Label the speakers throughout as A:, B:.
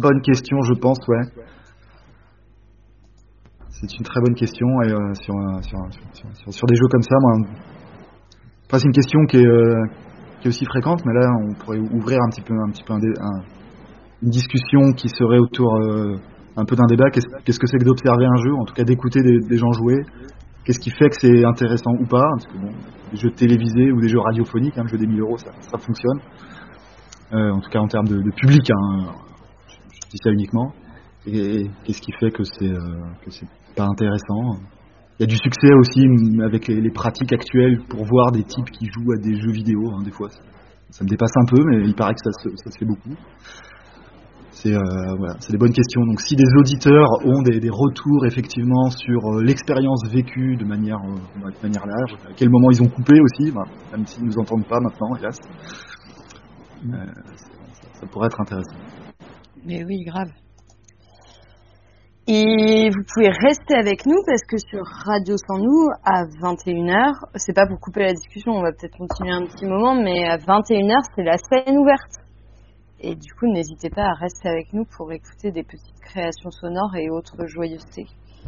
A: bonne question, je pense, ouais. C'est une très bonne question et sur des jeux comme ça, moi, enfin, c'est une question qui est aussi fréquente, mais là on pourrait ouvrir un petit peu une discussion qui serait autour un peu d'un débat. Qu'est-ce que c'est que d'observer un jeu, en tout cas d'écouter des gens jouer? Qu'est-ce qui fait que c'est intéressant ou pas? Parce que bon, des jeux télévisés ou des jeux radiophoniques, un jeu des 1000 euros, ça fonctionne. En tout cas en termes de public, hein, je dis ça uniquement. Et qu'est-ce qui fait que c'est pas intéressant? Il y a du succès aussi avec les pratiques actuelles pour voir des types qui jouent à des jeux vidéo, hein, des fois. Ça me dépasse un peu, mais il paraît que ça se fait beaucoup. Voilà, c'est des bonnes questions. Donc si des auditeurs ont des retours effectivement sur l'expérience vécue de manière large, à quel moment ils ont coupé aussi, même s'ils ne nous entendent pas maintenant, hélas, ça pourrait être intéressant.
B: Mais oui, grave. Et vous pouvez rester avec nous parce que sur Radio Sans Nous, à 21h, c'est pas pour couper la discussion, on va peut-être continuer un petit moment, mais à 21h, c'est la scène ouverte. Et du coup, n'hésitez pas à rester avec nous pour écouter des petites créations sonores et autres joyeusetés.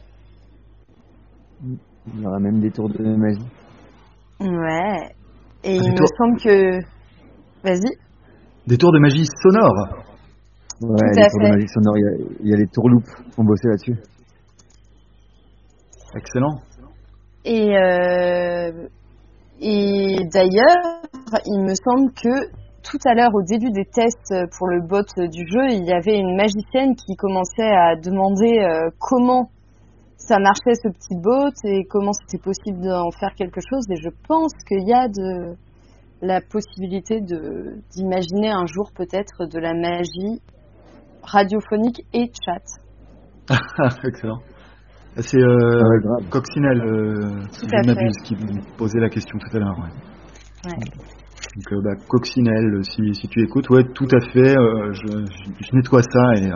C: Il y aura même des tours de magie.
B: Ouais. Et il me semble que... Vas-y.
A: Des tours de magie sonores.
C: Ouais, les tours de magie sonores, il y a les tourloupes qui ont bossé là-dessus.
A: Excellent.
B: Et d'ailleurs, il me semble que tout à l'heure, au début des tests pour le bot du jeu, il y avait une magicienne qui commençait à demander comment ça marchait ce petit bot et comment c'était possible d'en faire quelque chose. Et je pense qu'il y a de la possibilité d'imaginer un jour peut-être de la magie radiophonique et chat.
A: Excellent. C'est Coccinelle, si je ne m'abuse, qui me posait la question tout à l'heure. Ouais. Donc Coccinelle, si tu écoutes, ouais, tout à fait. Je nettoie ça et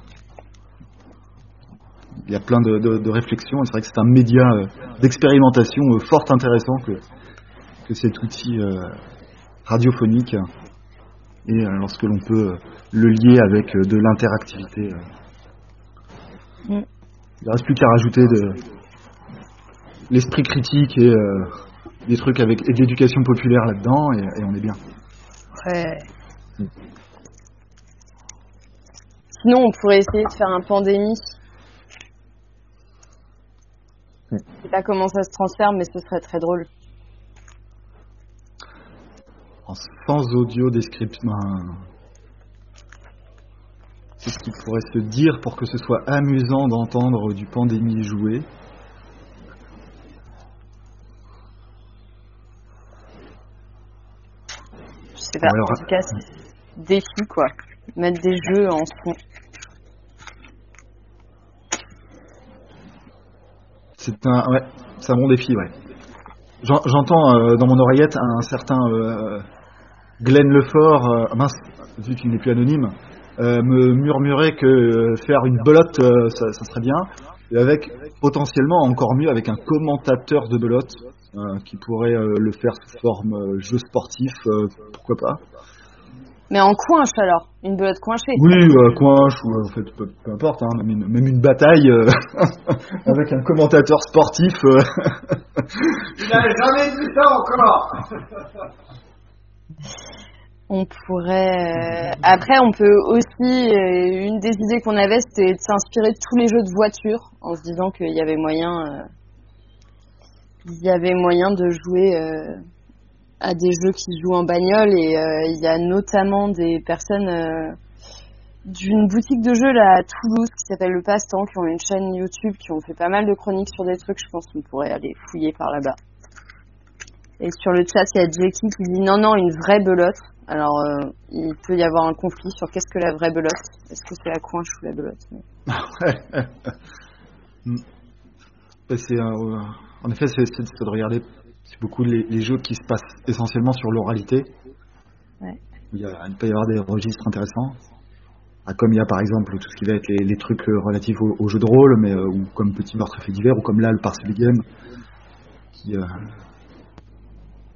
A: il y a plein de réflexions. Et c'est vrai que c'est un média d'expérimentation fort intéressant que cet outil radiophonique. Et lorsque l'on peut le lier avec de l'interactivité, il ne reste plus qu'à rajouter de l'esprit critique et des trucs avec et de l'éducation populaire là-dedans et on est bien.
B: Ouais. Sinon, on pourrait essayer de faire un pandémie. Je sais pas comment ça se transfère, mais ce serait très drôle.
A: Sans audio description. C'est ce qui pourrait se dire pour que ce soit amusant d'entendre du pandémie jouer.
B: Je sais pas, en tout cas, c'est défi quoi. Mettre des jeux en son.
A: C'est un bon défi, ouais. J'entends dans mon oreillette un certain Glenn Lefort, vu qu'il n'est plus anonyme, me murmurer que faire une belote, ça serait bien, et avec potentiellement encore mieux avec un commentateur de belote qui pourrait le faire sous forme jeu sportif, pourquoi pas.
B: Mais en coinche alors, une belote coinchée.
A: Oui, coinche ou en fait peu importe, hein, même une bataille avec un commentateur sportif.
D: Il n'avait jamais vu ça encore.
B: On pourrait. Après, on peut aussi. Une des idées qu'on avait, c'était de s'inspirer de tous les jeux de voiture, en se disant qu'il y avait moyen. Il y avait moyen de jouer à des jeux qui se jouent en bagnole et il y a notamment des personnes d'une boutique de jeux là à Toulouse qui s'appelle Le Passe-Temps, qui ont une chaîne YouTube, qui ont fait pas mal de chroniques sur des trucs. Je pense qu'on pourrait aller fouiller par là-bas. Et sur le chat, il y a Jackie qui dit non, une vraie belote. Alors, il peut y avoir un conflit sur qu'est-ce que la vraie belote. Est-ce que c'est la coinche ou la belote?
A: En effet, c'est de regarder. C'est beaucoup les jeux qui se passent essentiellement sur l'oralité.
B: Ouais.
A: Il peut y avoir des registres intéressants. Comme il y a par exemple tout ce qui va être les trucs relatifs aux jeux de rôle, mais ou comme Petit Meurtre Fait Divers, ou comme là le Parcel Game,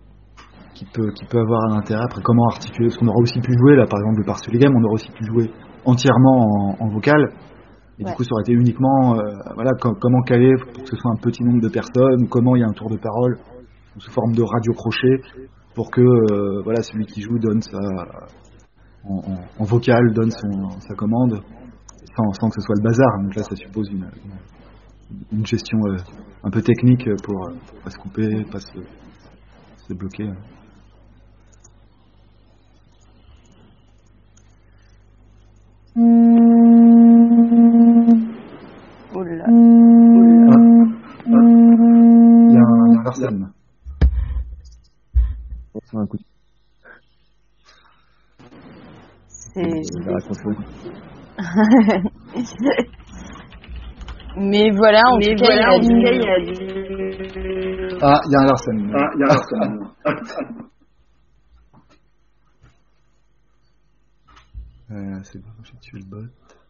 A: qui peut avoir un intérêt. Après, comment articuler? Parce qu'on aura aussi pu jouer, là par exemple le Parcel Game, on aura aussi pu jouer entièrement en vocal. Et
B: Ouais.
A: du coup, ça aurait été uniquement comment caler pour que ce soit un petit nombre de personnes, ou comment il y a un tour de parole sous forme de radio crochet pour que celui qui joue donne en vocal, donne sa commande sans que ce soit le bazar. Donc là, ça suppose une gestion un peu technique pour pas se couper, pas se bloquer.
B: Oh là.
A: Il y a un Larsen.
C: Un coup de...
B: Mais voilà, en tout cas, il y a du...
A: Ah, il y a un Larsen. C'est bon, j'ai tué le bot.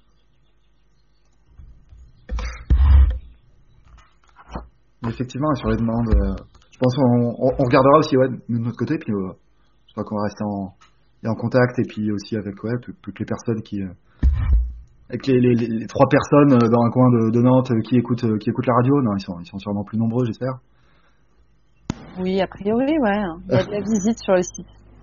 A: Mais effectivement, sur les demandes, je pense qu'on regardera aussi de notre côté, puis je crois qu'on va rester en contact, et puis aussi avec toutes les personnes avec les 3 personnes dans un coin de Nantes qui écoutent la radio. Non, ils sont sûrement plus nombreux, j'espère.
B: Oui, a priori, ouais. Il y a de la visite sur le site.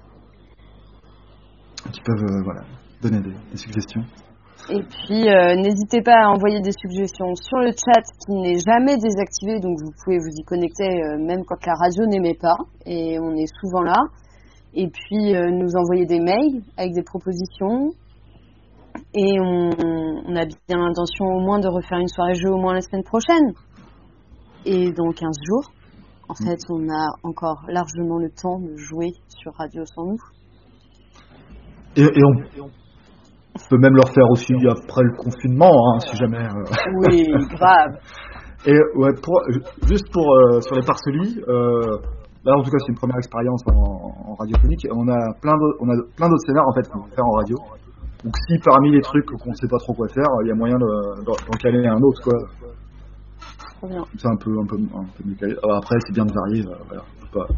A: Qui peuvent donner des suggestions.
B: Et puis, n'hésitez pas à envoyer des suggestions sur le chat qui n'est jamais désactivé, donc vous pouvez vous y connecter même quand la radio n'émet pas, et on est souvent là. Et puis, nous envoyer des mails avec des propositions. Et on a bien l'intention au moins de refaire une soirée jeu au moins la semaine prochaine. Et dans 15 jours, en fait, on a encore largement le temps de jouer sur Radio Sans Nous.
A: Et on peut même le refaire aussi après le confinement, si jamais.
B: Oui, grave.
A: Et juste sur les Parcelies, là en tout cas c'est une première expérience en radiophonique. On a plein d'autres scénars en fait qu'on peut faire en radio. Donc si parmi les trucs qu'on sait pas trop quoi faire, il y a moyen d'en caler un autre quoi.
B: Trop bien.
A: C'est un peu mieux calé. Alors après c'est bien de varier, faut pas.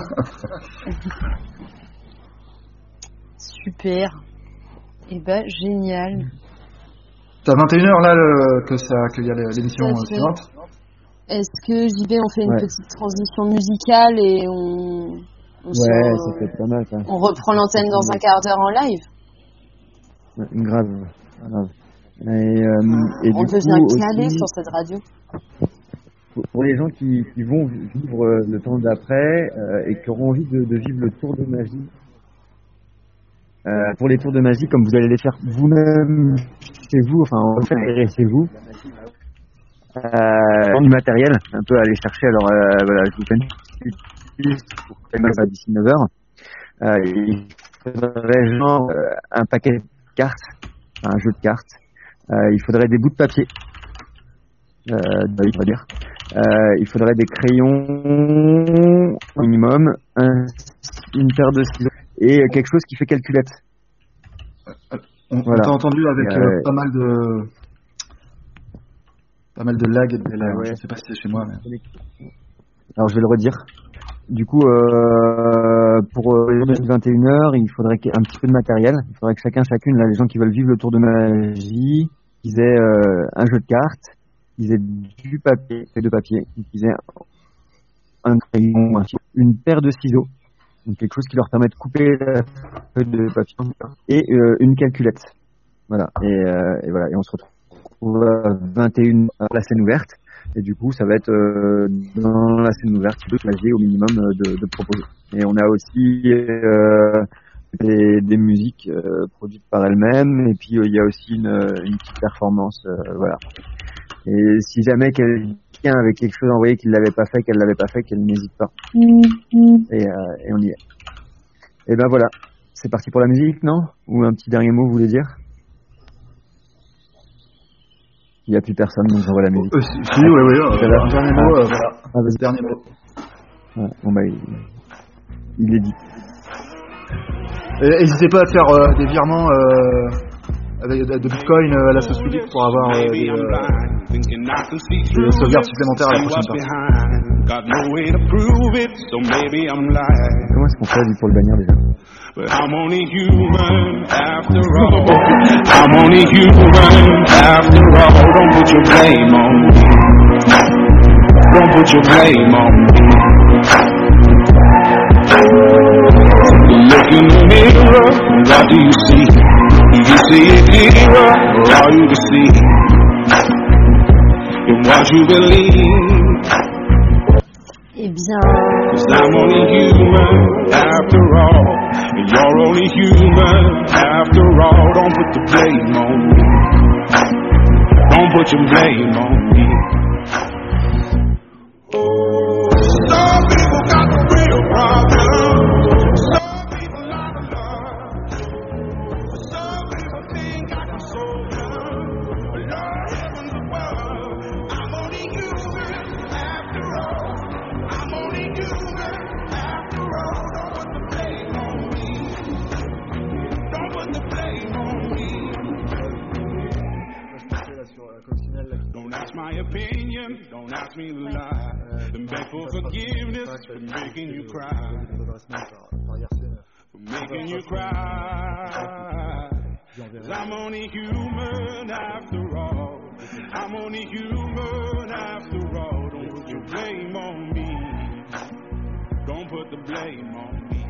B: Super. Et génial.
A: C'est à 21h là qu'il y a l'émission suivante.
B: Est-ce que JB on fait une petite transition musicale et on
C: ça fait pas mal ça.
B: On reprend l'antenne dans un quart d'heure en live.
C: Grave. Et
B: on devient calé sur cette radio.
C: Pour les gens qui vont vivre le temps d'après et qui auront envie de vivre le tour de magie, pour les tours de magie, comme vous allez les faire vous-même chez vous, enfin on va faire chez vous, du matériel, un peu à aller chercher. Alors je vous fais une petite liste pour d'ici 9h. Il faudrait un paquet de cartes, un jeu de cartes. Il faudrait des bouts de papier, on va dire. Il faudrait des crayons au minimum, une paire de ciseaux et quelque chose qui fait calculette.
A: On t'a entendu avec pas mal de lag et de délai. Je sais pas si c'est chez moi. Mais...
C: Alors je vais le redire. Du coup, pour 21h, il faudrait un petit peu de matériel. Il faudrait que chacune, là, les gens qui veulent vivre le tour de magie, qu'ils aient un jeu de cartes, qu'ils aient du papier, de papier, qu'ils aient un crayon, une paire de ciseaux, donc quelque chose qui leur permet de couper la feuille de papier, et une calculette. Voilà. Et voilà. Et on se retrouve à 21h la scène ouverte. Et du coup, ça va être dans la scène ouverte, de plagier au minimum de proposer. Et on a aussi des musiques produites par elles-mêmes. Et puis, il y a aussi une petite performance. Voilà. Et si jamais quelqu'un avait quelque chose à envoyer qu'il l'avait pas fait, qu'elle n'hésite pas. Et on y est. Et ben voilà. C'est parti pour la musique, non? Ou un petit dernier mot, vous voulez dire? Il n'y a plus personne, donc j'envoie la musique.
A: Oui. Un dernier mot, voilà. Dernier mot.
C: Ouais, bon, il est dit.
A: N'hésitez pas à faire des virements de Bitcoin à la sauce Philippe pour avoir des sauvegardes supplémentaires à la prochaine partie.
C: Comment est-ce qu'on fait pour le bannir déjà?
E: But I'm only human after all. I'm only human after all. Don't put your blame on me. Don't put your blame on me. Look in the mirror, what do you see? Do you see it clearer, or are you deceived in what you believe?
B: Eh bien...
E: Cause I'm only human after all, and you're only human after all. Don't put the blame on me. Don't put your blame on me. Some people got the real problem. Some people out of love. Some people think I can solve them. But Lord heavens above, I'm only human after all. I'm only human after all. Don't put the blame on me. Don't put the blame on me. Don't ask my opinion, don't ask me to lie. And beg for forgiveness for making you cry. For making you cry. 'Cause I'm only human after all. I'm only human after all. Don't put your blame on me. Don't put the blame on me.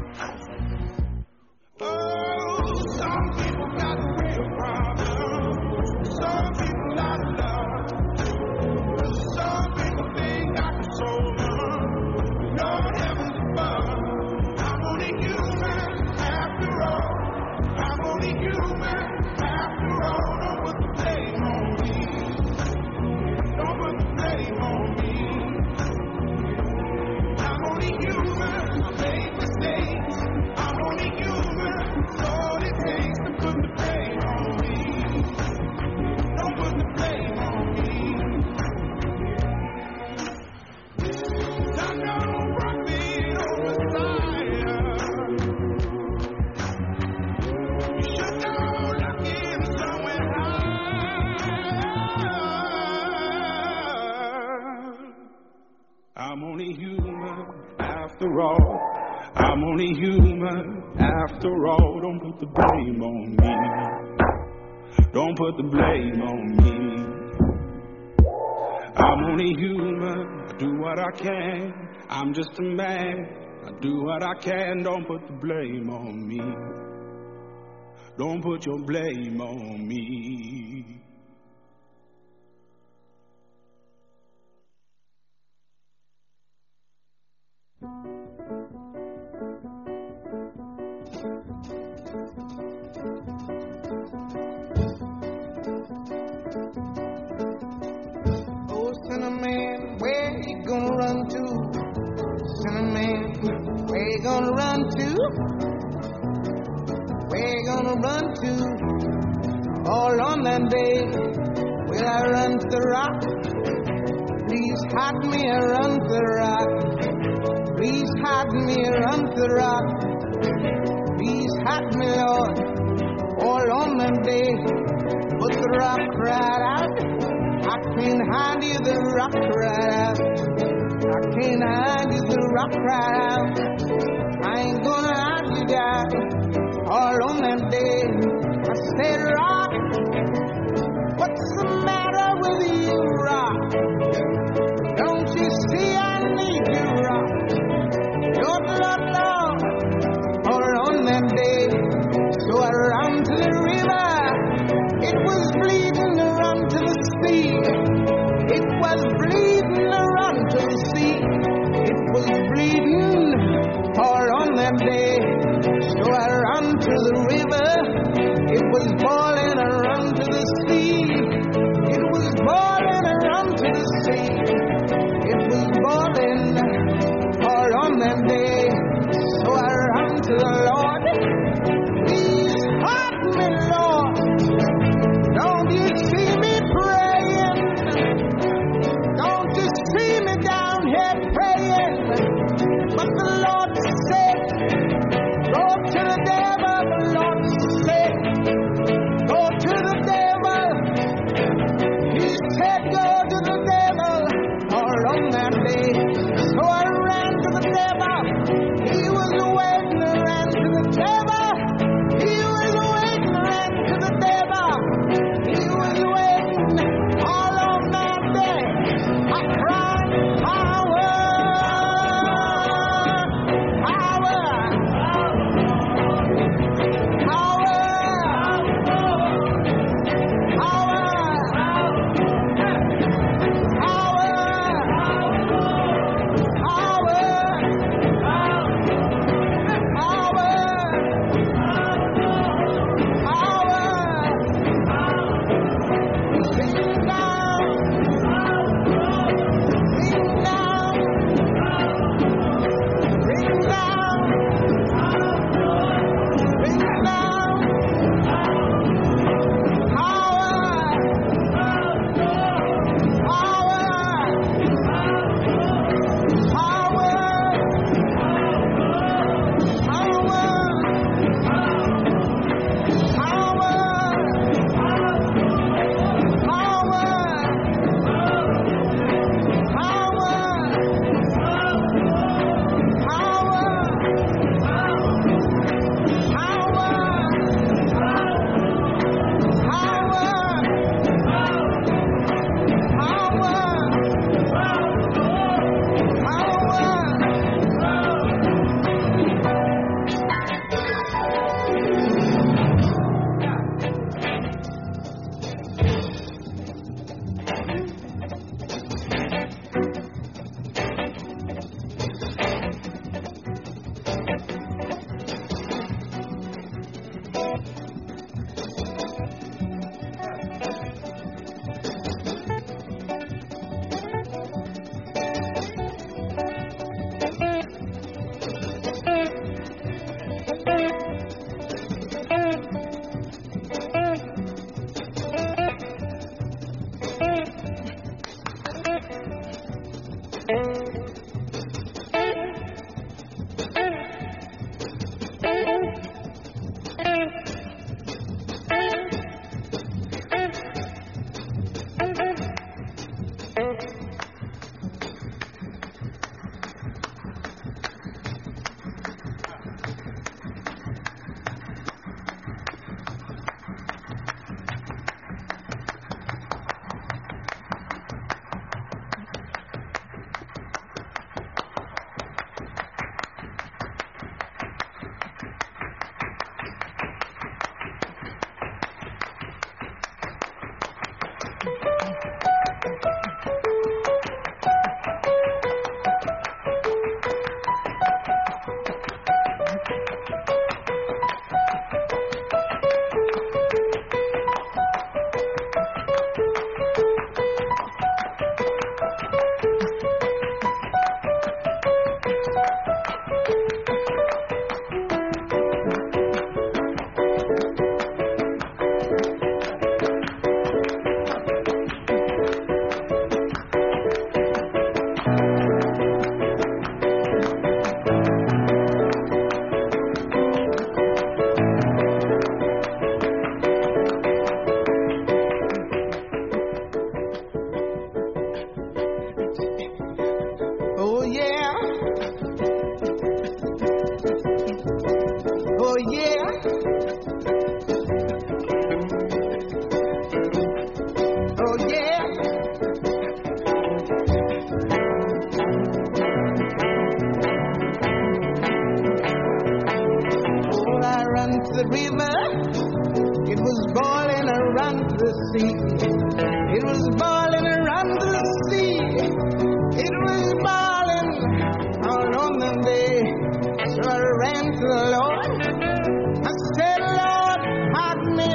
E: Oh, some people got real problems. Some people out of love. Some people think I can solve them. Lord heavens above, I'm only human after all. I'm only human after all. Don't put the blame on me. Don't put the blame on me. I'm only human. I make mistakes. I'm only human. That's all it takes to put the blame on me. Don't put the blame on me. I know profit or Messiah. You should know looking somewhere high. I'm only human after all. I'm only human after all. Don't put the blame on me. Don't put the blame on me. I'm only human. I do what I can. I'm just a man. I do what I can. Don't put the blame on me. Don't put your blame on me.
F: Oh, Cinnamon, where you gonna run to? Cinnamon, where you gonna run to? Where you gonna run to? All on that day, will I run to the rock? Please hide me and run to the rock. Please hide me and run to the rock. Please hide me, Lord, all on that day. But the rock cried out, I can't hide you, the rock cried out. I can't hide you, the rock cried out. I ain't gonna hide you down. All on that day, I said, rock, what's the matter with you, rock? Don't you see I need you, rock? Lord, Lord, Lord, all on that day. So I ran to the river, it was bleeding to run to the sea. It was bleeding to run to the sea. It was bleeding Oh yeah. Oh yeah. Oh yeah. Oh, I run to the river. It was boiling around the sea. It was boiling around the sea. It was boiling all on the day. So I ran to the Lord. I said, Lord, hide me.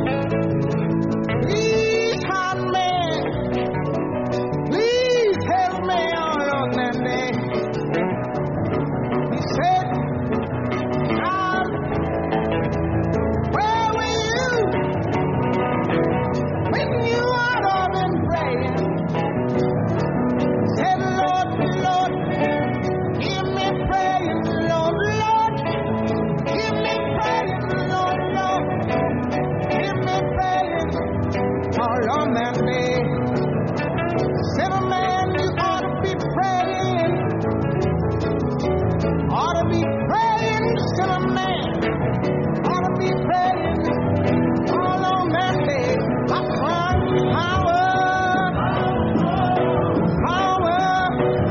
F: Please hide me. Please help me all on that day. He said, God, where were you when you ought to have been praying? Said, Lord, Lord, give me praying, Lord, Lord, give me praying, Lord, Lord, give me praying all on that day. Said, man, you ought to be praying, ought to be praying, said a man, ought to be praying all on that day. I find power, power,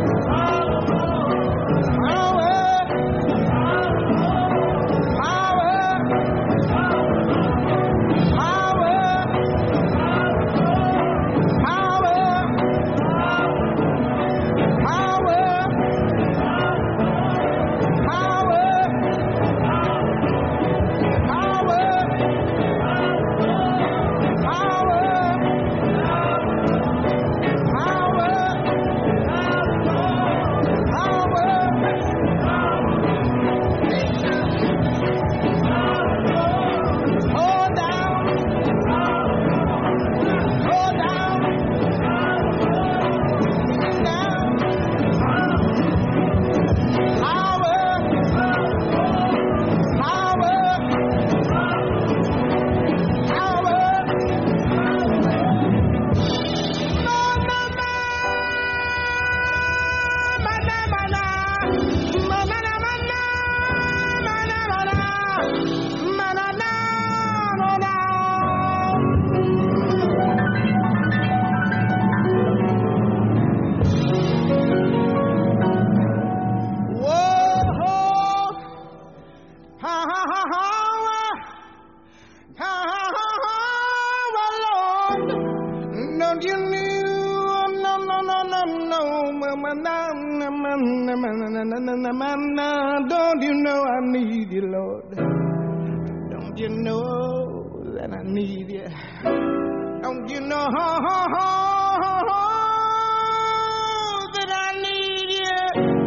F: Don't you know I need you, Lord? Don't you know that I need you? Don't you know that I need you?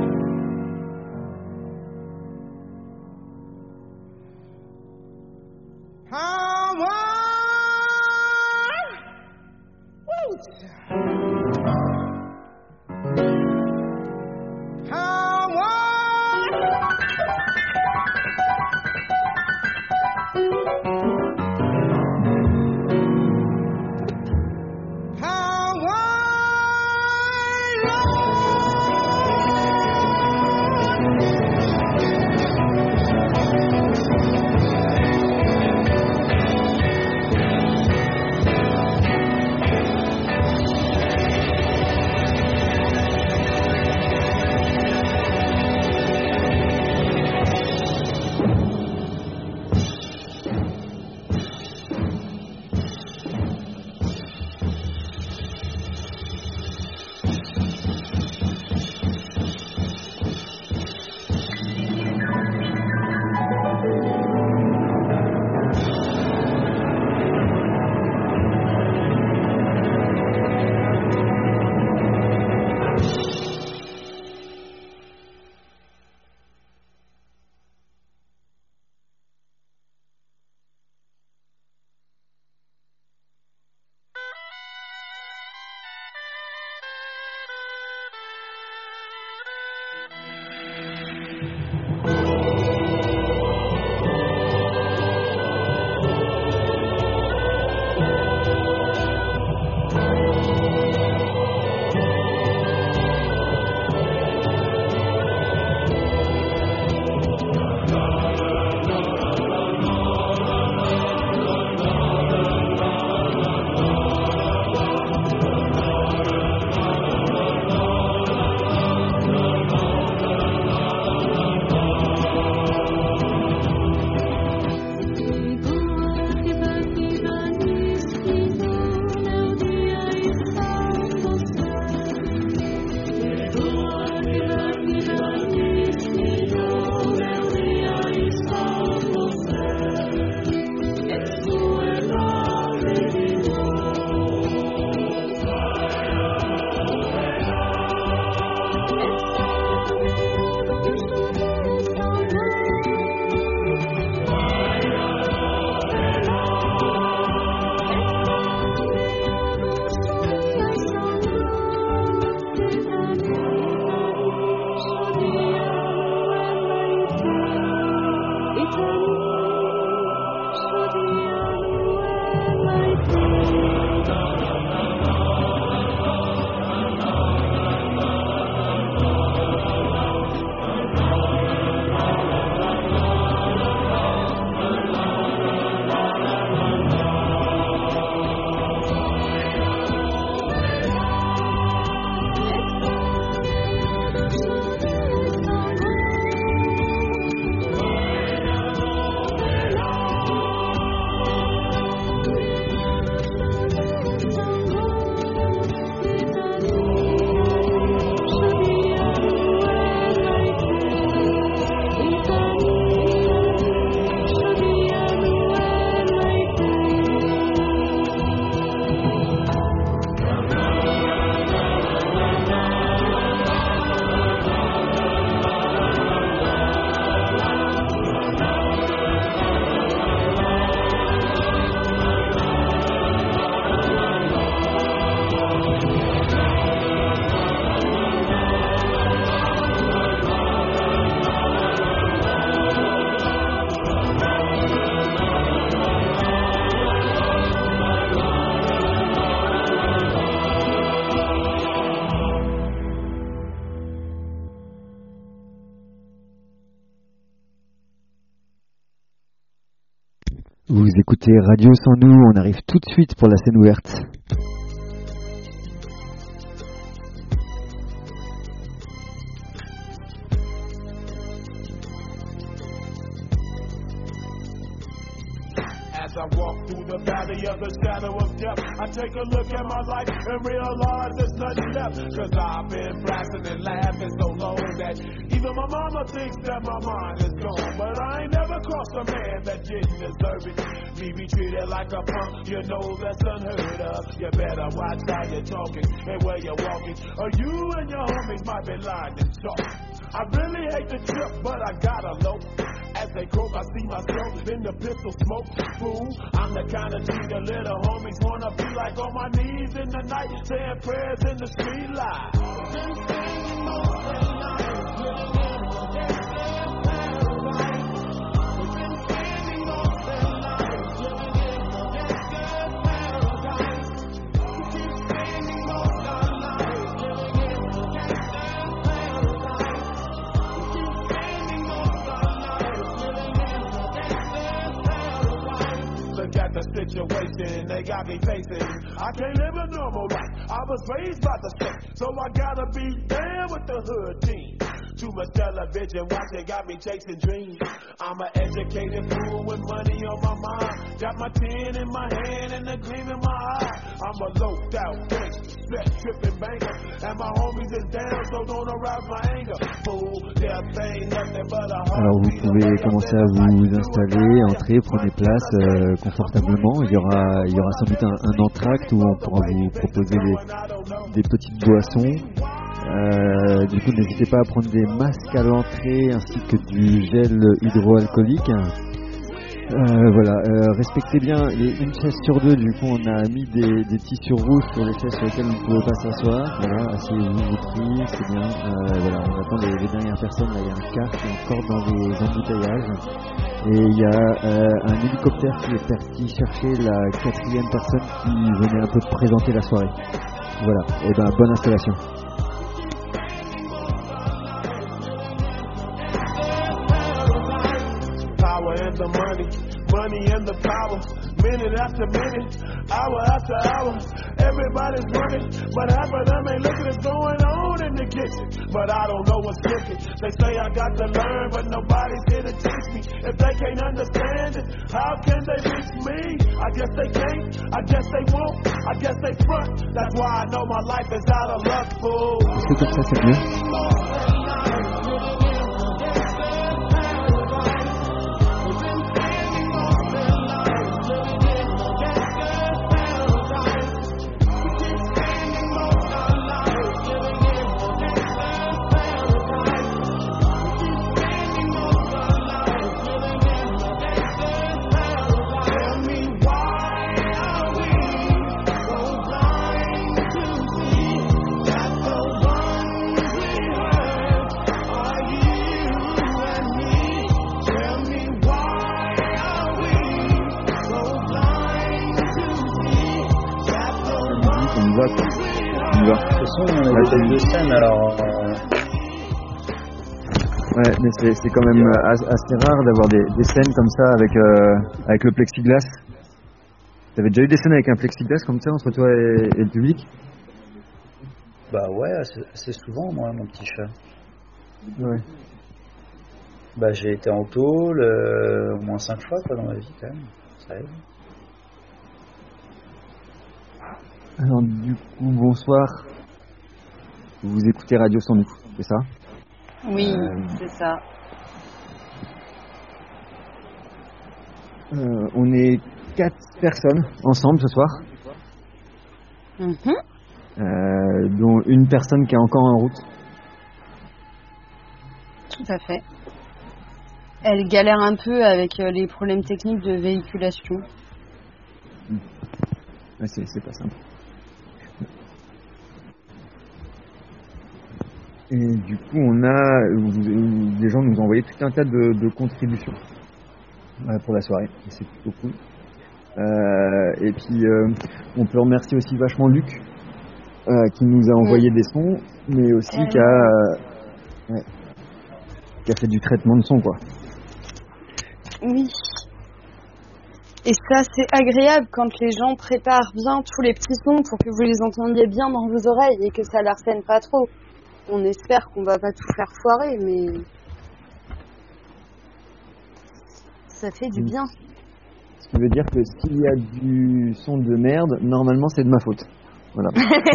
C: écoutez Radio Sans Nous, on arrive tout de suite pour la scène ouverte.
E: As I walk through the valley of the shadow of death, I take a look at my life and realize there's nothing left. Cause I've been blasting and laughing so long that even my mama thinks that my mind is gone. But I ain't never crossed a man that didn't deserve it. Me be treated like a punk, you know that's unheard of. You better watch how you're talking and where you're walking, or you and your homies might be lying and talk. I really hate the trip, but I gotta low. As they croak, I see myself in the pistol smoke. Fool, I'm the kind of G the little homies wanna be like, on my knees in the night, saying prayers in the street light. At the situation they got me facing, I can't live a normal life. I was raised by the state, so I gotta be down with the hood team. Too much television watching got me chasing dreams. I'm an educated fool with money on my mind. Got my 10 in my hand and a gleam in my eye. I'm a loped out gangster, set tripping banker, and my homies is down, so don't arouse my anger. Fool, there ain't nothing but a
C: Alors vous pouvez commencer à vous installer, entrer, prenez place confortablement. Il y aura sans doute un entracte où on pourra vous proposer des petites boissons. Du coup, n'hésitez pas à prendre des masques à l'entrée ainsi que du gel hydroalcoolique. Voilà, respectez bien une chaise sur deux. Du coup, on a mis des tissus rouges sur les chaises sur lesquelles vous ne pouvez pas s'asseoir. Voilà, asseyez-vous, vous triez, c'est bien. Voilà, on attend les dernières personnes. Là, il y a un car qui est encore dans les embouteillages. Et il y a un hélicoptère qui est parti chercher la 4e personne qui venait un peu présenter la soirée. Voilà, et ben bonne installation.
E: Power and the money and the power. Minute after minute, hour after hour, everybody's running, but half of them ain't looking what's going on in the kitchen. But I don't know what's cooking. They say I got to learn, but nobody's here to teach me. If they can't understand it, how can they reach me? I guess they can't, I guess they won't, I guess they front. That's why I know my life is out of luck, fool.
C: Est-ce que comme ça c'est mieux?
A: On y va. De toute façon, on a des deux scènes, alors...
C: Ouais, mais c'est quand même assez rare d'avoir des scènes comme ça avec le plexiglas. T'avais déjà eu des scènes avec un plexiglas comme ça entre toi et le public?
A: Bah ouais, assez souvent, moi, mon petit chat.
C: Ouais.
A: Bah j'ai été en tôle au moins 5 fois quoi, dans ma vie, quand même. Ça aide.
C: Alors du coup, bonsoir. Vous écoutez Radio Sans Nous, c'est ça?
B: Oui, c'est ça.
C: On est 4 personnes ensemble ce soir, dont une personne qui est encore en route.
B: Tout à fait. Elle galère un peu avec les problèmes techniques de véhiculation.
C: Ouais, c'est pas simple. Et du coup, les gens nous ont envoyé tout un tas de contributions pour la soirée. Et c'est plutôt cool. Et puis, on peut remercier aussi vachement Luc, qui nous a envoyé des sons, mais aussi qui a fait du traitement de son, quoi.
B: Oui. Et ça, c'est agréable quand les gens préparent bien tous les petits sons pour que vous les entendiez bien dans vos oreilles et que ça l'arsène pas trop. On espère qu'on va pas tout faire foirer, mais ça fait du bien.
C: Ce qui veut dire que s'il y a du son de merde, normalement c'est de ma faute. Voilà.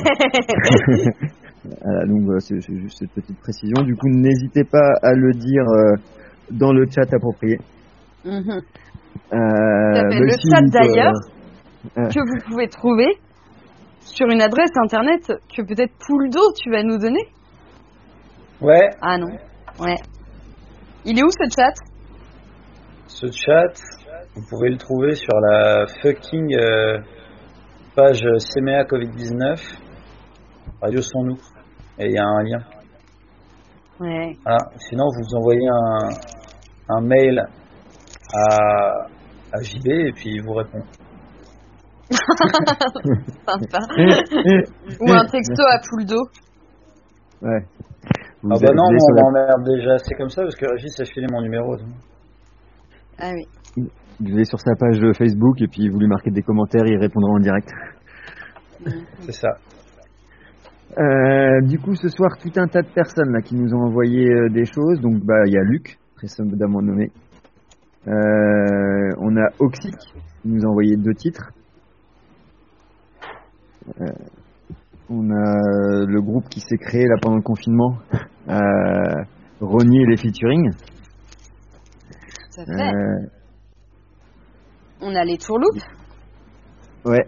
C: Voilà, donc c'est juste cette petite précision. Du coup, n'hésitez pas à le dire dans le chat approprié.
B: Mhm. Le
C: si
B: chat
C: vous,
B: d'ailleurs, que vous pouvez trouver sur une adresse internet que peut-être Pouldo tu vas nous donner.
G: Ouais,
B: Ah non. Ouais. Il est où ce chat?
G: ce chat, vous pouvez le trouver sur la fucking page CMA Covid-19, Radio Sans Nous, et il y a un lien.
B: Ouais.
G: Voilà. Sinon, vous envoyez un mail à JB et puis il vous répond.
B: Sympa. Ou un texto à Pouldo.
C: Ouais. Vous
G: Ah bah
C: allez
G: non,
C: sur
G: on
C: la-
G: m'emmerde déjà, c'est comme ça parce que Régis a filé mon numéro. Donc.
B: Ah oui.
C: Vous allez sur sa page Facebook et puis vous lui marquez des commentaires, il répondra en direct.
G: C'est ça.
C: Du coup, ce soir, tout un tas de personnes là qui nous ont envoyé des choses. Donc, il y a Luc, précédemment nommé. On a Oxic, qui nous a envoyé 2 titres. On a le groupe qui s'est créé là pendant le confinement, Ronnie et les featuring.
B: Tout à fait. On a les tourloupes.
C: Ouais.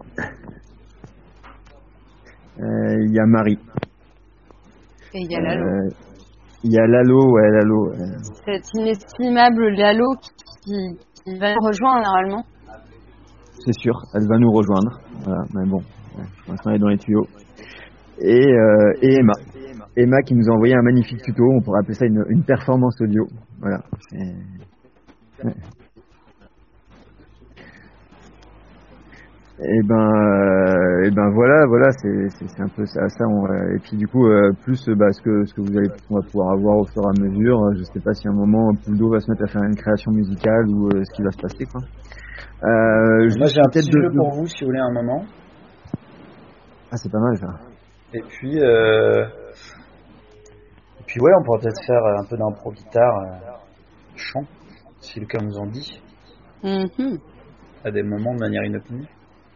C: Il y a Marie.
B: Et il y a Lalo.
C: Il y a Lalo, ouais, Lalo.
B: Cet inestimable Lalo qui va nous rejoindre normalement.
C: C'est sûr, elle va nous rejoindre. Voilà, mais bon, pour l'instant elle est dans les tuyaux. Et Emma. Emma qui nous a envoyé un magnifique tuto, on pourrait appeler ça une performance audio. Voilà. Ouais. Et ben voilà, c'est un peu ça. Et puis du coup, plus ce que on va pouvoir avoir au fur et à mesure. Je sais pas si à un moment Pouldo va se mettre à faire une création musicale ou ce qui va se passer, quoi.
G: Moi j'ai un petit jeu pour vous si vous voulez un moment.
C: Ah, c'est pas mal ça.
G: Et puis ouais, on pourrait peut-être faire un peu d'impro guitare, chant, si le cas nous en dit, à des moments de manière inopinée.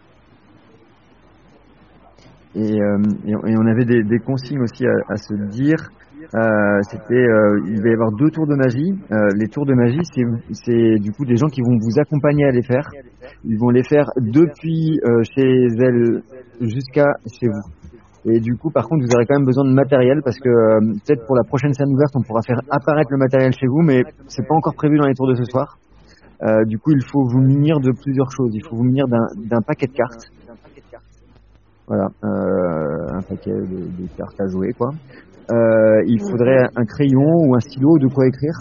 C: Et on avait des consignes aussi à se dire. C'était il va y avoir 2 tours de magie. Les tours de magie, c'est du coup des gens qui vont vous accompagner à les faire. Ils vont les faire depuis chez elles jusqu'à chez vous. Et du coup, par contre, vous aurez quand même besoin de matériel parce que peut-être pour la prochaine scène ouverte, on pourra faire apparaître le matériel chez vous, mais c'est pas encore prévu dans les tours de ce soir. Du coup, il faut vous munir de plusieurs choses. Il faut vous munir d'un paquet de cartes. Voilà, un paquet de cartes à jouer, quoi. Il faudrait un crayon ou un stylo, de quoi écrire.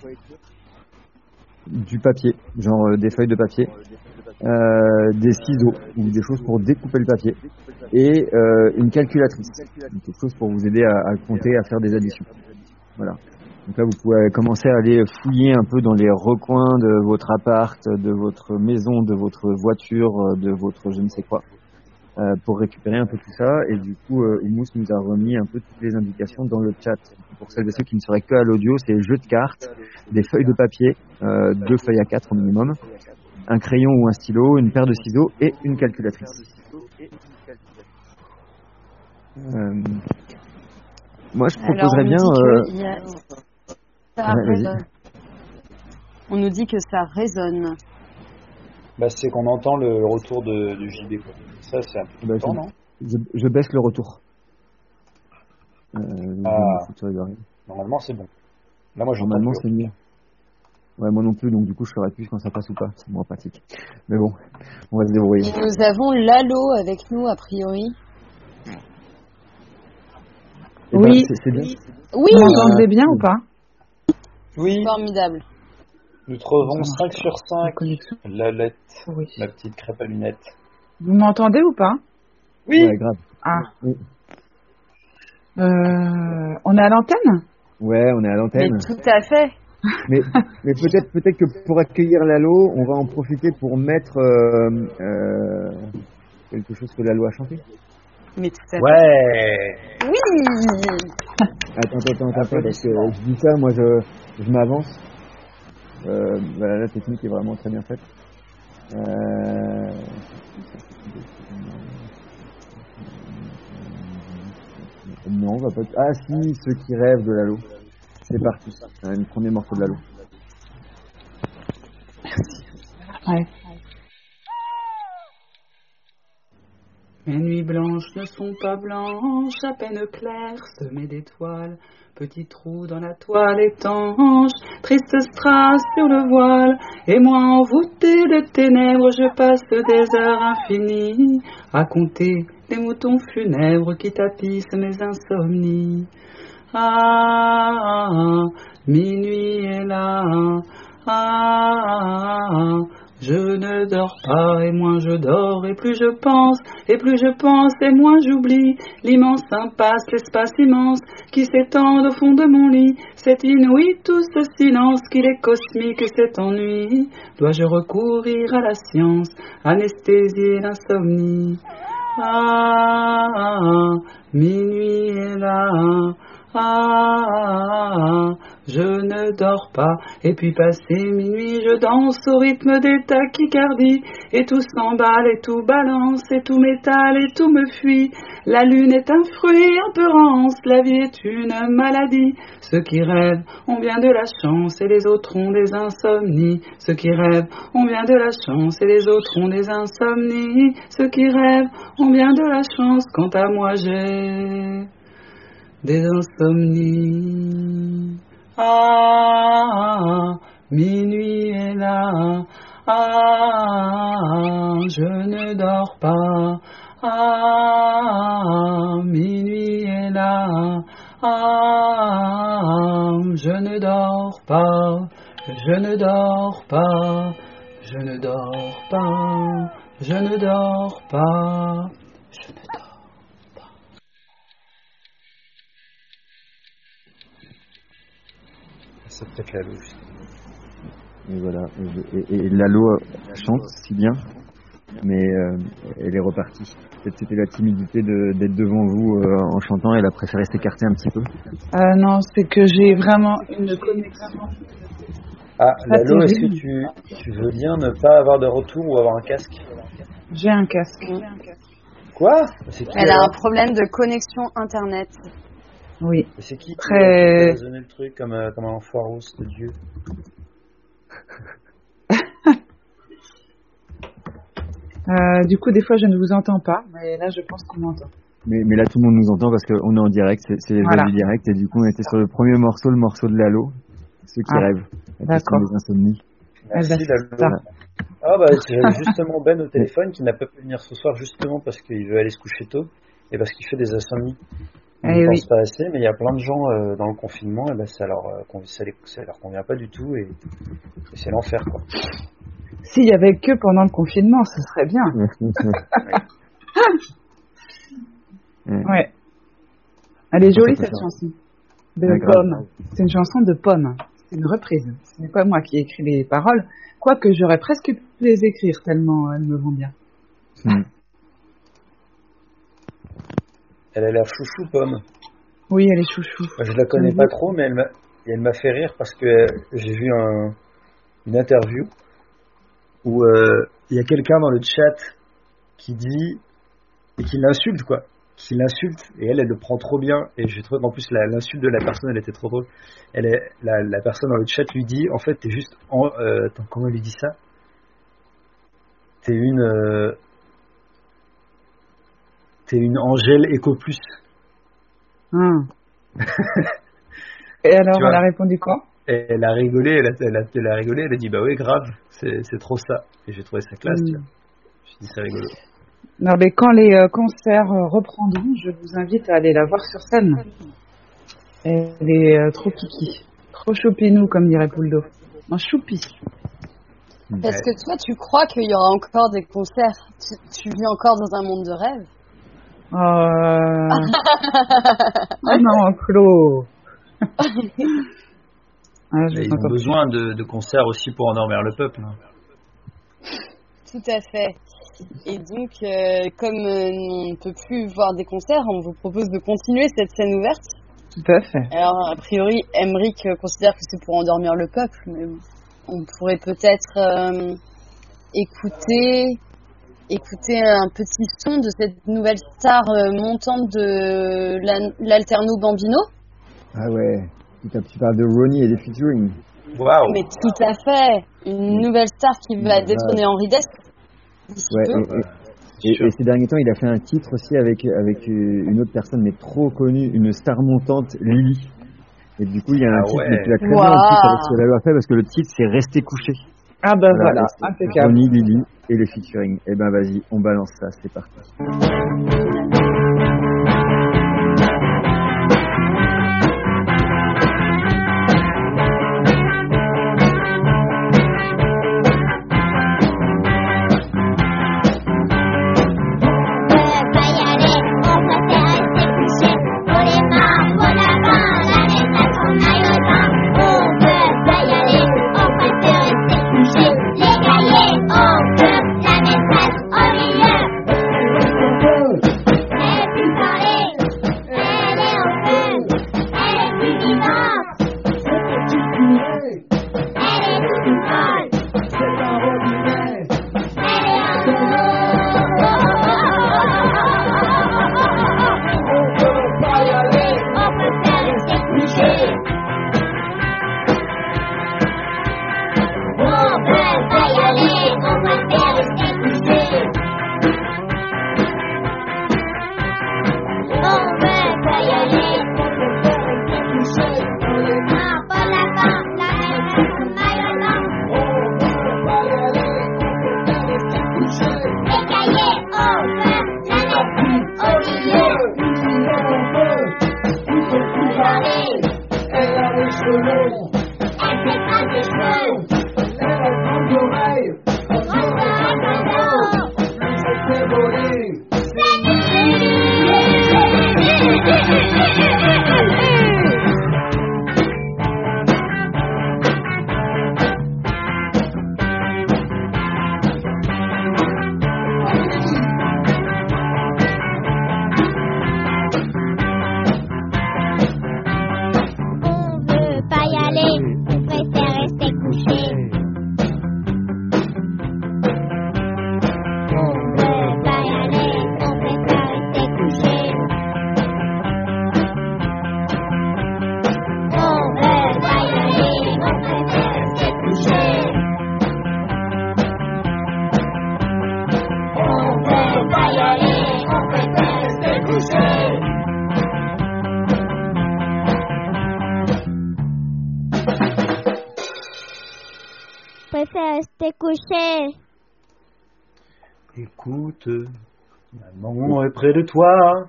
C: Du papier, genre des feuilles de papier. Des ciseaux ou des choses pour découper le papier. Et une calculatrice. Quelque chose pour vous aider à compter, à faire des additions. Voilà. Donc là, vous pouvez commencer à aller fouiller un peu dans les recoins de votre appart, de votre maison, de votre voiture, de votre je ne sais quoi. Pour récupérer un peu tout ça, et du coup Oumous nous a remis un peu toutes les indications dans le chat. Pour celles et ceux qui ne seraient que à l'audio, c'est jeu de cartes, des feuilles de papier, 2 feuilles A4 au minimum, un crayon ou un stylo, une paire de ciseaux et une calculatrice. Moi je proposerais bien...
B: Ça résonne. On nous dit que ça résonne.
G: Bah, c'est qu'on entend le retour du JB, quoi. Ça, c'est un peu tout le temps, non?
C: Je baisse le retour.
G: Normalement, c'est bon. Là, moi,
C: normalement, c'est mieux. Ouais, moi non plus, donc du coup, je saurais plus quand ça passe ou pas. C'est moins pratique. Mais bon, on va se débrouiller.
B: Et nous avons Lalo avec nous, a priori.
H: Oui.
C: C'est bien.
B: Oui.
H: Vous m'entendez bien ou pas?
G: Oui.
B: Formidable.
G: Nous trouvons 5 sur 5. La lettre,
H: oui.
G: La petite crêpe à lunettes.
H: Vous m'entendez ou pas?
G: Oui.
C: Ouais, grave.
H: Ah.
C: Oui.
H: On est à l'antenne?
C: Ouais, on est à l'antenne.
B: Mais tout à fait.
C: Mais peut-être que pour accueillir Lalo, on va en profiter pour mettre quelque chose que Lalo a chanté.
B: Mais tout à fait.
G: Ouais.
B: Oui.
C: Attends, parce que je dis ça, moi je m'avance. Voilà, la technique est vraiment très bien faite. Non, on va pas. Ah si, ceux qui rêvent de Lalo. C'est parti. Le premier morceau de Lalo.
H: Ouais. Mes nuits blanches ne sont pas blanches, à peine claires, semées d'étoiles. Petit trou dans la toile étanche, triste strass sur le voile. Et moi envoûté de ténèbres, je passe des heures infinies à compter les moutons funèbres qui tapissent mes insomnies. Ah, minuit est là. Ah, je ne dors pas, et moins je dors, et plus je pense, et moins j'oublie l'immense impasse, l'espace immense qui s'étend au fond de mon lit. C'est inouï tout ce silence qu'il est cosmique et cet ennui. Dois-je recourir à la science, anesthésier l'insomnie? Ah, minuit est là. Ah, je ne dors pas, et puis passé minuit, je danse au rythme des tachycardies, et tout s'emballe, et tout balance, et tout m'étale, et tout me fuit. La lune est un fruit en peurance, la vie est une maladie. Ceux qui rêvent ont bien de la chance, et les autres ont des insomnies. Ceux qui rêvent ont bien de la chance, et les autres ont des insomnies. Ceux qui rêvent ont bien de la chance, quant à moi j'ai des insomnies. Ah, minuit est là. Ah, je ne dors pas. Ah, minuit est là. Ah, je ne dors pas. Je ne dors pas. Je ne dors pas. Je ne dors pas. Je ne dors.
G: C'est peut-être Lalo, justement.
C: Et voilà. Et Lalo chante si bien, mais elle est repartie. Peut-être c'était la timidité d'être devant vous en chantant. Elle a préféré s'écarter un petit peu.
H: Non, c'est que j'ai vraiment une connexion.
G: Ah, Lalo, est-ce
H: terrible.
G: que tu veux bien ne pas avoir de retour ou avoir un casque?
H: J'ai un casque.
G: Quoi? C'est qui
B: Elle a
G: alors
B: un problème de connexion internet.
H: Oui.
G: C'est qui
H: Très-
G: qui a donné le truc comme un foireau, de Dieu?
H: Du coup, des fois, je ne vous entends pas, mais là, je pense qu'on m'entend.
C: Mais là, tout le monde nous entend parce qu'on est en direct. C'est les
H: Voilà.
C: voix du direct. Et du coup, on était sur le premier morceau, le morceau de Lalo. Ceux qui
H: Ah,
C: rêvent. La question
H: d'accord.
C: des insomnies.
G: Merci,
H: Eh ben,
G: Lalo.
H: c'est ça.
G: Ah bah j'avais justement Ben au téléphone qui n'a pas pu venir ce soir justement parce qu'il veut aller se coucher tôt et parce qu'il fait des insomnies. On
H: Eh
G: ne
H: oui.
G: pense pas assez, mais il y a plein de gens dans le confinement et ben ça leur convient pas du tout et c'est l'enfer quoi.
H: S'il y avait que pendant le confinement, ce serait bien. Ouais. Elle est jolie, cette chanson. De
C: Ouais, grave.
H: Pomme. C'est une chanson de Pomme. C'est une reprise. Ce n'est pas moi qui ai écrit les paroles. Quoique j'aurais presque pu les écrire tellement elles me vont bien.
G: Elle a l'air chouchou Pomme.
H: Oui, elle est chouchou.
G: Moi, je la connais
H: J'aime
G: pas
H: beaucoup.
G: trop, mais elle m'a fait rire parce que j'ai vu une interview où il y a quelqu'un dans le chat qui dit et qui l'insulte quoi, qui l'insulte et elle le prend trop bien et j'ai trouvé qu'en plus l'insulte de la personne elle était trop drôle. La personne dans le chat lui dit en fait t'es juste attends, comment elle lui dit ça? T'es une Angèle Eco Plus.
H: Ah. Et alors,
G: Tu vois.
H: elle a répondu quoi?
G: Et elle a rigolé, elle a rigolé, elle a dit bah ouais grave, c'est trop ça. Et j'ai trouvé ça classe, tu vois. J'ai dit c'est rigolo.
H: Non, mais quand les concerts reprendront, je vous invite à aller la voir sur scène. Elle est trop kiki. Trop choupinou, comme dirait Pouldo. Un choupi.
B: Est-ce que toi, tu crois qu'il y aura encore des concerts? Tu vis encore dans un monde de rêve?
H: Oh non, Claude. Ouais, je
G: Et
H: vous
G: ils ont
H: entends.
G: besoin de concerts aussi pour endormir le peuple.
B: Tout à fait. Et donc, comme on ne peut plus voir des concerts, on vous propose de continuer cette scène ouverte.
H: Tout à fait.
B: Alors, a priori, Emmerich considère que c'est pour endormir le peuple, mais on pourrait peut-être écouter un petit son de cette nouvelle star montante de l'Alterno Bambino.
C: Ah ouais, tu parles de Ronnie et des featuring.
G: Waouh.
B: Mais tout à fait, une nouvelle star qui va détrôner Henri Dest.
C: Ouais, et ces derniers temps, il a fait un titre aussi avec une autre personne, mais trop connue, une star montante, Lily. Et du coup, il y a un titre, mais tu l'as très bien le titre avec ce qu'elle a fait, parce que le titre, c'est Rester couché.
H: Ah bah voilà,
C: et c'est
H: impeccable.
C: Ronnie, Lily et les featuring. Eh ben vas-y, on balance ça, c'est parti.
I: Préfère rester couché.
G: Écoute, maman est près de toi.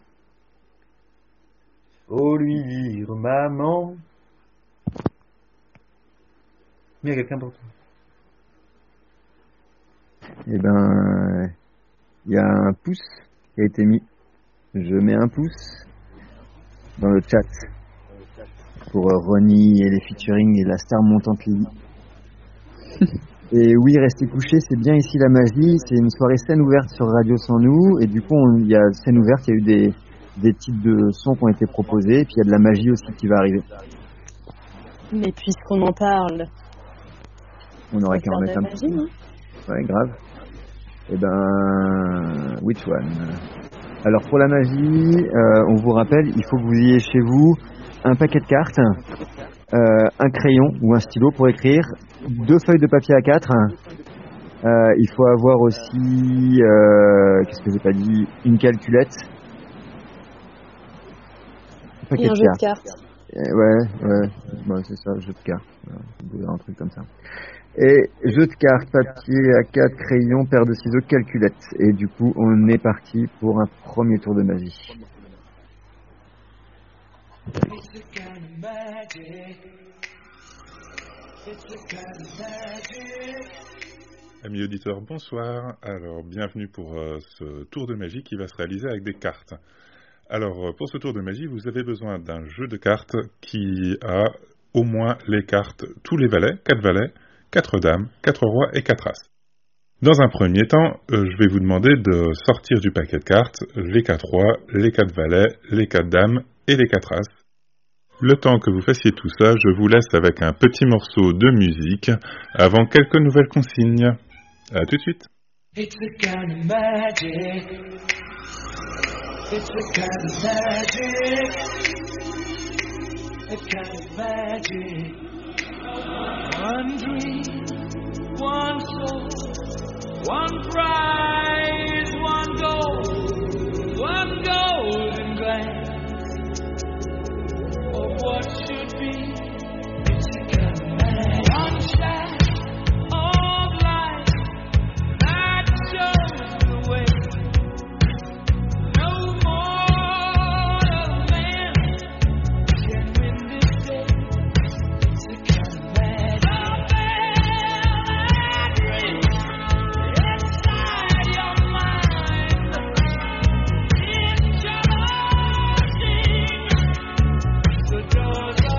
G: Faut lui dire, maman. Il y a quelqu'un pour toi.
C: Eh ben, il y a un pouce qui a été mis. Je mets un pouce dans le chat pour Ronnie et les featuring et la star montante Lily. Et oui, Rester couché, c'est bien ici la magie. C'est une soirée scène ouverte sur Radio Sans Nous. Et du coup, il y a scène ouverte, il y a eu des types de sons qui ont été proposés. Et puis il y a de la magie aussi qui va arriver.
B: Mais puisqu'on en parle,
C: On aurait qu'à en mettre un petit. Ouais, grave. Et ben, which one? Alors pour la magie, on vous rappelle, il faut que vous ayez chez vous un paquet de cartes, un crayon ou un stylo pour écrire, 2 feuilles de papier A4. Il faut avoir aussi, qu'est-ce que j'ai pas dit, une calculette.
B: et un jeu de cartes.
C: Ouais, c'est ça, jeu de cartes. Voilà, un truc comme ça. Et jeu de cartes, papier A4, crayon, paire de ciseaux, calculette. Et du coup, on est parti pour un premier tour de magie.
J: Amis auditeurs, bonsoir. Alors, bienvenue pour ce tour de magie qui va se réaliser avec des cartes. Alors, pour ce tour de magie, vous avez besoin d'un jeu de cartes qui a au moins les cartes, tous les valets, 4 valets, 4 dames, 4 rois et 4 as. Dans un premier temps, je vais vous demander de sortir du paquet de cartes les 4 rois, les 4 valets, les 4 dames et les 4 as. Le temps que vous fassiez tout ça, je vous laisse avec un petit morceau de musique avant quelques nouvelles consignes. À tout de suite.
E: It's a kind of magic. It's a kind of magic. A kind of magic. One dream, one soul, one prize, one golden glance of what should be. It's a kind of magic. One shine of light that shows the way. No mortal man can win this day. It's a kind of magic. A velvet ring inside your mind. It's charging the doors of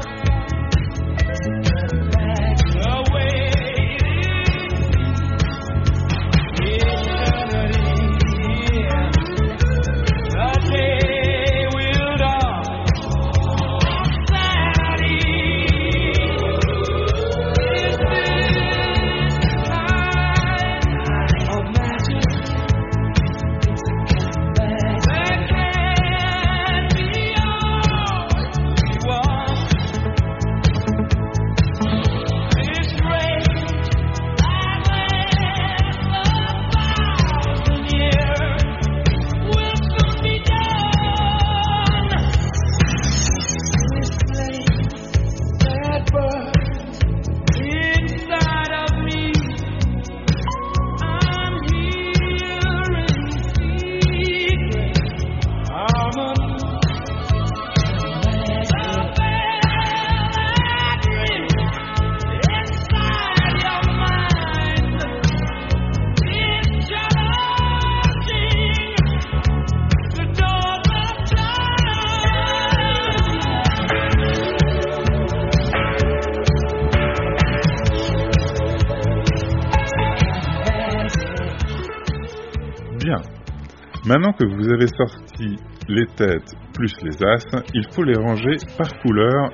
J: Bien. Maintenant que vous avez sorti les têtes plus les as, il faut les ranger par couleur.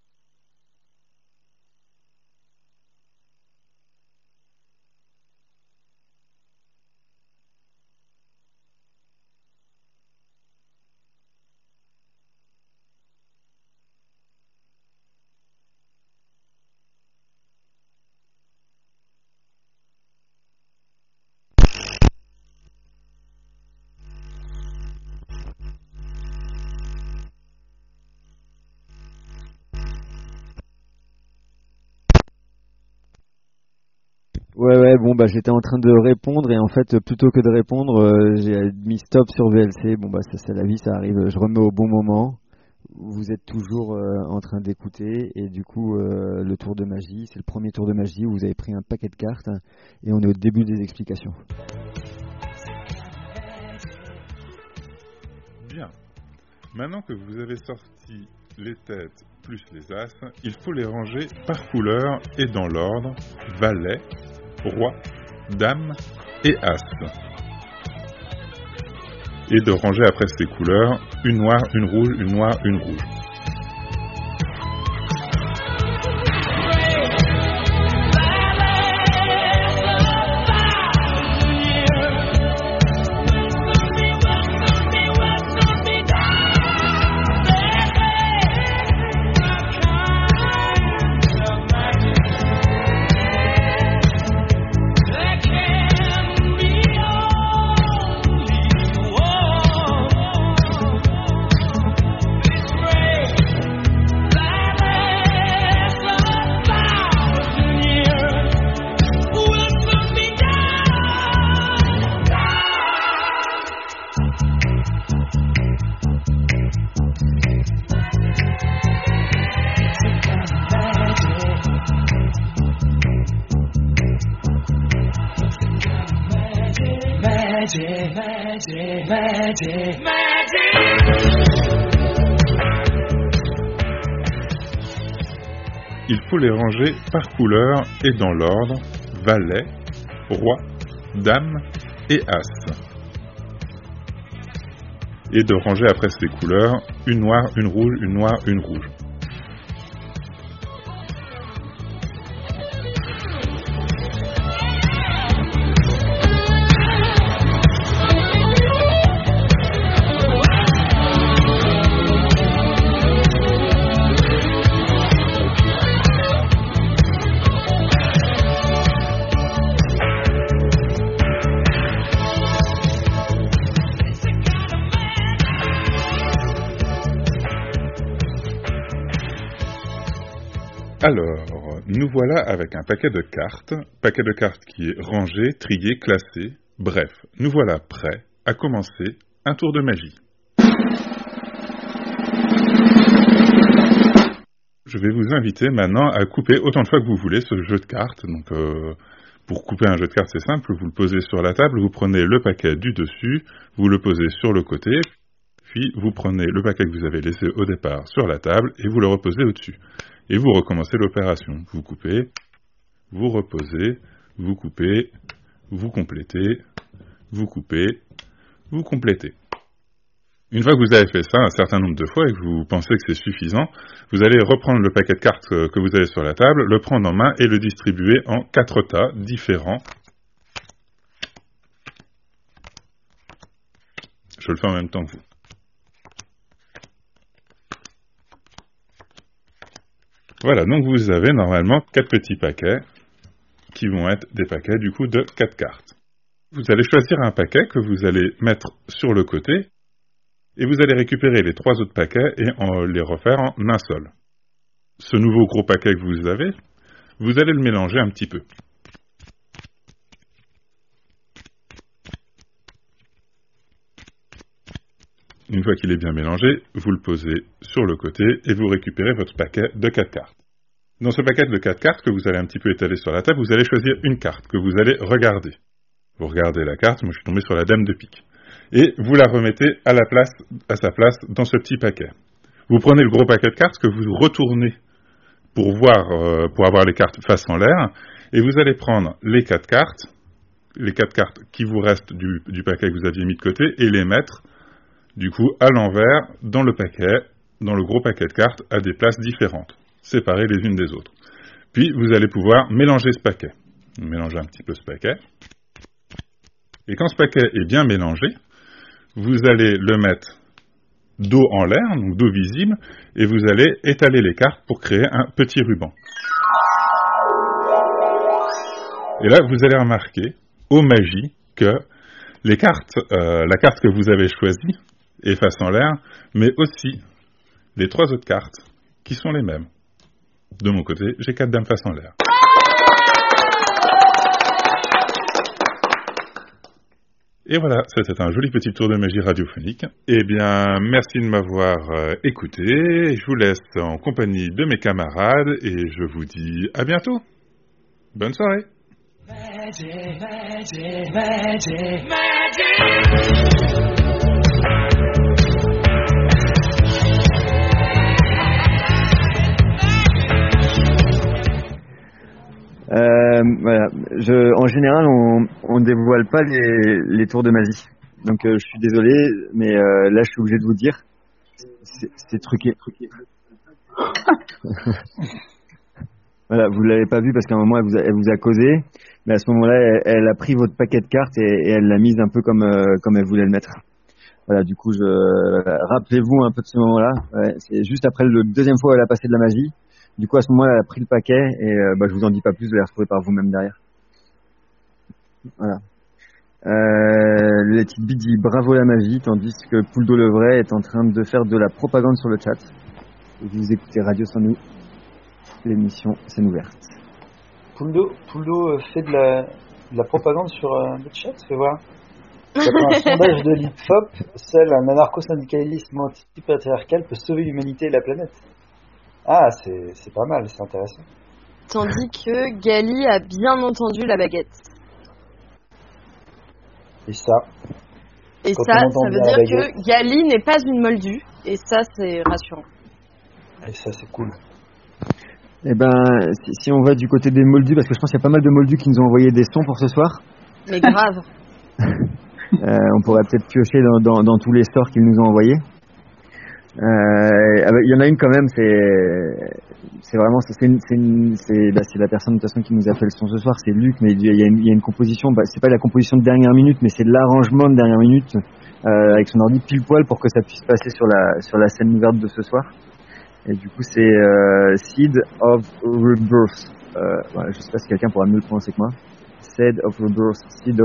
C: Ouais, bon, bah, j'étais en train de répondre et en fait, plutôt que de répondre, j'ai mis stop sur VLC. Bon, bah, ça, c'est la vie, ça arrive. Je remets au bon moment. Vous êtes toujours en train d'écouter et du coup, le tour de magie, c'est le premier tour de magie où vous avez pris un paquet de cartes et on est au début des explications.
J: Bien. Maintenant que vous avez sorti les têtes plus les as, il faut les ranger par couleur et dans l'ordre valet, roi, dame et as. Et de ranger après ces couleurs une noire, une rouge, une noire, une rouge. il faut les ranger par couleur et dans l'ordre valet, roi, dame et as. Et de ranger après ces couleurs une noire, une rouge, une noire, une rouge. Alors, nous voilà avec un paquet de cartes qui est rangé, trié, classé, bref, nous voilà prêts à commencer un tour de magie. Je vais vous inviter maintenant à couper autant de fois que vous voulez ce jeu de cartes. Donc, pour couper un jeu de cartes, c'est simple, vous le posez sur la table, vous prenez le paquet du dessus, vous le posez sur le côté, puis vous prenez le paquet que vous avez laissé au départ sur la table et vous le reposez au-dessus. Et vous recommencez l'opération. Vous coupez, vous reposez, vous coupez, vous complétez, vous coupez, vous complétez. Une fois que vous avez fait ça un certain nombre de fois et que vous pensez que c'est suffisant, vous allez reprendre le paquet de cartes que vous avez sur la table, le prendre en main et le distribuer en 4 tas différents. Je le fais en même temps que vous. Voilà, donc vous avez normalement 4 petits paquets qui vont être des paquets du coup de 4 cartes. Vous allez choisir un paquet que vous allez mettre sur le côté et vous allez récupérer les 3 autres paquets et les refaire en un seul. Ce nouveau gros paquet que vous avez, vous allez le mélanger un petit peu. Une fois qu'il est bien mélangé, vous le posez sur le côté et vous récupérez votre paquet de 4 cartes. Dans ce paquet de 4 cartes que vous allez un petit peu étaler sur la table, vous allez choisir une carte que vous allez regarder. Vous regardez la carte, moi je suis tombé sur la dame de pique. Et vous la remettez à sa place dans ce petit paquet. Vous prenez le gros paquet de cartes que vous retournez pour avoir les cartes face en l'air, et vous allez prendre les 4 cartes qui vous restent du paquet que vous aviez mis de côté, et les mettre du coup à l'envers dans le gros paquet de cartes à des places différentes, séparées les unes des autres. Puis vous allez pouvoir mélanger ce paquet. Mélangez un petit peu ce paquet. Et quand ce paquet est bien mélangé, vous allez le mettre dos en l'air, donc dos visible, et vous allez étaler les cartes pour créer un petit ruban. Et là, vous allez remarquer, aux magies, que la carte que vous avez choisie est face en l'air, mais aussi les 3 autres cartes qui sont les mêmes. De mon côté, j'ai 4 dames face en l'air. Et voilà, c'était un joli petit tour de magie radiophonique. Eh bien, merci de m'avoir écouté. Je vous laisse en compagnie de mes camarades et je vous dis à bientôt. Bonne soirée. Magic, magic, magic, magic.
C: Voilà. En général, on dévoile pas les tours de magie. Donc, je suis désolé, mais là, je suis obligé de vous dire, c'est truqué. Voilà, vous l'avez pas vu parce qu'à un moment, elle vous a causé, mais à ce moment-là, elle a pris votre paquet de cartes et elle l'a mise un peu comme elle voulait le mettre. Voilà, du coup, rappelez-vous un peu de ce moment-là. Ouais, c'est juste après le deuxième fois où elle a passé de la magie. Du coup, à ce moment-là, elle a pris le paquet et je vous en dis pas plus, vous allez retrouver par vous-même derrière. Voilà. Let It Be dit bravo la magie, tandis que Pouldo le vrai est en train de faire de la propagande sur le chat. Et vous écoutez Radio Sans Nous, l'émission scène ouverte.
G: Pouldo fait de la propagande sur le chat, fais voir. D'après un sondage de l'IFOP, seul un anarcho-syndicalisme anti-patriarcal peut sauver l'humanité et la planète. Ah, c'est pas mal, c'est intéressant.
B: Tandis que Gali a bien entendu la baguette.
G: Et ça
B: veut dire que Gali n'est pas une moldue. Et ça, c'est rassurant.
G: Et ça, c'est cool.
C: Eh ben, si on va du côté des moldus, parce que je pense qu'il y a pas mal de moldus qui nous ont envoyé des sons pour ce soir.
B: Mais grave.
C: On pourrait peut-être piocher dans tous les stores qu'ils nous ont envoyés. Il y en a une quand même, c'est vraiment c'est la personne de toute façon qui nous a fait le son ce soir, c'est Luc, mais il y a une composition, c'est pas la composition de dernière minute, mais c'est de l'arrangement de dernière minute avec son ordi pile poil pour que ça puisse passer sur la scène ouverte de ce soir. Et du coup c'est Seed of Rebirth. Voilà, je sais pas si quelqu'un pourra mieux le prononcer que moi. Seed of Rebirth.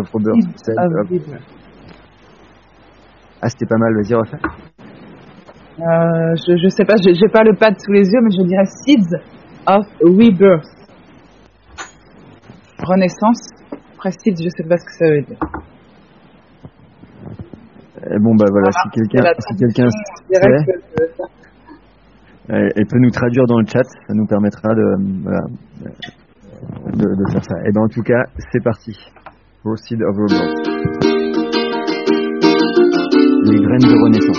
C: Ah, c'était pas mal, vas-y refais.
H: Je sais pas, j'ai pas le pad sous les yeux, mais je dirais Seeds of Rebirth. Renaissance. Après Seeds, je sais pas ce que ça veut dire.
C: Et bon bah voilà, si quelqu'un sait, elle peut nous traduire dans le chat, ça nous permettra de faire ça. Et ben en tout cas, c'est parti. Seed of Rebirth. Les graines de renaissance.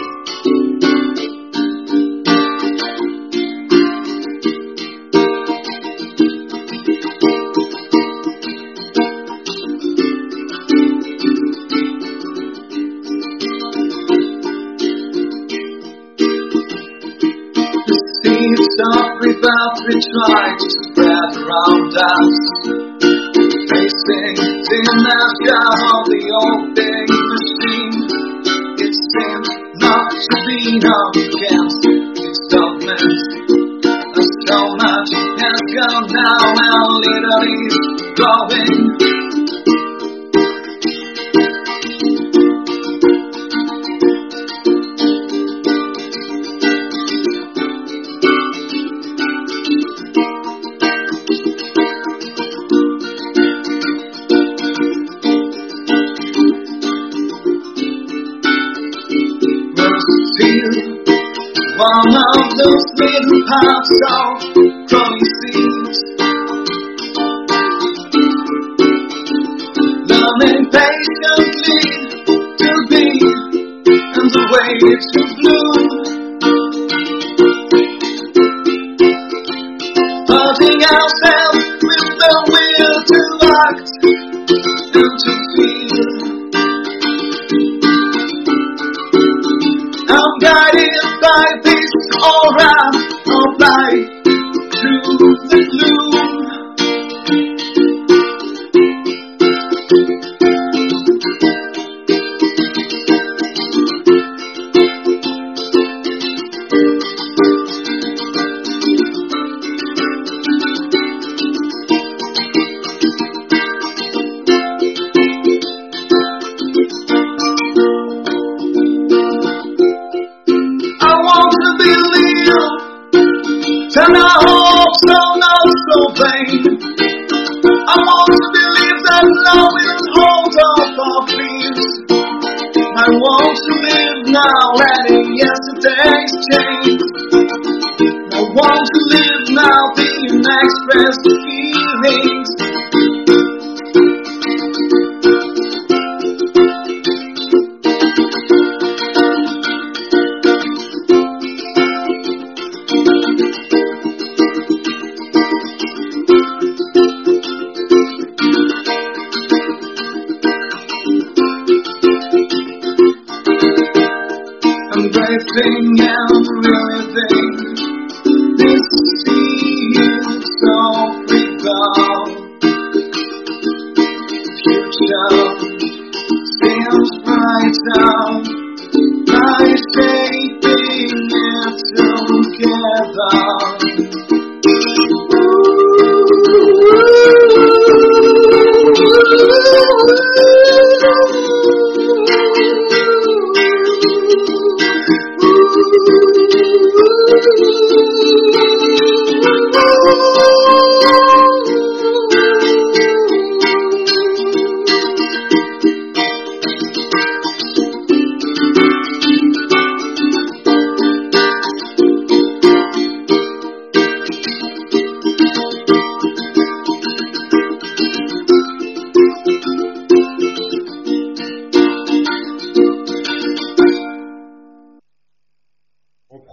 K: We try to spread around us, facing the master of the old big machine. It seems not to be enough against its dogmas. So much has gone now and little is going. One of those little parts of growing seeds, learning patiently to be and the way to bloom, putting ourselves with the will to act and to feel. I'm guided by this aura of light through the gloom. Turn our hopes are not so vain. I want to believe that love will hold up our fears. I want to live now, letting yesterday's change. I want to live now, being expressed feelings. Breathing and breathing, this seeds of rebirth. Future seems brighter by shaping it together.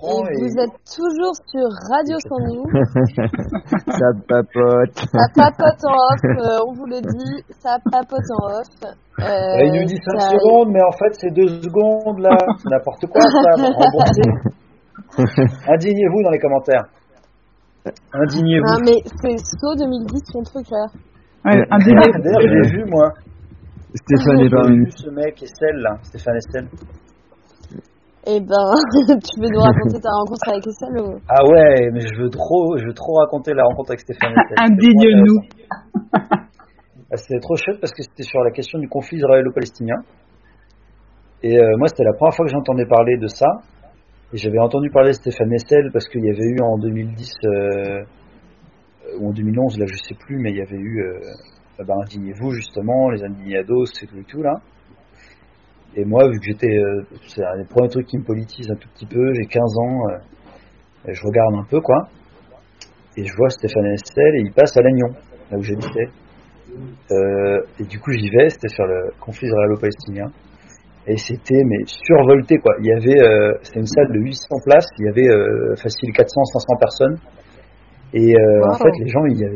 G: reprend et...
B: Vous êtes toujours sur Radio Sans Nous.
C: Ça papote.
B: Ça papote en off, on vous le dit, ça papote en off.
G: Il nous dit 5 secondes, mais en fait c'est 2 secondes là. C'est n'importe quoi ça, remboursé. Indignez-vous dans les commentaires. Indignez-vous.
B: Non mais c'est So 2010 son truc là.
H: Ouais,
G: D'ailleurs, je l'ai vu moi.
C: Stéphane est
G: J'ai
C: parmi
G: vu
C: nous.
G: ce mec Estelle là, Stéphane Estelle.
B: Eh ben, tu veux nous raconter ta rencontre avec Estelle ou...
G: Ah ouais, mais je veux trop raconter la rencontre avec Stéphane Estelle.
H: Indigne-nous.
G: C'était trop chouette parce que c'était sur la question du conflit israélo-palestinien. Et moi, c'était la première fois que j'entendais parler de ça. Et j'avais entendu parler de Stéphane Estelle parce qu'il y avait eu en 2010 ou en 2011, là je sais plus, mais il y avait eu Indignez-vous justement, les Indignados, c'est tout et tout là. Et moi, vu que c'est un des premiers trucs qui me politise un tout petit peu, j'ai 15 ans, je regarde un peu quoi. Et je vois Stéphane Estelle et il passe à Lannion, là où j'habitais. Et du coup j'y vais, c'était sur le conflit israélo-palestinien. Et c'était survolté quoi. Il y avait, c'était une salle de 800 places, il y avait facile 400-500 personnes. Et en fait les gens, il y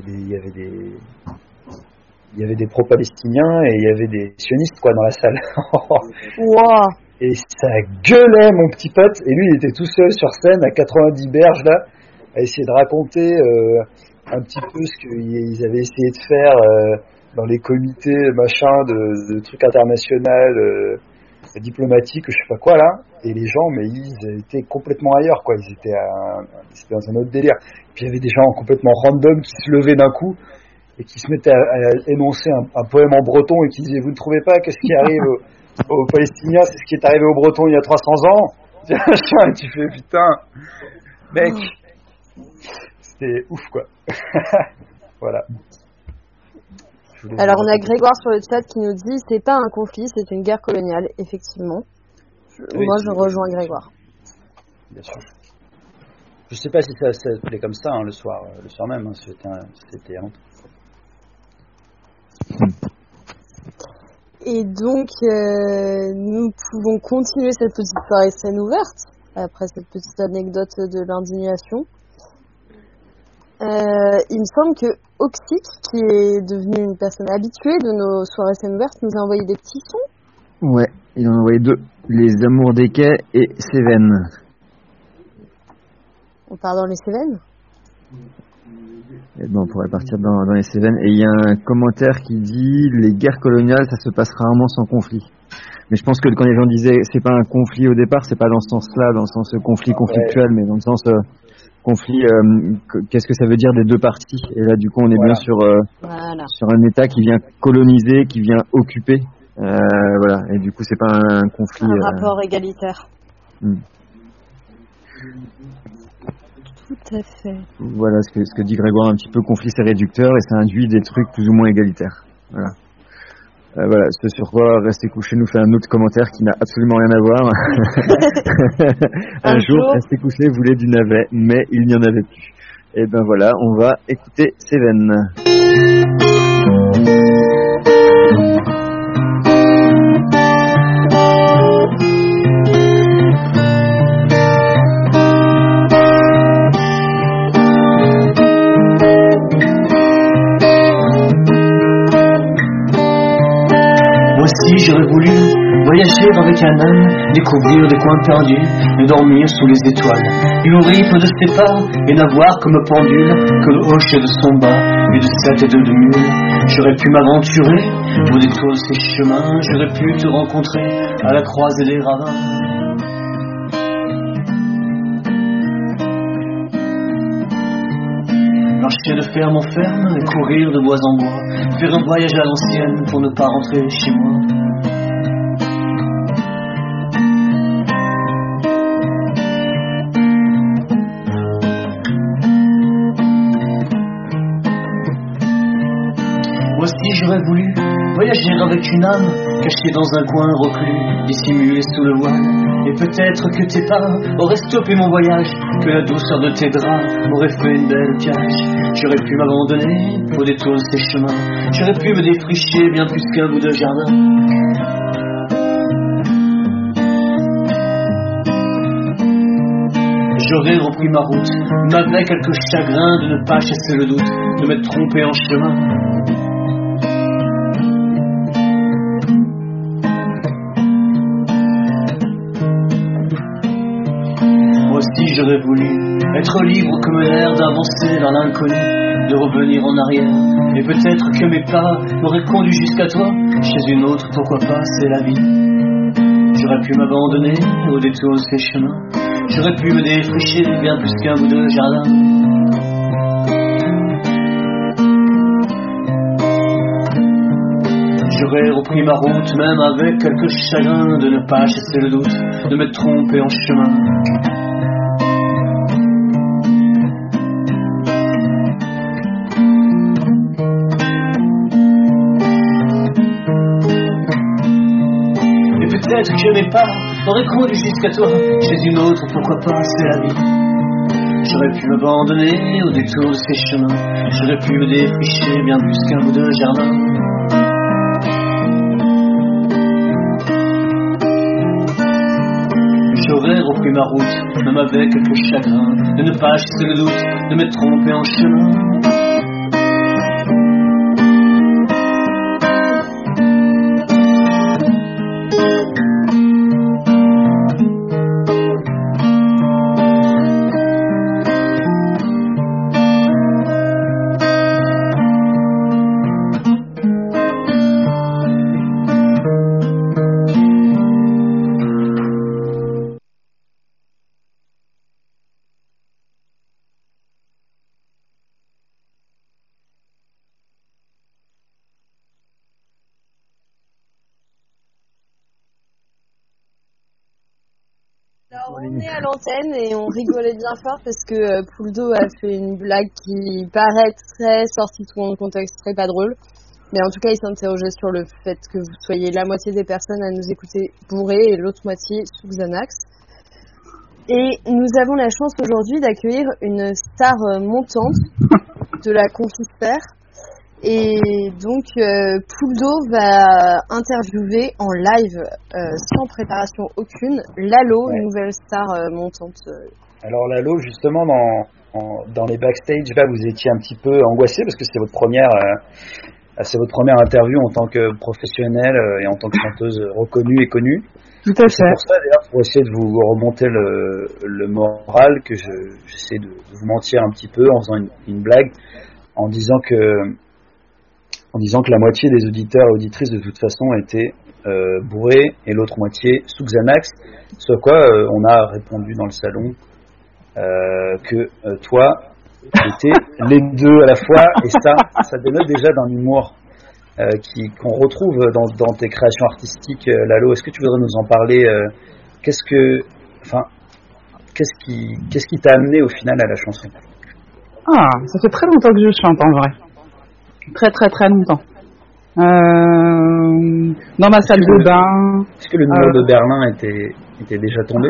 G: avait des pro-palestiniens et il y avait des sionistes quoi dans la salle.
B: Wow.
G: Et ça gueulait mon petit pote. Et lui il était tout seul sur scène à 90 berges là, à essayer de raconter un petit peu ce qu'ils avaient essayé de faire dans les comités machin de trucs internationaux diplomatiques, je sais pas quoi là. Et les gens, mais ils étaient complètement ailleurs quoi. C'était dans un autre délire. Puis il y avait des gens complètement random qui se levaient d'un coup et qui se mettaient à énoncer un poème en breton et qui disaient vous ne trouvez pas qu'est-ce qui arrive aux Palestiniens, c'est ce qui est arrivé aux Bretons il y a 300 ans. Et tu fais putain mec, c'était ouf quoi. Voilà.
B: Alors on a Grégoire sur le chat qui nous dit c'est pas un conflit, c'est une guerre coloniale, effectivement.
G: Oui,
B: moi je rejoins Grégoire.
G: Bien sûr. Je sais pas si ça s'appelait comme ça le soir même, c'était honte.
B: Et donc nous pouvons continuer cette petite soirée scène ouverte après cette petite anecdote de l'indignation. Il me semble que Oxyc, qui est devenu une personne habituée de nos soirées scènes ouvertes, nous a envoyé des petits sons.
C: Ouais, il en a envoyé 2. Les Amours des Quais et Cévennes.
B: On part dans les Cévennes.
C: Et ben, on pourrait partir dans les Cévennes. Et il y a un commentaire qui dit les guerres coloniales, ça se passe rarement sans conflit. Mais je pense que quand les gens disaient c'est pas un conflit au départ, c'est pas dans ce sens-là, dans le sens conflit conflictuel, mais dans le sens conflit, qu'est-ce que ça veut dire des deux parties. Et là, du coup, on est bien sur un État qui vient coloniser, qui vient occuper. Voilà. Et du coup, c'est pas un conflit.
B: Un rapport égalitaire. Tout à fait.
C: Voilà ce que dit Grégoire, un petit peu conflit, c'est réducteur et ça induit des trucs plus ou moins égalitaires. Voilà. Voilà, ce sur quoi Restez couché nous fait un autre commentaire qui n'a absolument rien à voir. Un jour, Restez couché voulait du navet, mais il n'y en avait plus. Et ben voilà, on va écouter Cévennes.
L: J'aurais voulu voyager avec un homme, découvrir des coins perdus et dormir sous les étoiles. Et au rythme de ses pas et n'avoir comme pendule que le hocher de son bas et de sa tête de mule. J'aurais pu m'aventurer au détour de ces chemins, j'aurais pu te rencontrer à la croisée des ravins. Marcher de ferme en ferme et courir de bois en bois, faire un voyage à l'ancienne pour ne pas rentrer chez moi. J'aurais voulu voyager avec une âme cachée dans un coin reclus, dissimulée sous le voile. Et peut-être que tes pas auraient stoppé mon voyage, que la douceur de tes draps m'aurait fait une belle cage. J'aurais pu m'abandonner au détour de ces chemins, j'aurais pu me défricher bien plus qu'un bout de jardin. J'aurais repris ma route, malgré quelques chagrins de ne pas chasser le doute, de m'être trompé en chemin. Moi aussi j'aurais voulu être libre comme l'air, d'avancer vers l'inconnu, de revenir en arrière. Et peut-être que mes pas m'auraient conduit jusqu'à toi, chez une autre, pourquoi pas, c'est la vie. J'aurais pu m'abandonner au détour de ces chemins, j'aurais pu me défricher bien plus qu'un bout de jardin. J'aurais repris ma route, même avec quelques chagrins, de ne pas chasser le doute, de m'être trompé en chemin. Peut-être que mes pas m'auraient conduit jusqu'à toi, chez une autre, pourquoi pas, c'est la vie. J'aurais pu m'abandonner au détour de ces chemins, j'aurais pu me défricher bien plus qu'un bout de jardin. J'aurais repris ma route, même avec quelques chagrins, de ne pas chasser le doute, de m'être trompé en chemin.
B: Alors, on est à l'antenne et on rigolait bien fort parce que Pouldo a fait une blague qui paraît très sortie de son contexte, très pas drôle. Mais en tout cas, il s'interrogeait sur le fait que vous soyez la moitié des personnes à nous écouter bourrés et l'autre moitié sous Xanax. Et nous avons la chance aujourd'hui d'accueillir une star montante de la Confisphère. Et donc, Pouldo va interviewer en live, sans préparation aucune, Lalo, une nouvelle star montante.
G: Alors Lalo, justement, dans les backstage, là, vous étiez un petit peu angoissé parce que c'est votre première interview en tant que professionnelle et en tant que chanteuse reconnue et connue.
H: Tout à fait.
G: C'est pour ça, d'ailleurs, pour essayer de vous remonter le moral, que j'essaie de vous mentir un petit peu en faisant une blague, en disant que la moitié des auditeurs et auditrices de toute façon étaient bourrés et l'autre moitié sous Xanax, ce à quoi on a répondu dans le salon que toi étais les deux à la fois, et ça dénote déjà d'un humour qu'on retrouve dans tes créations artistiques. Lalo, est-ce que tu voudrais nous en parler? Qu'est-ce qui t'a amené au final à la chanson?
H: Ah, ça fait très longtemps que je chante en vrai. Très très très longtemps. Dans ma salle de bain.
G: Est-ce que le mur de Berlin était déjà tombé?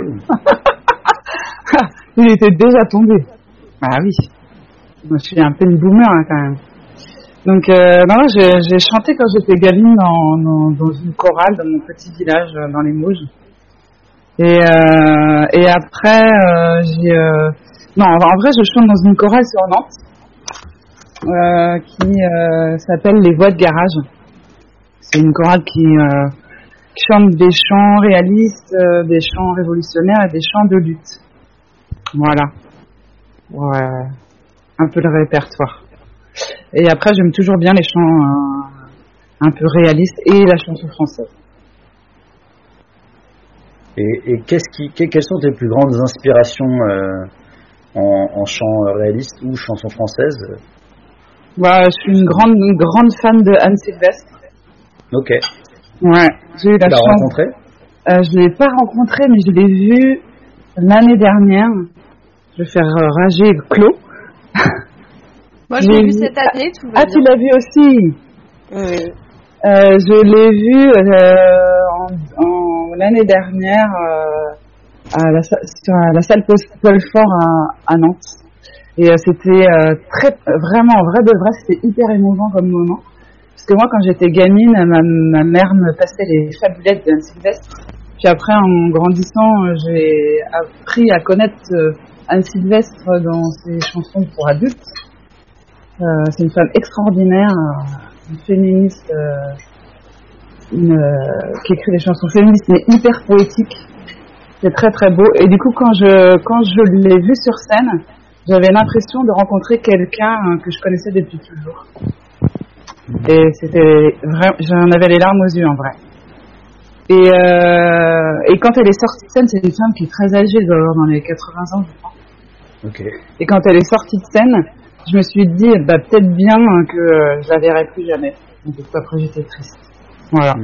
H: Il était déjà tombé. Ah oui. Moi, je suis un peu une boomer hein, quand même. Donc non, j'ai chanté quand j'étais gamine dans une chorale dans mon petit village dans les Mauges. Et après non, en vrai je chante dans une chorale sur Nantes. Qui s'appelle Les Voix de Garage. C'est une chorale qui chante des chants réalistes, des chants révolutionnaires et des chants de lutte. Voilà. Ouais. Un peu le répertoire. Et après, j'aime toujours bien les chants un peu réalistes et la chanson française.
G: Et quelles sont tes plus grandes inspirations en chant réaliste ou chanson française?
H: Je suis une grande fan de Anne Sylvestre.
G: Ok.
H: Ouais, j'ai eu la chance.
G: Tu l'as rencontrée?
H: Je l'ai pas rencontrée, mais je l'ai vue l'année dernière. Je vais faire rager Claude.
B: Moi, je l'ai vue cette année. Tout va bien.
H: Tu l'as vue aussi?
B: Oui.
H: Je l'ai vue l'année dernière à la salle Paul Fort à Nantes. Et c'était vraiment, vrai de vrai, c'était hyper émouvant comme moment. Parce que moi, quand j'étais gamine, ma mère me passait les fabulettes d'Anne Sylvestre. Puis après, en grandissant, j'ai appris à connaître Anne Sylvestre dans ses chansons pour adultes. C'est une femme extraordinaire, une féministe, qui écrit des chansons féministes mais hyper poétiques. C'est très très beau. Et du coup, quand je l'ai vue sur scène, j'avais l'impression de rencontrer quelqu'un que je connaissais depuis toujours. Et c'était vraiment, j'en avais les larmes aux yeux en vrai. Et quand elle est sortie de scène, c'est une femme qui est très âgée, elle doit avoir dans les 80 ans, je crois.
G: Ok.
H: Et quand elle est sortie de scène, je me suis dit, peut-être bien que je la verrai plus jamais. Donc après, j'étais triste. Voilà.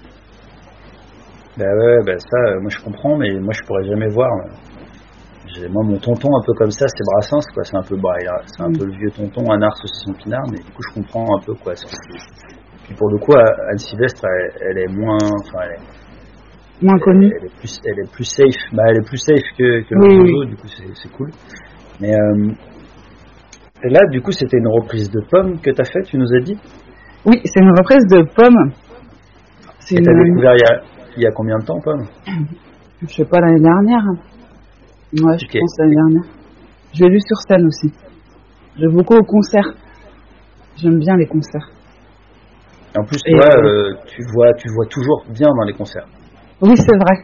G: Bah ouais, ça, moi je comprends, mais moi je pourrais jamais voir. Moi, mon tonton un peu comme ça, c'est Brassens, quoi. C'est un peu, c'est un peu le vieux tonton, un ars aussi son pinard, mais du coup je comprends un peu quoi. Puis pour le coup, Anne Sylvestre, elle est moins,
H: moins connue.
G: Elle est plus safe. Elle est plus safe que
H: oui.
G: Du coup c'est cool. Mais là, du coup, c'était une reprise de Pomme que t'as faite, tu nous as dit.
H: Oui, c'est une reprise de Pomme.
G: Et t'as découvert il y a combien de temps, Pomme?
H: Je sais pas, l'année dernière. Ouais, je pense l'année dernière. Je l'ai lu sur scène aussi. Je vais beaucoup aux concerts. J'aime bien les concerts.
G: En plus, toi, tu vois toujours bien dans les concerts.
H: Oui, c'est vrai.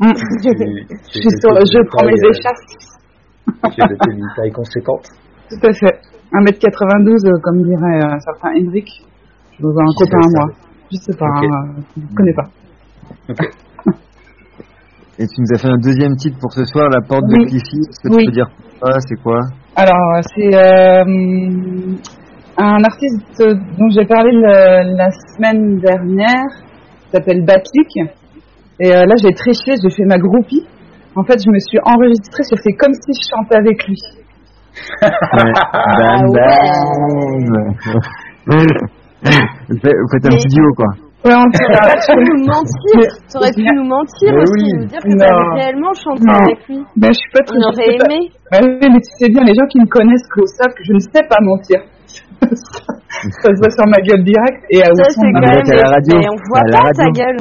H: Je prends mes échasses.
G: Tu es d'une taille conséquente.
H: Tout à fait. 1m92, comme dirait un certain Hendrik. Je dois voir un copain à moi. Je sais pas, je ne connais pas.
G: Okay.
C: Et tu nous as fait un deuxième titre pour ce soir, La Porte de Clichy. Est-ce que tu peux dire quoi, c'est quoi?
H: Alors, c'est un artiste dont j'ai parlé la semaine dernière, qui s'appelle Batlik. Et là, j'ai triché, j'ai fait ma groupie. En fait, je me suis enregistrée, j'ai fait comme si je chantais avec lui.
C: Vous faites un petit duo, quoi.
B: Ouais, tu aurais pu nous mentir aussi, nous dire que tu avais réellement chanté avec lui.
H: Je suis pas très...
B: On aurait aimé.
H: Mais tu sais bien, les gens qui me connaissent savent que je ne sais pas mentir. Ça se voit sur ma gueule directe et à
B: ça, c'est quand même
C: à la radio.
B: Mais on voit pas ta gueule.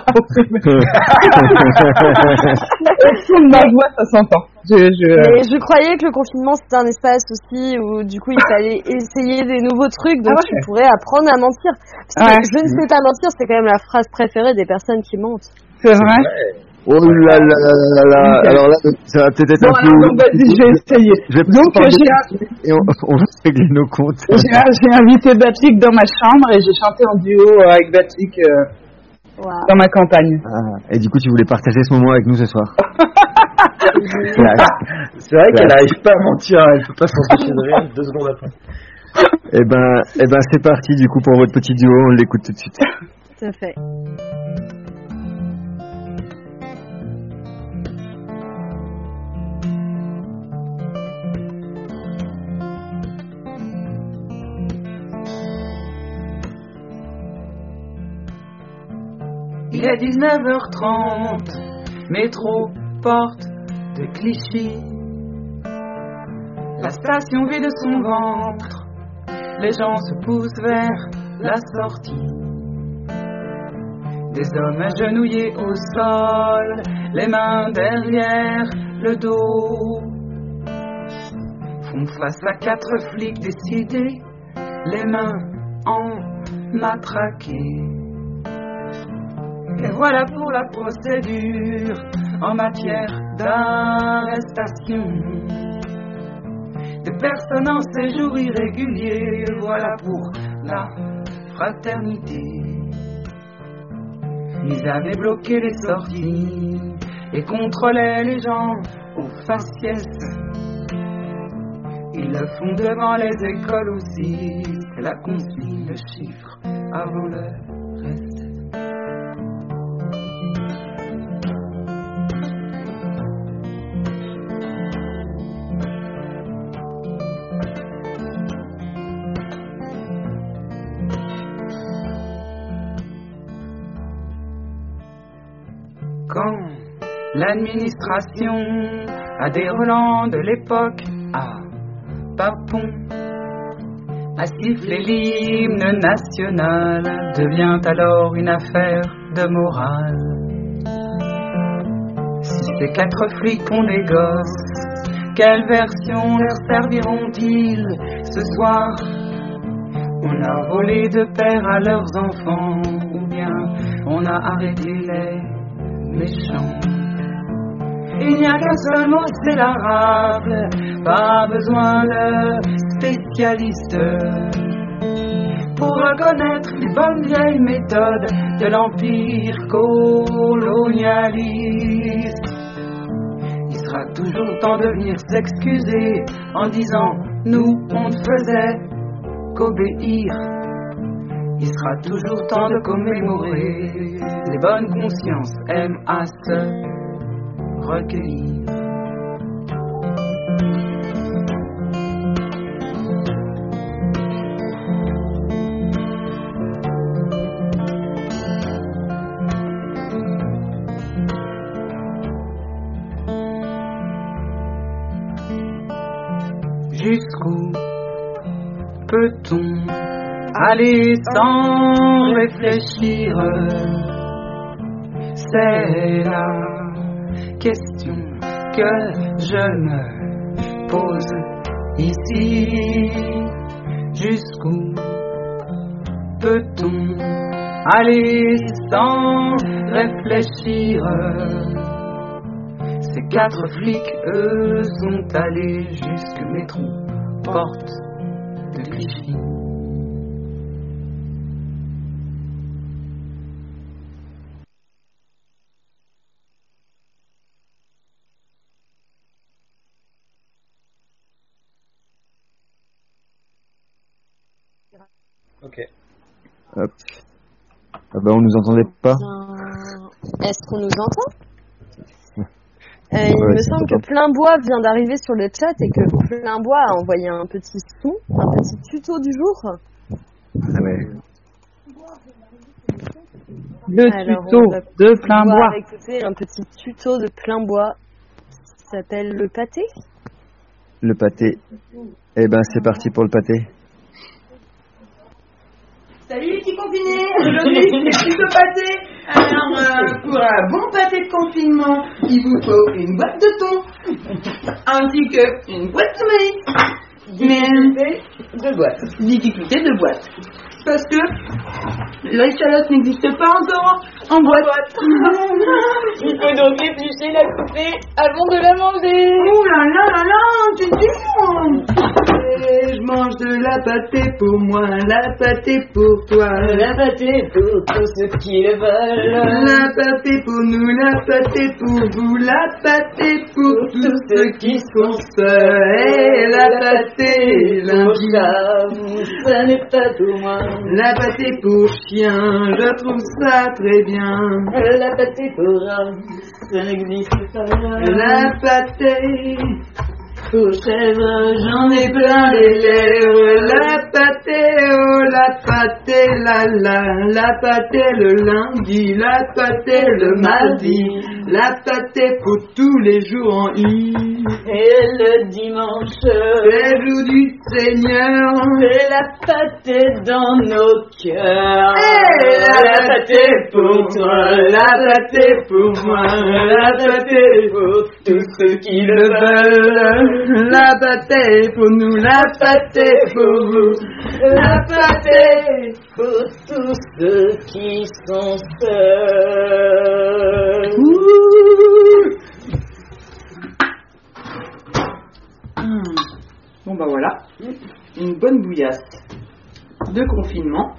H: Au fond de ma voix, ça s'entend.
B: Mais je croyais que le confinement c'était un espace aussi où du coup il fallait essayer des nouveaux trucs, donc tu pourrais apprendre à mentir. Parce que je ne sais pas mentir, c'est quand même la phrase préférée des personnes qui mentent.
H: C'est vrai.
C: Oh là là là là. Alors là, ça va peut-être être un peu...
H: vas-y, je vais essayer.
C: Donc, et on va régler nos comptes.
H: J'ai invité Batlik dans ma chambre et j'ai chanté en duo avec Batlik dans ma campagne.
C: Et du coup, tu voulais partager ce moment avec nous ce soir.
G: C'est vrai qu'elle n'arrive pas à mentir, elle peut pas s'empêcher de rire 2 secondes après.
C: Eh ben, c'est parti du coup pour votre petit duo, on l'écoute tout de suite.
B: Tout à fait.
H: Il est 19h30, métro, porte de Clichy. La station vide son ventre, les gens se poussent vers la sortie. Des hommes agenouillés au sol, les mains derrière le dos, font face à 4 flics décidés, les mains en matraquées. Et voilà pour la procédure en matière d'arrestation des personnes en séjour irrégulier. Voilà pour la fraternité. Ils avaient bloqué les sorties et contrôlaient les gens au faciès. Ils le font devant les écoles aussi. C'est la consigne, le chiffre avant le reste. Quand l'administration a des relents de l'époque à Papon, à siffler l'hymne national devient alors une affaire de morale. Ces 4 flics ont des gosses. Quelle version leur serviront-ils ce soir? On a volé de père à leurs enfants, ou bien on a arrêté les méchants. Il n'y a qu'un seul mot, c'est l'arabe. Pas besoin de spécialiste pour reconnaître les bonnes vieilles méthodes de l'empire colonialiste. Il sera toujours temps de venir s'excuser en disant nous on ne faisait qu'obéir. Il sera toujours temps de commémorer. Les bonnes consciences aiment à se recueillir. Jusqu'où peut-on aller sans réfléchir? C'est la question que je me pose ici. Jusqu'où peut-on aller sans réfléchir? Ces 4 flics, eux, sont allés jusque métro, porte de Clichy.
G: Ok.
C: Hop. Ah bah on nous entendait pas.
B: Est-ce qu'on nous entend? Il me semble que Plein-Bois vient d'arriver sur le chat et que Plein-Bois a envoyé un petit son, un petit tuto du jour.
C: Ah ouais.
H: Le tuto de Plein-Bois.
B: On va écouter un petit tuto de Plein-Bois qui s'appelle le pâté.
C: Le pâté. Eh ben c'est parti pour le pâté.
M: Salut les petits confinés, aujourd'hui c'est tuto pâté. Alors pour un bon pâté de confinement, il vous faut une boîte de thon, ainsi qu'une boîte de maïs. Mais deux boîtes. Difficulté de boîte. Parce que l'échalote n'existe pas encore en boîte.
B: Il faut donc éplucher la couper avant de la manger.
M: Ouh là là là là, tu dis je mange de la pâté pour moi, la pâté pour toi,
B: la pâté pour tous ceux qui le veulent,
M: la pâté pour nous, la pâté pour vous, la pâté pour tous ceux qui sont seuls, et la pâté lundi,
B: ça n'est pas pour moi,
M: la pâté pour chien, je trouve ça très bien,
B: la pâté pour homme, ça n'existe pas,
M: la pâté
B: pour chèvre,
M: j'en ai plein les lèvres, la pâté, oh la pâté, la pâté le lundi, la pâté le mardi, la pâté pour tous les jours en I.
B: Et le dimanche,
M: c'est le jour du Seigneur,
B: c'est la pâté dans nos cœurs.
M: Et la pâté pour toi, la pâté pour moi, la pâté pour tous ceux qui le veulent. La pâté pour nous, la pâté pour vous, la pâté
B: pour tous ceux qui sont seuls.
M: Bon bah voilà, une bonne bouillasse de confinement.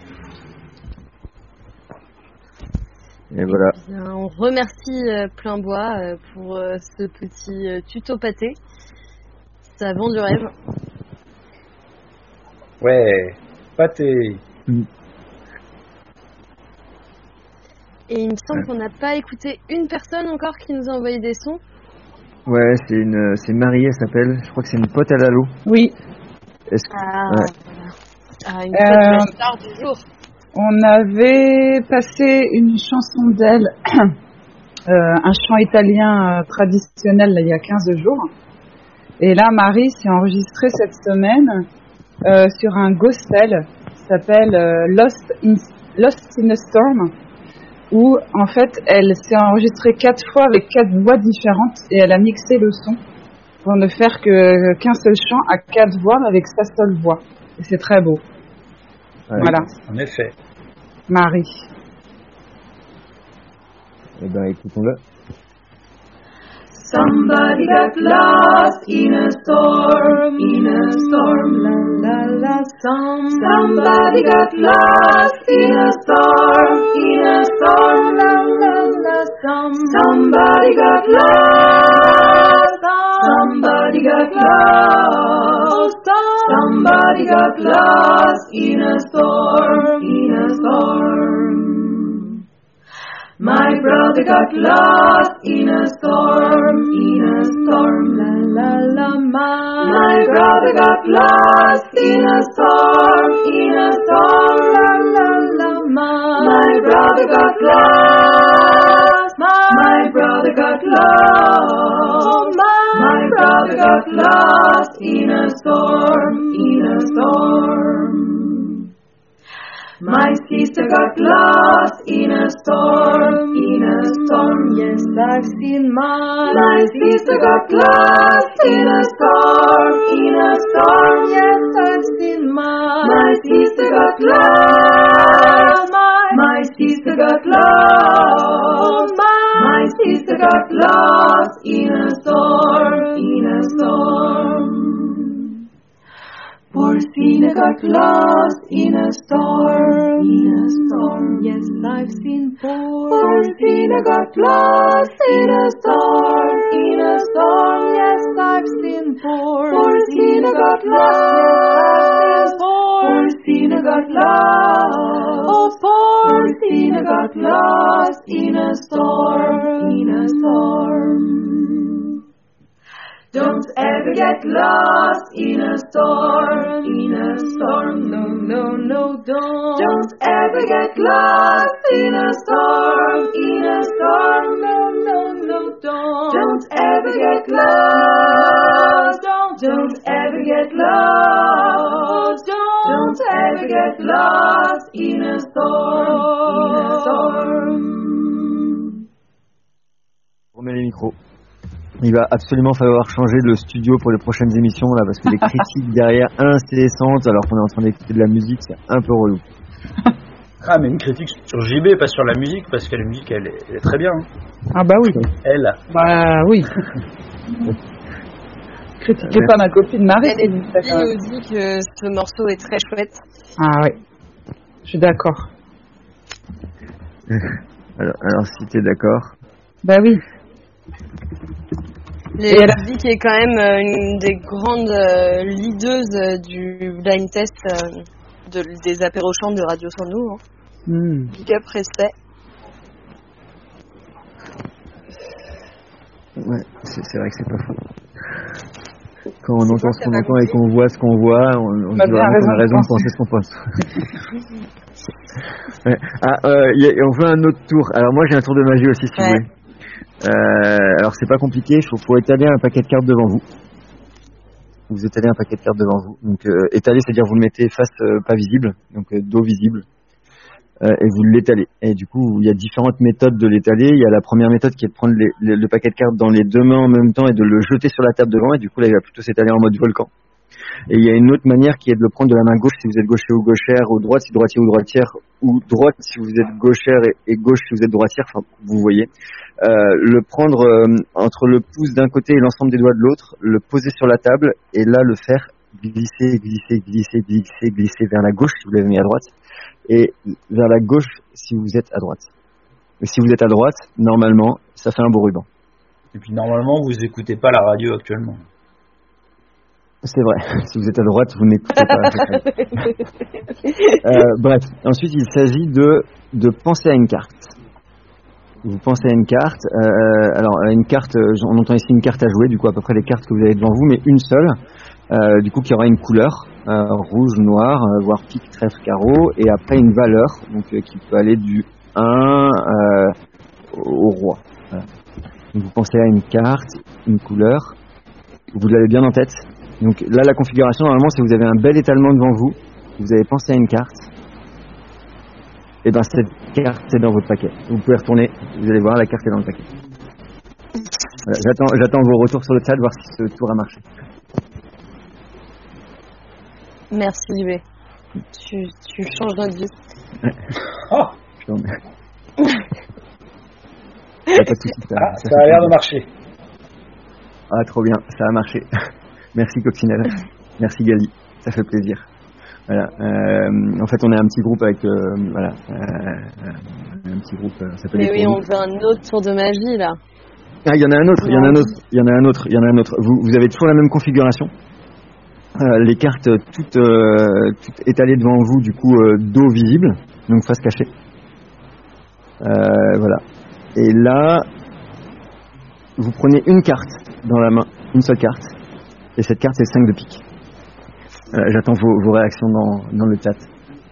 C: Et voilà.
B: Bien, on remercie Plein-Bois pour ce petit tuto pâté. Ça vend du rêve.
G: Ouais, pâté.
B: Et il me semble qu'on n'a pas écouté une personne encore qui nous a envoyé des sons.
C: Ouais, c'est Marie, elle s'appelle. Je crois que c'est une pote à Lalo.
H: Oui.
C: Est-ce que...
B: une pote star du jour.
H: On avait passé une chanson d'elle, un chant italien traditionnel là, il y a 15 jours. Et là, Marie s'est enregistrée cette semaine sur un gospel qui s'appelle Lost in a Storm. où en fait elle s'est enregistrée 4 fois avec 4 voix différentes et elle a mixé le son pour ne faire qu'un seul chant à 4 voix avec sa seule voix. Et c'est très beau.
C: Ouais.
H: Voilà,
G: En effet.
H: Marie.
C: Eh ben, écoutons-le.
M: Somebody got lost in a storm, la la la. Somebody got lost in a storm, la la la. Somebody got lost. Somebody got lost. Somebody got lost in a storm. My brother got lost in a storm, la la la. My brother got lost in a storm, la la la. My brother got lost. My brother got lost. My brother got lost in a storm, My sister got lost in a storm, Yes, I've seen mine. My sister got lost in a storm, Yes, I've seen mine. My sister got lost. My sister got lost. My sister got lost in a storm. Poor Sina got lost in a storm, Yes, I've seen poor Sina got lost in a storm, Yes, I've seen poor Sina got lost. Poor Sina got lost. Oh, poor Sina got lost in a storm. Don't ever get lost in a storm, No, no, no, don't. Don't ever get lost in a storm, No, no, no, don't. Don't ever get lost. Don't ever get lost. Don't ever get lost in a storm.
C: On met les micros. Il va absolument falloir changer le studio pour les prochaines émissions là, parce que les critiques derrière incessantes alors qu'on est en train d'écouter de la musique, c'est un peu relou.
G: Ah, mais une critique sur JB, pas sur la musique, parce que la musique elle est très bien.
H: Ah bah oui.
G: Elle.
H: Bah oui. Critiquez pas ma copine Marie.
B: Elle nous dit que ce morceau est très chouette.
H: Ah oui. Je suis d'accord.
C: Alors si t'es d'accord.
H: Bah oui.
B: La musique est quand même une des grandes leaders du blind test des apérochants de Radio Sans Nous. Big up, respect.
C: Ouais, c'est vrai que c'est pas faux. Quand on entend ce qu'on entend et qu'on voit ce qu'on voit, on a raison de penser ce qu'on pense. Ouais. On fait un autre tour. Alors moi j'ai un tour de magie aussi si vous voulez. Alors c'est pas compliqué, il faut étaler un paquet de cartes devant vous. Vous étalez un paquet de cartes devant vous. Donc étaler, c'est-à-dire vous le mettez face pas visible, donc dos visible, et vous l'étalez. Et du coup, il y a différentes méthodes de l'étaler. Il y a la première méthode qui est de prendre le paquet de cartes dans les deux mains en même temps et de le jeter sur la table devant, et du coup là il va plutôt s'étaler en mode volcan. Et il y a une autre manière qui est de le prendre de la main gauche si vous êtes gaucher ou gauchère, ou droite si droitier ou droitière, ou droite si vous êtes gauchère et gauche si vous êtes droitière, enfin vous voyez. Le prendre entre le pouce d'un côté et l'ensemble des doigts de l'autre, le poser sur la table et là le faire glisser vers la gauche si vous l'avez mis à droite et vers la gauche si vous êtes à droite. Et si vous êtes à droite, normalement, ça fait un beau ruban.
G: Et puis normalement, vous écoutez pas la radio actuellement.
C: C'est vrai, si vous êtes à droite, vous n'écoutez pas. Bref, ensuite il s'agit de penser à une carte. Vous pensez à une carte, alors une carte, on entend ici une carte à jouer, du coup à peu près les cartes que vous avez devant vous, mais une seule, du coup qui aura une couleur, rouge, noir, voire pique, trèfle, carreau, et après une valeur, donc qui peut aller du 1 au roi. Voilà. Donc vous pensez à une carte, une couleur, vous l'avez bien en tête. Donc là la configuration normalement c'est que vous avez un bel étalement devant vous, vous avez pensé à une carte, et ben cette carte c'est dans votre paquet. Vous pouvez retourner, vous allez voir, la carte est dans le paquet. Voilà, j'attends vos retours sur le chat, voir si ce tour a marché.
B: Merci JB. Tu changes notre vie.
G: Oh,
C: Pas de soucis,
G: ça a l'air de marcher.
C: Ah, trop bien, ça a marché. Merci Coccinelle, merci Gali, ça fait plaisir. Voilà. En fait, on est un petit groupe avec, un petit groupe. Ça s'appelle.
B: Mais oui, on veut un autre tour de magie là.
C: Ah, il y en a un autre. Vous avez toujours la même configuration. Les cartes toutes étalées devant vous, du coup dos visible, donc face cachée. Voilà. Et là, vous prenez une carte dans la main, une seule carte, et cette carte c'est 5 de pique. J'attends vos réactions dans le chat.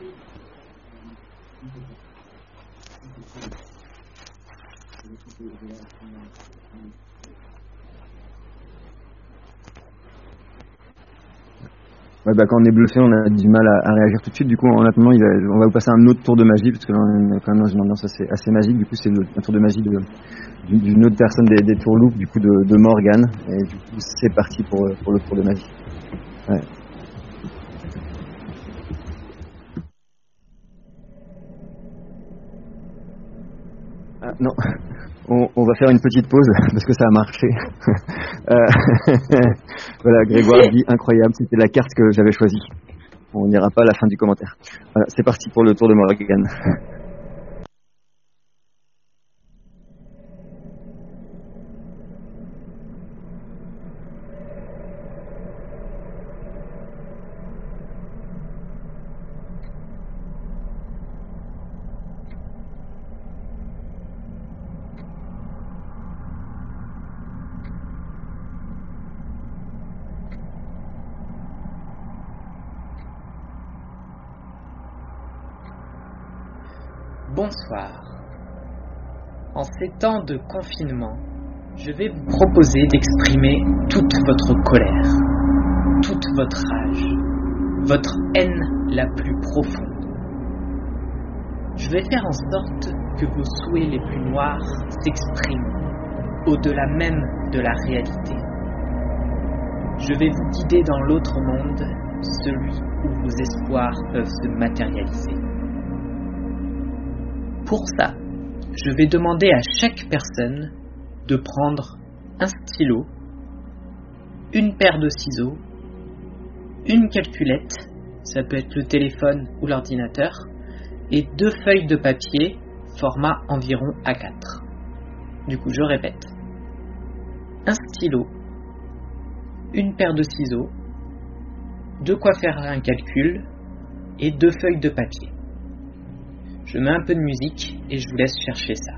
C: Ouais, quand on est bluffé, on a du mal à réagir tout de suite. Du coup, en attendant, on va vous passer un autre tour de magie, parce que là, on est quand même dans une ambiance assez magique. Du coup, c'est un tour de magie d'une autre personne des tours loups, du coup, de Morgane. Et du coup, c'est parti pour le tour de magie. Ouais. Ah, non. On va faire une petite pause parce que ça a marché. Voilà, Grégoire dit incroyable, c'était la carte que j'avais choisie. On n'ira pas à la fin du commentaire. Voilà, c'est parti pour le tour de Morgane.
N: Bonsoir. En ces temps de confinement, je vais vous proposer d'exprimer toute votre colère, toute votre rage, votre haine la plus profonde. Je vais faire en sorte que vos souhaits les plus noirs s'expriment au-delà même de la réalité. Je vais vous guider dans l'autre monde, celui où vos espoirs peuvent se matérialiser. Pour ça, je vais demander à chaque personne de prendre un stylo, une paire de ciseaux, une calculette, ça peut être le téléphone ou l'ordinateur, et 2 feuilles de papier, format environ A4. Du coup, je répète. Un stylo, une paire de ciseaux, de quoi faire un calcul, et 2 feuilles de papier. Je mets un peu de musique et je vous laisse chercher ça.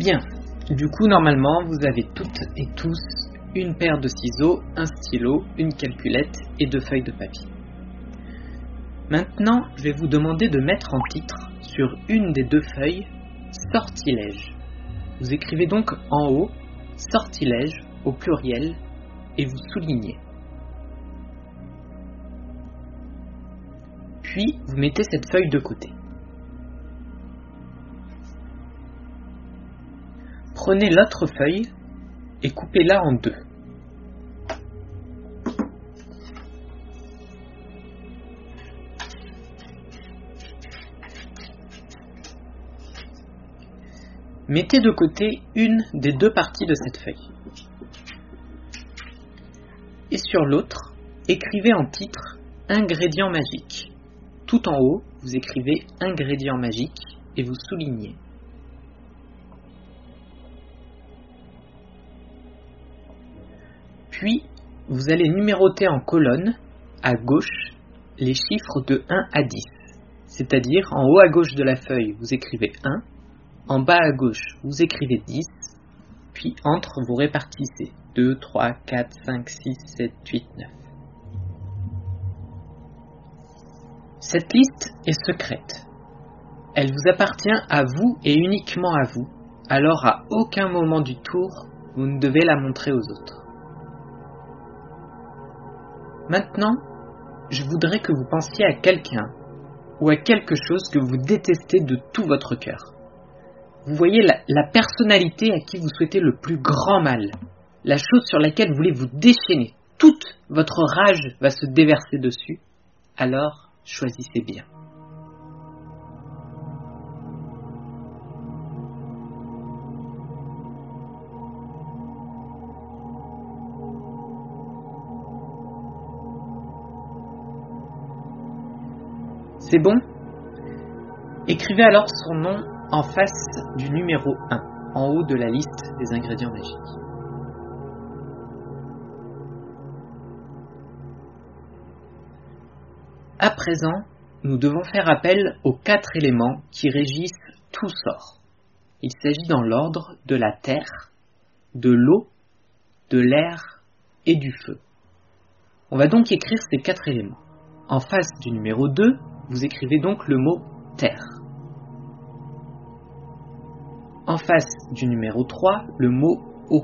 N: Bien. Du coup, normalement, vous avez toutes et tous une paire de ciseaux, un stylo, une calculette et 2 feuilles de papier. Maintenant, je vais vous demander de mettre en titre sur une des 2 feuilles « Sortilège ». Vous écrivez donc en haut « Sortilège » au pluriel et vous soulignez. Puis, vous mettez cette feuille de côté. Prenez l'autre feuille et coupez-la en 2. Mettez de côté une des 2 parties de cette feuille. Et sur l'autre, écrivez en titre « Ingrédient magique ». Tout en haut, vous écrivez « Ingrédient magique » et vous soulignez. Puis, vous allez numéroter en colonne, à gauche, les chiffres de 1 à 10. C'est-à-dire, en haut à gauche de la feuille, vous écrivez 1, en bas à gauche, vous écrivez 10, puis entre, vous répartissez 2, 3, 4, 5, 6, 7, 8, 9. Cette liste est secrète. Elle vous appartient à vous et uniquement à vous, alors à aucun moment du tour, vous ne devez la montrer aux autres. Maintenant, je voudrais que vous pensiez à quelqu'un ou à quelque chose que vous détestez de tout votre cœur. Vous voyez la personnalité à qui vous souhaitez le plus grand mal, la chose sur laquelle vous voulez vous déchaîner. Toute votre rage va se déverser dessus, alors choisissez bien. C'est bon? Écrivez alors son nom en face du numéro 1, en haut de la liste des ingrédients magiques. À présent, nous devons faire appel aux 4 éléments qui régissent tout sort. Il s'agit dans l'ordre de la terre, de l'eau, de l'air et du feu. On va donc écrire ces 4 éléments. En face du numéro 2, vous écrivez donc le mot terre. En face du numéro 3, le mot eau.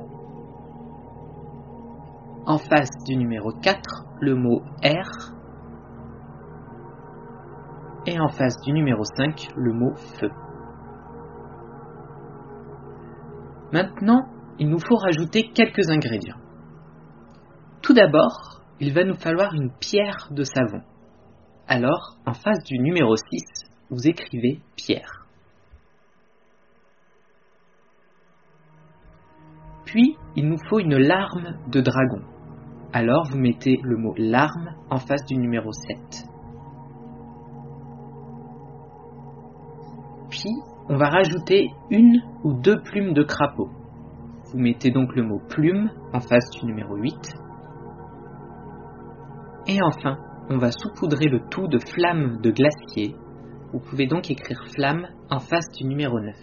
N: En face du numéro 4, le mot air. Et en face du numéro 5, le mot feu. Maintenant, il nous faut rajouter quelques ingrédients. Tout d'abord, il va nous falloir une pierre de savon. Alors, en face du numéro 6, vous écrivez pierre. Puis, il nous faut une larme de dragon. Alors, vous mettez le mot larme en face du numéro 7. Puis, on va rajouter 1 ou 2 plumes de crapaud. Vous mettez donc le mot plume en face du numéro 8. Et enfin, on va saupoudrer le tout de flammes de glacier. Vous pouvez donc écrire flamme en face du numéro 9.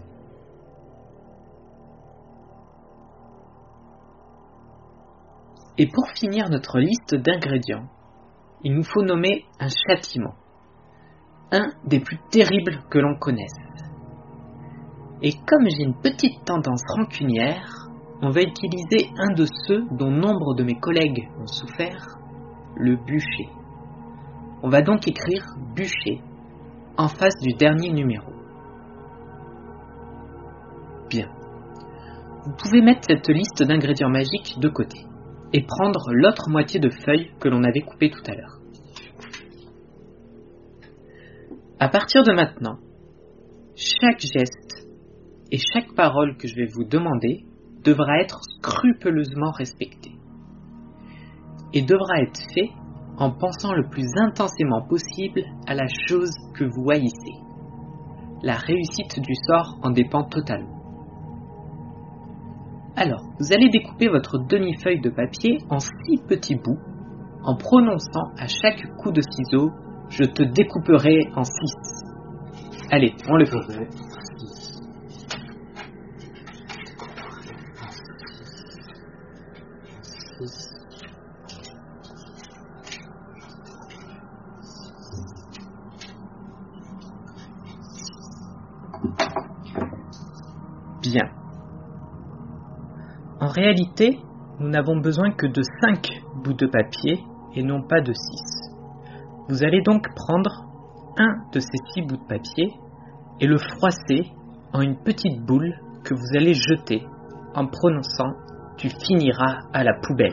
N: Et pour finir notre liste d'ingrédients, il nous faut nommer un châtiment. Un des plus terribles que l'on connaisse. Et comme j'ai une petite tendance rancunière, on va utiliser un de ceux dont nombre de mes collègues ont souffert, le bûcher. On va donc écrire bûcher en face du dernier numéro. Bien. Vous pouvez mettre cette liste d'ingrédients magiques de côté et prendre l'autre moitié de feuilles que l'on avait coupée tout à l'heure. À partir de maintenant, chaque geste et chaque parole que je vais vous demander devra être scrupuleusement respecté et devra être fait en pensant le plus intensément possible à la chose que vous haïssez. La réussite du sort en dépend totalement. Alors, vous allez découper votre demi-feuille de papier en 6 petits bouts en prononçant à chaque coup de ciseau « Je te découperai en 6 ». Allez, on le fait. Bien. En réalité, nous n'avons besoin que de 5 bouts de papier et non pas de 6. Vous allez donc prendre un de ces 6 bouts de papier et le froisser en une petite boule que vous allez jeter en prononçant « Tu finiras à la poubelle ».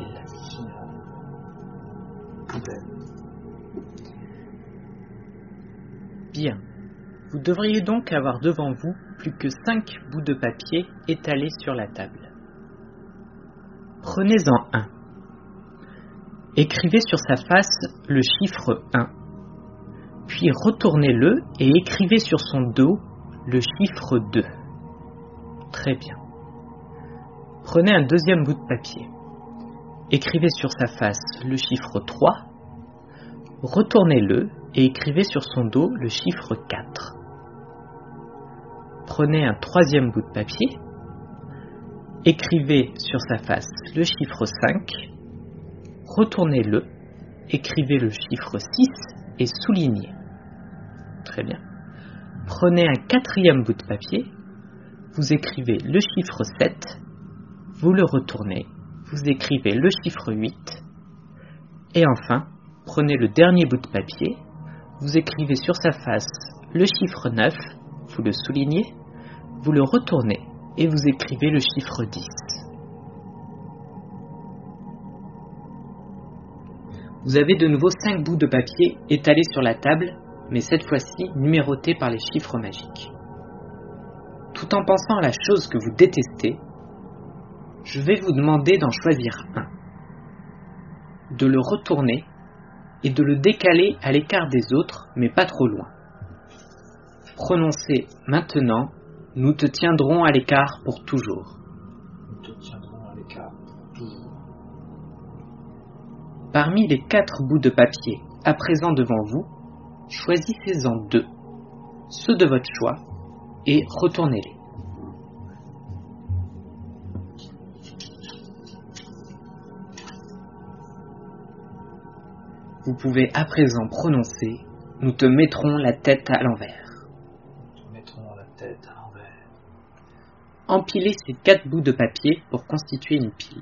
N: Bien. Vous devriez donc avoir devant vous plus que 5 bouts de papier étalés sur la table. Prenez-en un. Écrivez sur sa face le chiffre 1, puis retournez-le et écrivez sur son dos le chiffre 2. Très bien. Prenez un deuxième bout de papier. Écrivez sur sa face le chiffre 3, retournez-le et écrivez sur son dos le chiffre 4. Prenez un troisième bout de papier, écrivez sur sa face le chiffre 5, retournez-le, écrivez le chiffre 6 et soulignez. Très bien. Prenez un quatrième bout de papier, vous écrivez le chiffre 7, vous le retournez, vous écrivez le chiffre 8, et enfin, prenez le dernier bout de papier, vous écrivez sur sa face le chiffre 9, vous le soulignez, vous le retournez et vous écrivez le chiffre 10. Vous avez de nouveau 5 bouts de papier étalés sur la table, mais cette fois-ci numérotés par les chiffres magiques. Tout en pensant à la chose que vous détestez, je vais vous demander d'en choisir un, de le retourner et de le décaler à l'écart des autres, mais pas trop loin. Prononcez maintenant « Nous te tiendrons à l'écart pour toujours ».
O: Nous te tiendrons à l'écart pour toujours.
N: Parmi les 4 bouts de papier à présent devant vous, choisissez-en 2, ceux de votre choix, et retournez-les. Vous pouvez à présent prononcer « Nous te mettrons la tête à l'envers ».
O: Nous te mettrons la tête à l'envers.
N: Empilez ces 4 bouts de papier pour constituer une pile.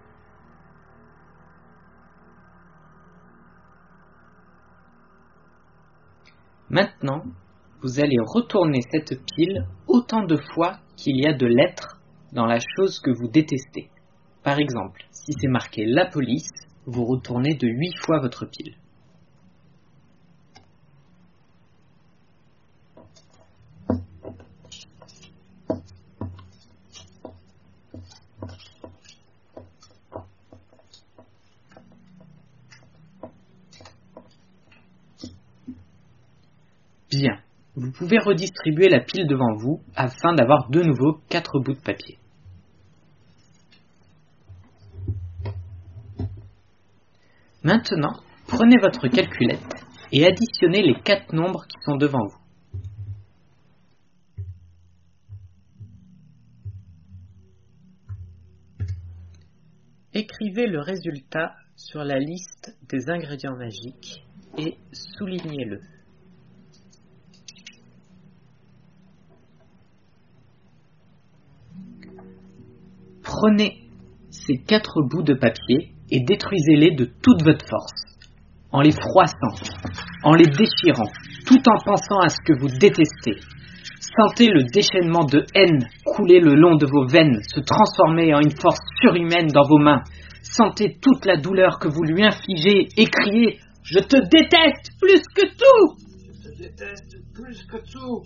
N: Maintenant, vous allez retourner cette pile autant de fois qu'il y a de lettres dans la chose que vous détestez. Par exemple, si c'est marqué « la police », vous retournez de 8 fois votre pile. Bien, vous pouvez redistribuer la pile devant vous afin d'avoir de nouveau 4 bouts de papier. Maintenant, prenez votre calculette et additionnez les 4 nombres qui sont devant vous. Écrivez le résultat sur la liste des ingrédients magiques et soulignez-le. Prenez ces 4 bouts de papier et détruisez-les de toute votre force, en les froissant, en les déchirant, tout en pensant à ce que vous détestez. Sentez le déchaînement de haine couler le long de vos veines, se transformer en une force surhumaine dans vos mains. Sentez toute la douleur que vous lui infligez et criez « Je te déteste plus que tout !»
O: Je te déteste plus que tout.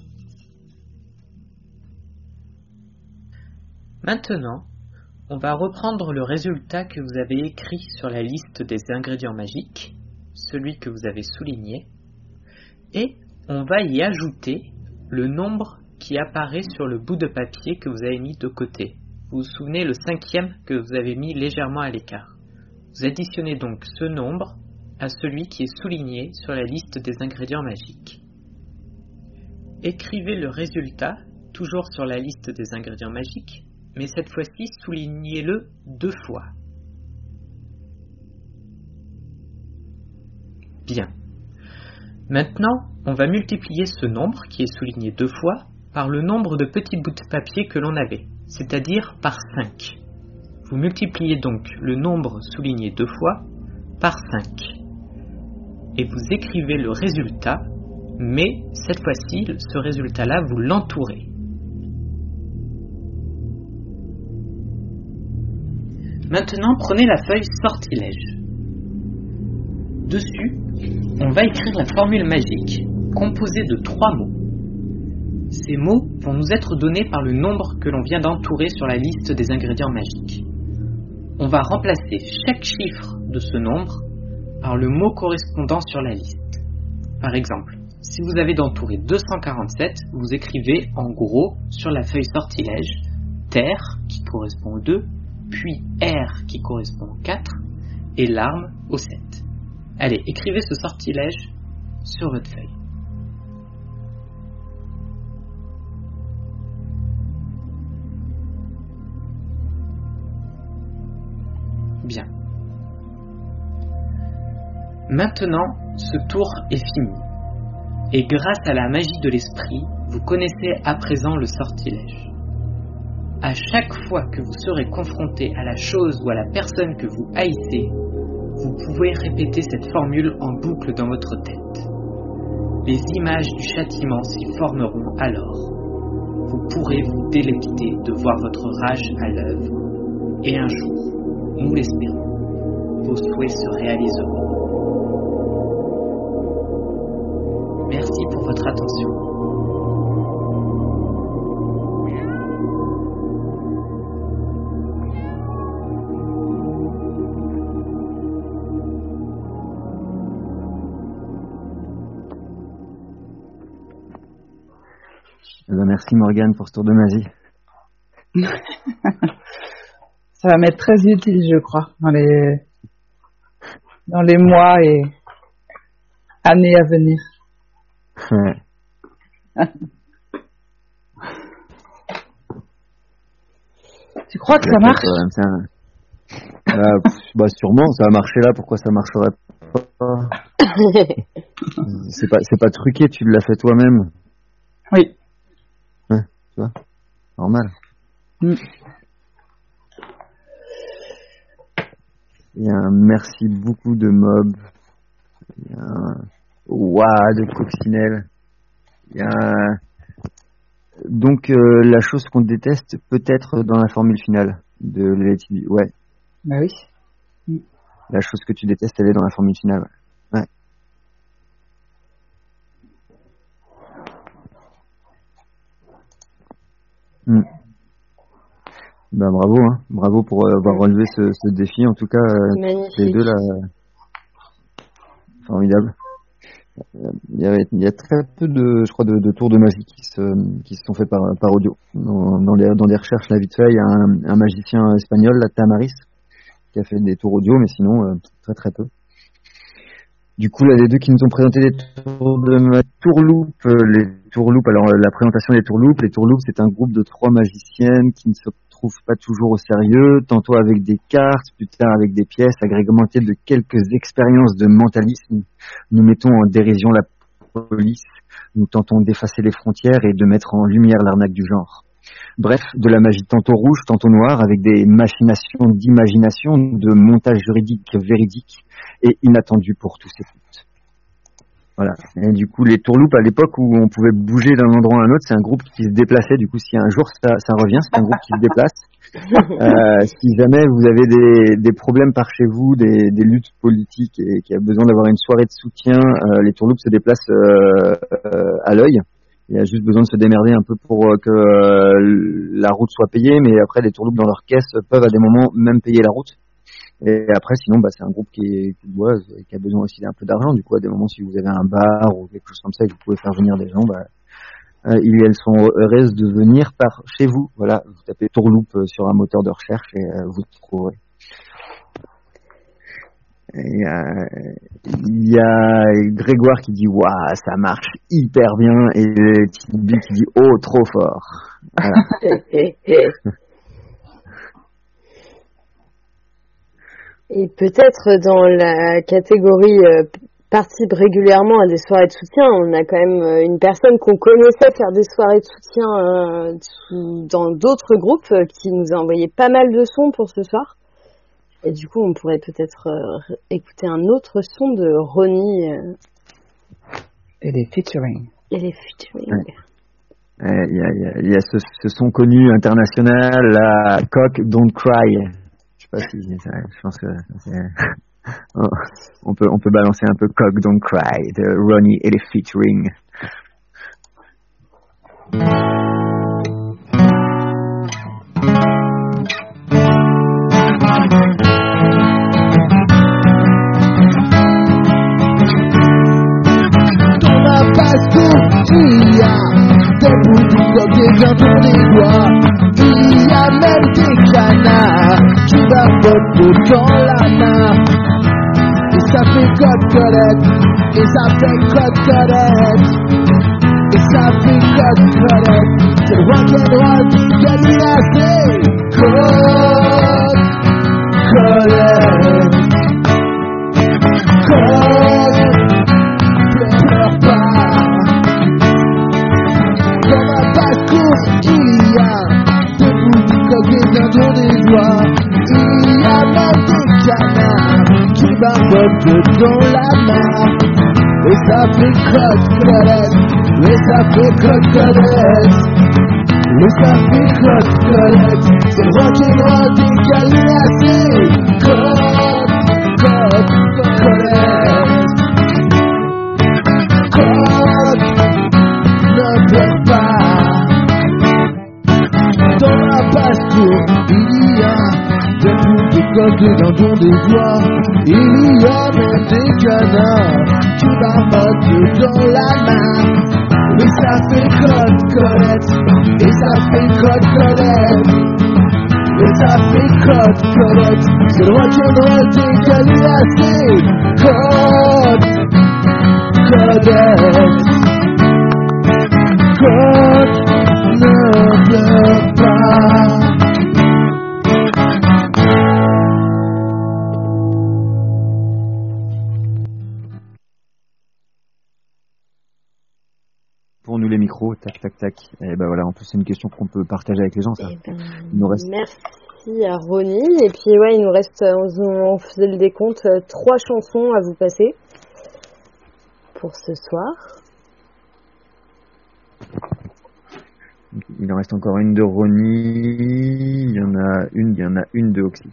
N: Maintenant, on va reprendre le résultat que vous avez écrit sur la liste des ingrédients magiques, celui que vous avez souligné, et on va y ajouter le nombre qui apparaît sur le bout de papier que vous avez mis de côté. Vous vous souvenez, le 5e que vous avez mis légèrement à l'écart. Vous additionnez donc ce nombre à celui qui est souligné sur la liste des ingrédients magiques. Écrivez le résultat, toujours sur la liste des ingrédients magiques, mais cette fois-ci, soulignez-le 2 fois. Bien. Maintenant, on va multiplier ce nombre, qui est souligné 2 fois, par le nombre de petits bouts de papier que l'on avait, c'est-à-dire par 5. Vous multipliez donc le nombre souligné 2 fois par 5. Et vous écrivez le résultat, mais cette fois-ci, ce résultat-là, vous l'entourez. Maintenant, prenez la feuille sortilège. Dessus, on va écrire la formule magique, composée de 3 mots. Ces mots vont nous être donnés par le nombre que l'on vient d'entourer sur la liste des ingrédients magiques. On va remplacer chaque chiffre de ce nombre par le mot correspondant sur la liste. Par exemple, si vous avez d'entourer 247, vous écrivez en gros sur la feuille sortilège terre qui correspond au 2, puis R qui correspond au 4 et l'arme au 7. Allez, écrivez ce sortilège sur votre feuille. Bien. Maintenant, ce tour est fini. Et grâce à la magie de l'esprit, vous connaissez à présent le sortilège. À chaque fois que vous serez confronté à la chose ou à la personne que vous haïssez, vous pouvez répéter cette formule en boucle dans votre tête. Les images du châtiment s'y formeront alors. Vous pourrez vous délecter de voir votre rage à l'œuvre. Et un jour, nous l'espérons, vos souhaits se réaliseront. Merci pour votre attention.
C: Merci Morgane pour ce tour de magie.
H: Ça va m'être très utile, je crois, dans les mois et années à venir.
C: Ouais.
H: Tu crois que ça marche?
C: Bah sûrement, ça va marcher là, pourquoi ça marcherait pas? C'est pas truqué, tu l'as fait toi-même.
H: Oui.
C: Ouais, tu vois, normal.
H: Mm.
C: Il y a un merci beaucoup de mob. Il y a un ouah de coccinelle. Il y a un... Donc la chose qu'on déteste peut-être dans la formule finale de l'ETB. Ouais.
H: Bah oui. Mm.
C: La chose que tu détestes, elle est dans la formule finale. Ouais. Mm. Ben bravo, hein. Bravo pour avoir relevé ce défi. En tout cas, les deux là, formidable. Il y a très peu je crois, de tours de magie qui se sont faits par audio. Dans des recherches là vite fait, il y a un magicien espagnol, là, Tamaris, qui a fait des tours audio, mais sinon très très peu. Du coup, là, les deux qui nous ont présenté des tours de Tourloupe, les Tourloupes. Alors, la présentation des Tourloupes. Les Tourloupes, c'est un groupe de 3 magiciennes qui ne se trouvent pas toujours au sérieux, tantôt avec des cartes, plus tard avec des pièces, agrémentées de quelques expériences de mentalisme. Nous mettons en dérision la police, nous tentons d'effacer les frontières et de mettre en lumière l'arnaque du genre. Bref, de la magie tantôt rouge, tantôt noire, avec des machinations d'imagination, de montage juridique véridique et inattendu pour tous et toutes. Voilà. Et du coup, les Tourloupes, à l'époque où on pouvait bouger d'un endroit à un autre, c'est un groupe qui se déplaçait. Du coup, si un jour ça revient, c'est un groupe qui se déplace. Si jamais vous avez des problèmes par chez vous, des luttes politiques et qui a besoin d'avoir une soirée de soutien, les Tourloupes se déplacent à l'œil. Il y a juste besoin de se démerder un peu pour que la route soit payée, mais après les Tourloupes dans leur caisse peuvent à des moments même payer la route. Et après sinon c'est un groupe qui a besoin aussi d'un peu d'argent. Du coup à des moments si vous avez un bar ou quelque chose comme ça et que vous pouvez faire venir des gens, elles sont heureuses de venir par chez vous. Voilà, vous tapez Tourloupe sur un moteur de recherche et vous trouverez. Il y a Grégoire qui dit waouh ça marche hyper bien et Tibi qui dit oh trop fort. Voilà.
B: Et peut-être dans la catégorie participe régulièrement à des soirées de soutien. On a quand même une personne qu'on connaissait faire des soirées de soutien dans d'autres groupes qui nous a envoyé pas mal de sons pour ce soir. Et du coup, on pourrait peut-être écouter un autre son de Ronnie.
H: Et les featuring.
B: Et les featuring.
C: Ouais. Il y a ce son connu international, la Cock Don't Cry. Je sais pas si je pense que on peut balancer un peu Cock Don't Cry de Ronnie et les featuring.
F: Dans la basse-cour, il y a des boutons comme des dans les doigts. Il y a même des canards qui barbotent dans la main. Et ça fait cote-colette, et ça fait cote-colette, et ça fait cote-colette. C'est le rock'n'roll qui gagne assez. Cote-colette, pleure pas. Dans ma basse-cour, il y a des boutons comme des dindons des doigts. Il y a même des canards qui barbotent dans la main. Et ça fait cote-colette, et ça fait cote-colette, et ça fait cote-colette. C'est le rock'n'roll des gallinacés. Cote-colette, cote, ne pleure pas. Dans la basse-cour, il y a des bouts de coque dans ton des doigts. Il y a même des canards qui barbotent dans la main. Et ça fait cote-colette, et ça fait cote-colette, et ça fait cote-colette. C'est le rock'n'roll des gallinacés. Cote-colette, cote, ne pleure pas.
C: Pour nous les micros, tac tac tac. Et ben voilà, en plus c'est une question qu'on peut partager avec les gens, ça. Il nous reste...
B: Merci à Ronnie. Et puis ouais, il nous reste, on faisait le décompte, 3 chansons à vous passer pour ce soir.
C: Il en reste encore une de Ronnie, il y en a une de Oxy.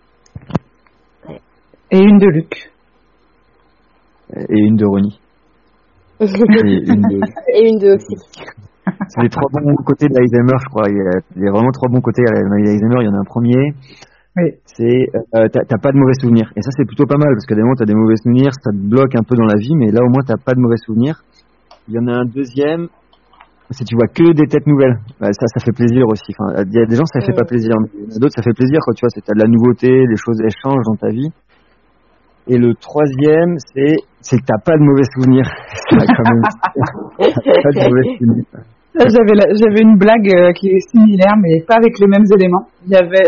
H: Et une de Luc.
C: Et une de Ronnie.
B: Et une de Oxy.
C: C'est les 3 bons côtés de l'Alzheimer, je crois. Il y a vraiment 3 bons côtés à l'Alzheimer. Il y en a un premier.
H: Oui.
C: C'est t'as pas de mauvais souvenirs. Et ça c'est plutôt pas mal parce que des moments t'as des mauvais souvenirs, ça te bloque un peu dans la vie, mais là au moins t'as pas de mauvais souvenirs. Il y en a un deuxième, c'est tu vois que des têtes nouvelles. Ça fait plaisir aussi. Enfin, il y a des gens ça fait pas plaisir, mais il y en a d'autres ça fait plaisir quand tu vois, t'as de la nouveauté, les choses elles changent dans ta vie. Et le troisième, c'est que t'as pas de mauvais souvenirs. Quand même. T'as pas de mauvais souvenirs.
H: J'avais une blague qui est similaire, mais pas avec les mêmes éléments. J'avais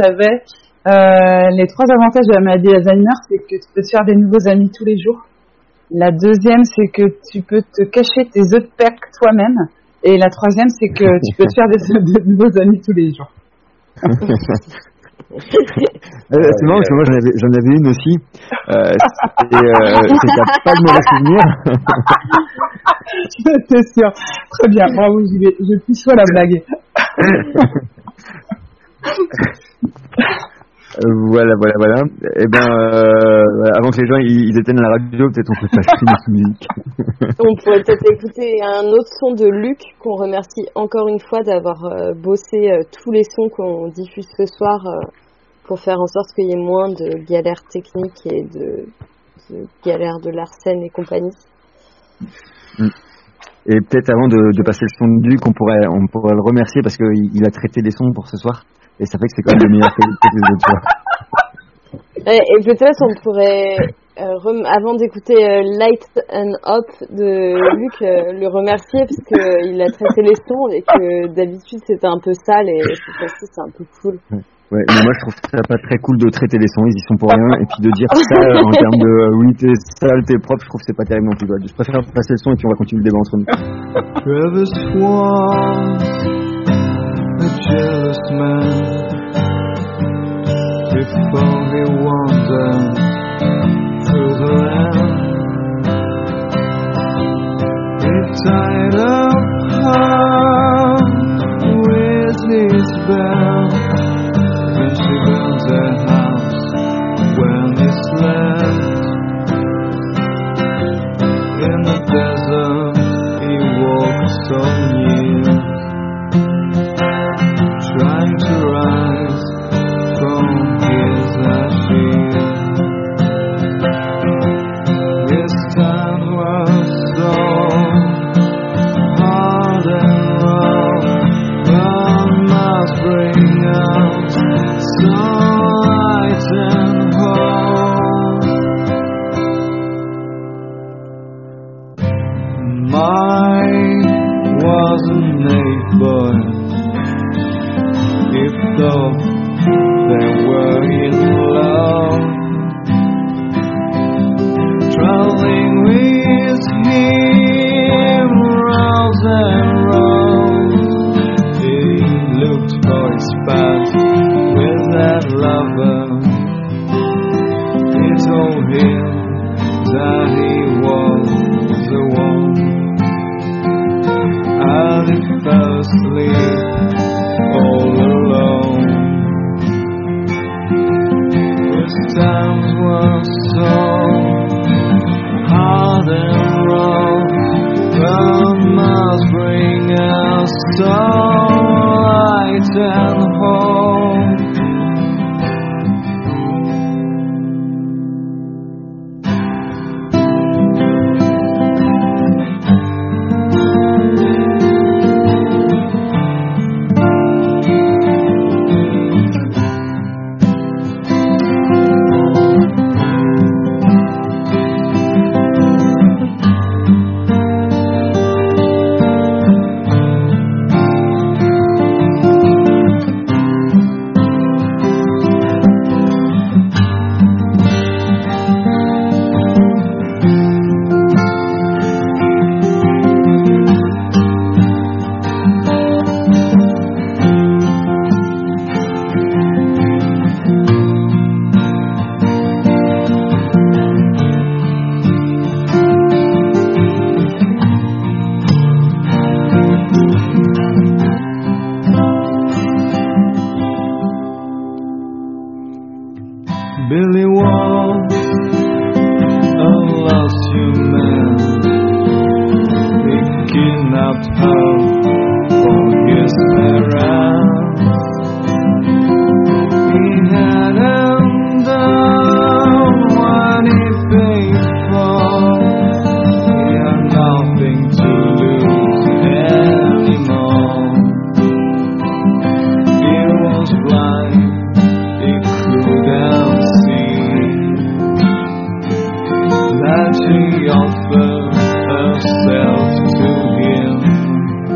H: les 3 avantages de la maladie d'Alzheimer, c'est que tu peux te faire des nouveaux amis tous les jours. La deuxième, c'est que tu peux te cacher tes œufs de Pâques toi-même. Et la troisième, c'est que tu peux te faire de nouveaux amis tous les jours.
C: C'est marrant parce que moi j'en avais une aussi. C'est que t'as pas de mauvais souvenirs.
H: C'est sûr. Très bien. Bravo, je plus soit la blague.
C: Voilà. Et ben, avant que les gens ils éteignent la radio, peut-être on peut passer une autre musique.
B: On pourrait peut-être écouter un autre son de Luc, qu'on remercie encore une fois d'avoir bossé tous les sons qu'on diffuse ce soir pour faire en sorte qu'il y ait moins de galères techniques et de galères de Larsen et compagnie.
C: Et peut-être avant de passer le son de Luc, on pourrait le remercier parce qu'il a traité les sons pour ce soir. Et ça fait que c'est quand même le meilleur que les autres.
B: Et peut-être on pourrait avant d'écouter Light and Hop de Luc, le remercier parce qu'il a traité les sons et que d'habitude c'était un peu sale et cette fois-ci c'est un peu cool.
C: Ouais, mais moi je trouve ça pas très cool de traiter les sons, ils y sont pour rien, et puis de dire ça en termes de oui t'es sale, t'es propre, je trouve que c'est pas terrible non plus. Ouais. Je préfère passer le son et puis on va continuer le débat entre nous.
K: Travis was a jealous man before he wandered through the land. He tied up her with his bell. Then she built a house when he slept. In the desert he walked so near, trying to rise from his ashes. His time was so hard and rough, but must bring us light and hope. Mine was a neighbor, if though they were in love, traveling with him round and round. He looked for his path with that lover. He told him that he was the one, and he fell asleep all alone. His times were so hard and rough, but must bring us light and hope. Billy was a lost human. He kidnapped her for his parents. He had done what he paid for. He had nothing to lose anymore. He was blind, he couldn't that she offered herself to him.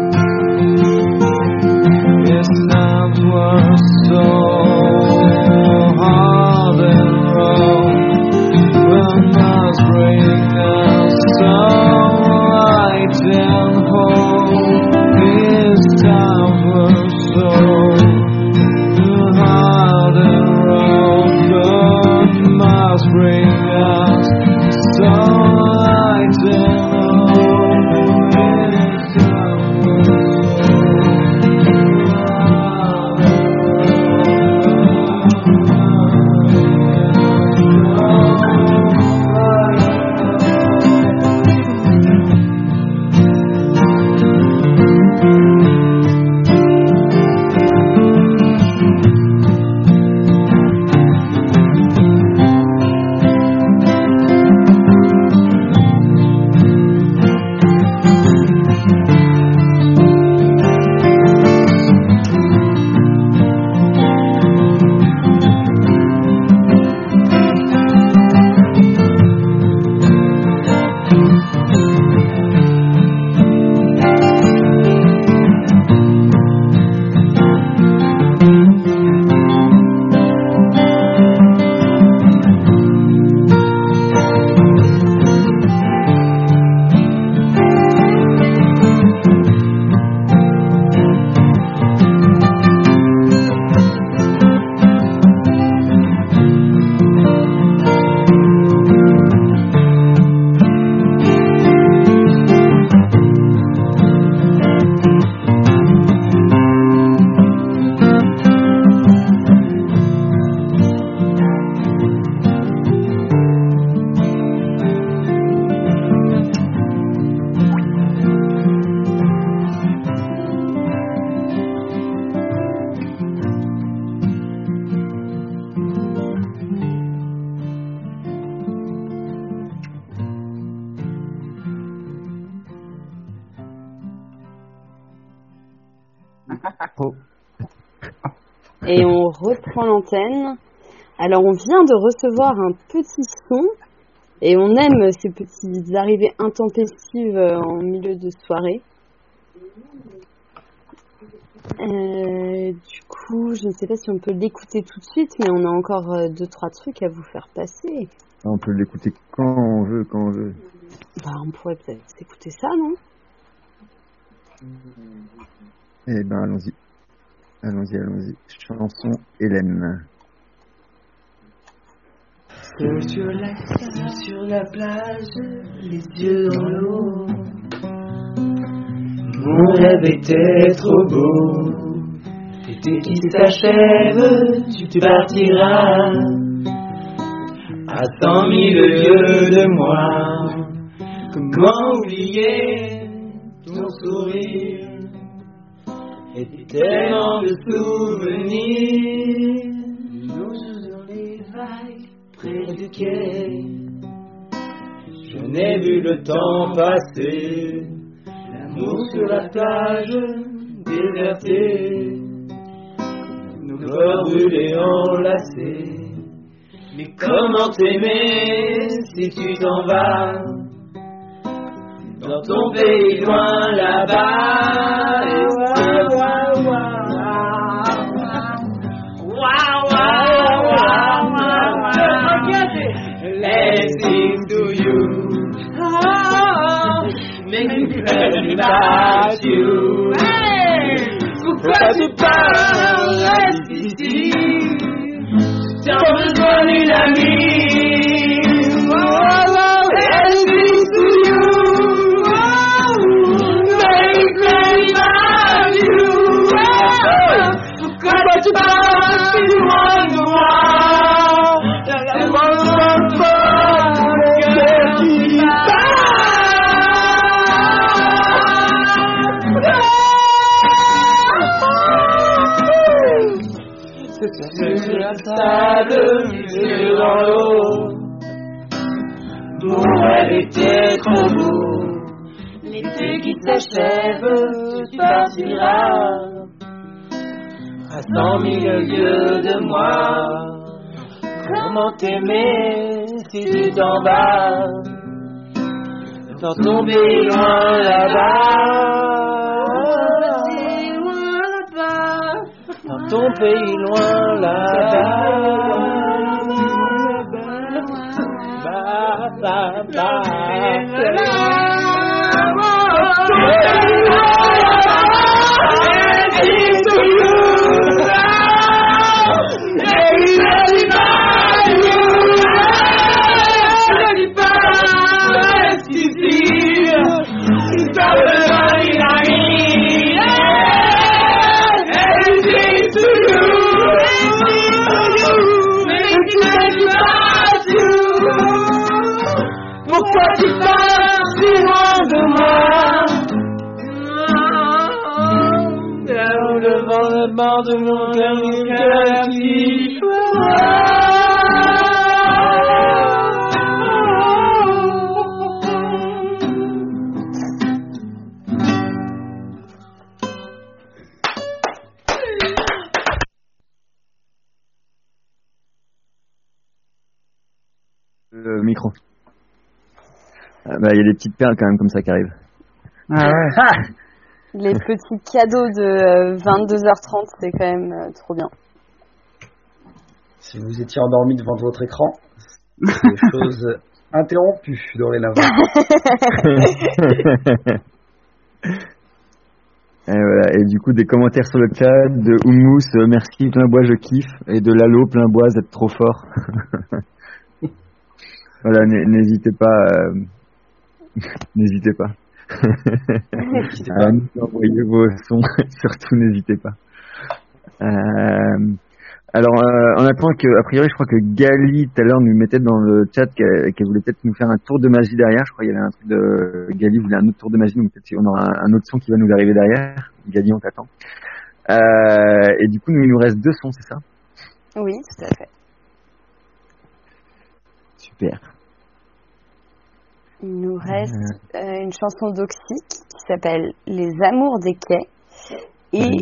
C: Oh.
B: Et on reprend l'antenne. Alors on vient de recevoir un petit son et on aime ces petites arrivées intempestives en milieu de soirée. Du coup, je ne sais pas si on peut l'écouter tout de suite, mais on a encore 2-3 trucs à vous faire passer.
C: On peut l'écouter quand on veut.
B: Bah, on pourrait peut-être écouter ça, non?
C: Eh ben, allons-y. Chanson Hélène.
F: Seul sur la plage, les yeux dans l'eau. Mon rêve était trop beau. L'été qui s'achève, tu partiras à 100 000 lieues de moi. Comment oublier ton sourire et tellement de souvenirs. Nos jeux sur les vagues près du quai. Je n'ai vu le temps passer. L'amour sur la plage désertée. Nos corps brûlés enlacés. Mais comment t'aimer si tu t'en vas dans ton pays loin là-bas? Let's sing to you. Make me feel about you. Pourquoi tu parles? Reste ici. T'as besoin d'une amie. Let's sing to you. Make me feel about you. Pourquoi tu parles si loin de moi? Sur la sable, yeux dans l'eau. Mon rêve était trop beau. L'été qui s'achève, tu partiras à 100 000 lieues de moi. Comment t'aimer si tu t'en vas dans ton pays loin là-bas? Dans ton pays loin Pourquoi tu pars si loin de moi? Dans le vent de bord de mon cœur qui
C: Le micro. Bah, il y a des petites perles quand même comme ça qui arrivent.
B: Ah ouais. Les petits cadeaux de 22h30, c'est quand même trop bien.
G: Si vous étiez endormi devant votre écran, c'est des choses interrompues dorénavant.
C: Et voilà. Et du coup, des commentaires sur le chat de Oumous, merci plein bois, je kiffe, et de Lalo, plein bois, vous êtes trop fort. Voilà, n'hésitez pas. N'hésitez pas. À nous envoyer vos sons, surtout n'hésitez pas. Alors, en attendant que, a priori, je crois que Gali tout à l'heure nous mettait dans le chat qu'elle voulait peut-être nous faire un tour de magie derrière. Je crois qu'il y avait un truc de Gali voulait un autre tour de magie, donc peut-être on aura un autre son qui va nous arriver derrière. Gali, on t'attend. Et du coup, il nous reste 2 sons, c'est ça?
B: Oui, tout à fait.
C: Super.
B: Il nous reste une chanson d'Oxy qui s'appelle Les Amours des quais et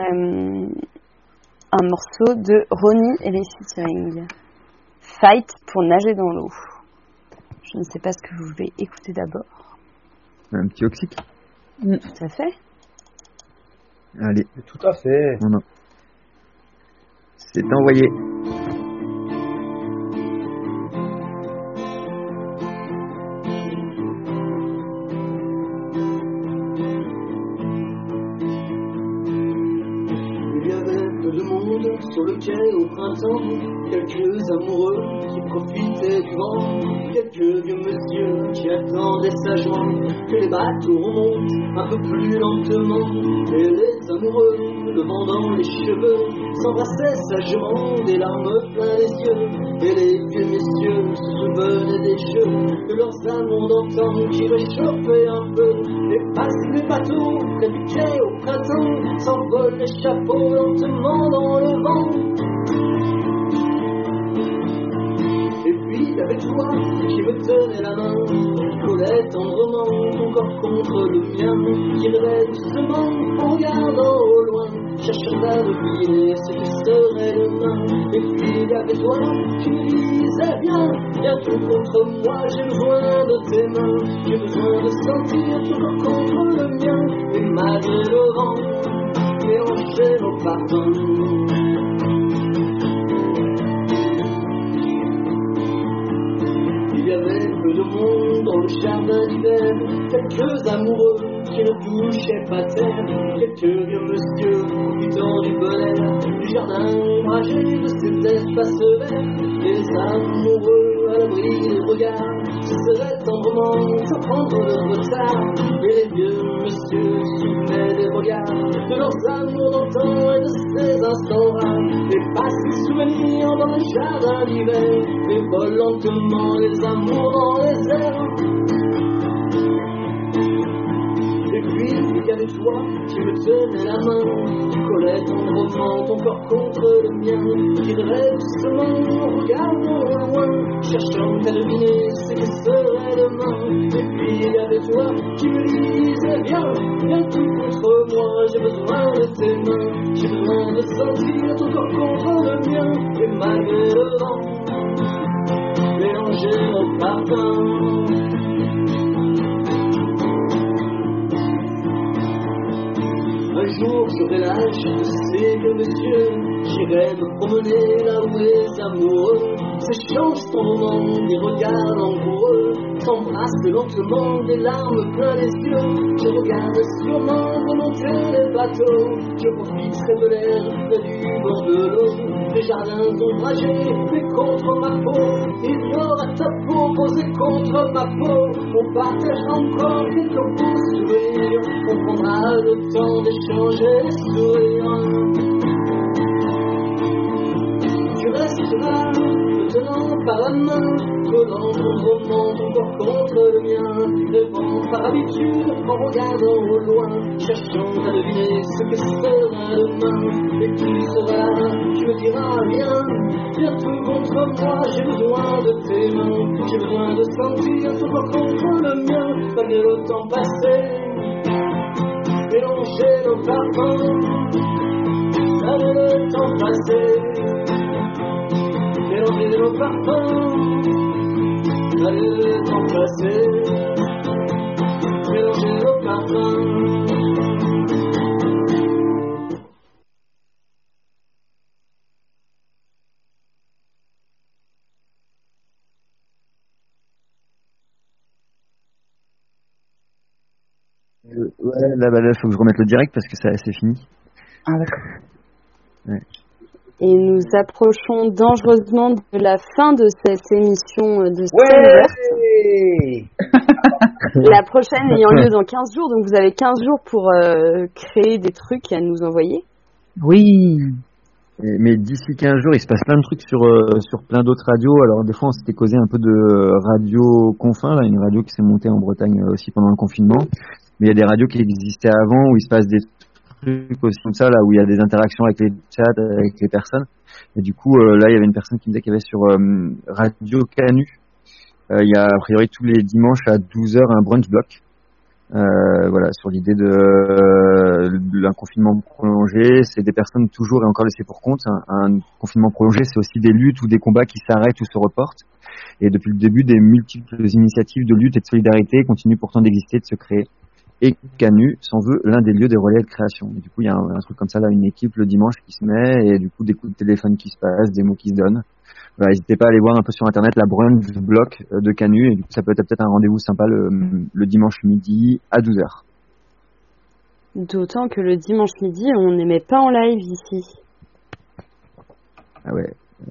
B: un morceau de Ronnie et les featuring. Fight pour nager dans l'eau. Je ne sais pas ce que vous voulez écouter d'abord.
C: Un petit oxyque.
B: Tout à fait.
C: Allez.
G: Tout à fait.
C: Non. C'est envoyé.
L: Sur le quai au printemps, quelques amoureux qui profitaient du vent, quelques vieux monsieur qui attendaient sagement que les bateaux remontent un peu plus lentement. Et les amoureux, le vent dans les cheveux, s'embrassaient sagement, des larmes plein les yeux. Et les vieux messieurs se souvenaient des jeux de leurs amours d'antan qui réchauffaient un peu. Et passent les bateaux près du quai au printemps, s'envolent les chapeaux lentement dans le vent. Et puis il y avait toi qui me tenais la main, collait tendrement ton corps contre le mien, qui rêvait doucement en regardant au loin, cherchant à deviner ce que serait demain. Et puis il y avait toi qui me disais viens tout contre moi, j'ai besoin de tes mains, j'ai besoin de sentir ton corps contre le mien. Et malgré le vent, mélanger nos parfums. Il y avait peu de monde dans le jardin d'hiver, quelques amoureux qui ne touchaient pas terre, quelques vieux monsieur profitant du bonheur du jardin ombragé de cet espace vert. Les amoureux à l'abri des regards se serraient tendrement sans prendre de retard. Et les vieux monsieur souvenaient des regards de leurs amours d'antan et de ces instants rares. Et passent les souvenirs dans le jardin d'hiver, et volent lentement les amours dans les airs. Et puis il y avait toi qui me tenais la main, collais tendrement ton corps contre le mien, qui rêvait doucement en regardant au loin, cherchant à deviner ce que serait demain. Et puis il y avait toi qui me disais viens tout contre moi, j'ai besoin de tes mains, j'ai besoin de sentir ton corps contre le mien. Et malgré le vent, mélanger nos parfums. Un jour j'aurai l'âge de ces vieux messieurs, j'irai me promener là où les amoureux s'échangent tendrement des regards langoureux, s'embrassent lentement des larmes plein les yeux. Je regarde sûrement remonter les bateaux, je profiterai de l'air près du bord de l'eau, des jardins ombragés mais contre ma peau. Il y aura ta peau posée contre ma peau, on partagera encore quelques beaux sourires, on prendra le temps d'échanger les sourires. Tu resteras me tenant par la main, collant tendrement ton corps contre le mien, rêvant par habitude en regardant au loin, cherchant à deviner ce que sera demain. Et tu seras là, tu me diras viens tout contre moi, j'ai besoin de tes mains, j'ai besoin de sentir ton corps contre le mien. Malgré le temps passé, mélanger nos parfums. Malgré le temps passé, mélanger nos parfums. Malgré le temps passé, mélanger nos parfums.
C: Ouais, là, faut que je remette le direct parce que c'est fini.
H: Ah, d'accord.
C: Ouais.
B: Et nous approchons dangereusement de la fin de cette émission de Scène Ouverte. La prochaine ayant lieu dans 15 jours, donc vous avez 15 jours pour créer des trucs à nous envoyer.
C: Oui. Mais d'ici 15 jours, il se passe plein de trucs sur plein d'autres radios. Alors des fois, on s'était causé un peu de radio confin, là, une radio qui s'est montée en Bretagne aussi pendant le confinement. Mais il y a des radios qui existaient avant où il se passe des trucs aussi comme ça, là où il y a des interactions avec les chats, avec les personnes. Et du coup, là, il y avait une personne qui me disait qu'il y avait sur Radio Canu, il y a a priori tous les dimanches à 12h un brunch block. Voilà, sur l'idée d'un confinement prolongé. C'est des personnes toujours et encore laissées pour compte. Un confinement prolongé, c'est aussi des luttes ou des combats qui s'arrêtent ou se reportent. Et depuis le début, des multiples initiatives de lutte et de solidarité continuent pourtant d'exister, de se créer. Et Canu s'en veut l'un des lieux des relais de création. Et du coup, il y a un truc comme ça, là, une équipe le dimanche qui se met, et du coup, des coups de téléphone qui se passent, des mots qui se donnent. Voilà, n'hésitez pas à aller voir un peu sur internet la brunch block de Canu, et du coup, ça peut être peut-être un rendez-vous sympa le dimanche midi à 12h.
B: D'autant que le dimanche midi, on n'émet pas en live ici.
C: Ah ouais.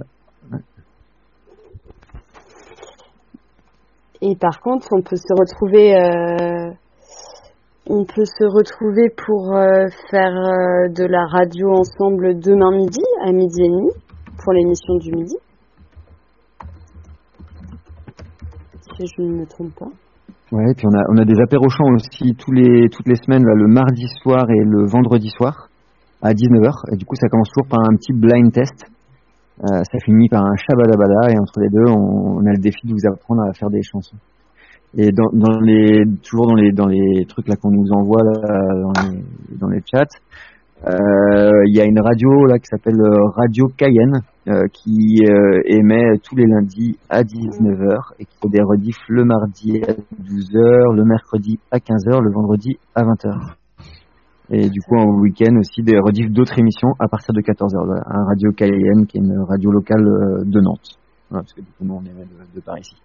B: Et par contre, on peut se retrouver pour faire de la radio ensemble demain midi, à 12h30, pour l'émission du midi. Si je ne me trompe pas.
C: Ouais, et puis on a des apéros chants aussi toutes les semaines, là, le mardi soir et le vendredi soir, à 19h. Et du coup, ça commence toujours par un petit blind test. Ça finit par un shabadabada, et entre les deux, on a le défi de vous apprendre à faire des chansons. Et toujours dans les trucs là qu'on nous envoie là, dans les chats, il y a une radio là qui s'appelle Radio Cayenne qui émet tous les lundis à 19h et qui fait des rediffs le mardi à 12h, le mercredi à 15h, le vendredi à 20h. Et du coup en week-end aussi des rediffs d'autres émissions à partir de 14h. Voilà, un Radio Cayenne qui est une radio locale de Nantes. Voilà, parce que du coup nous on est de par ici.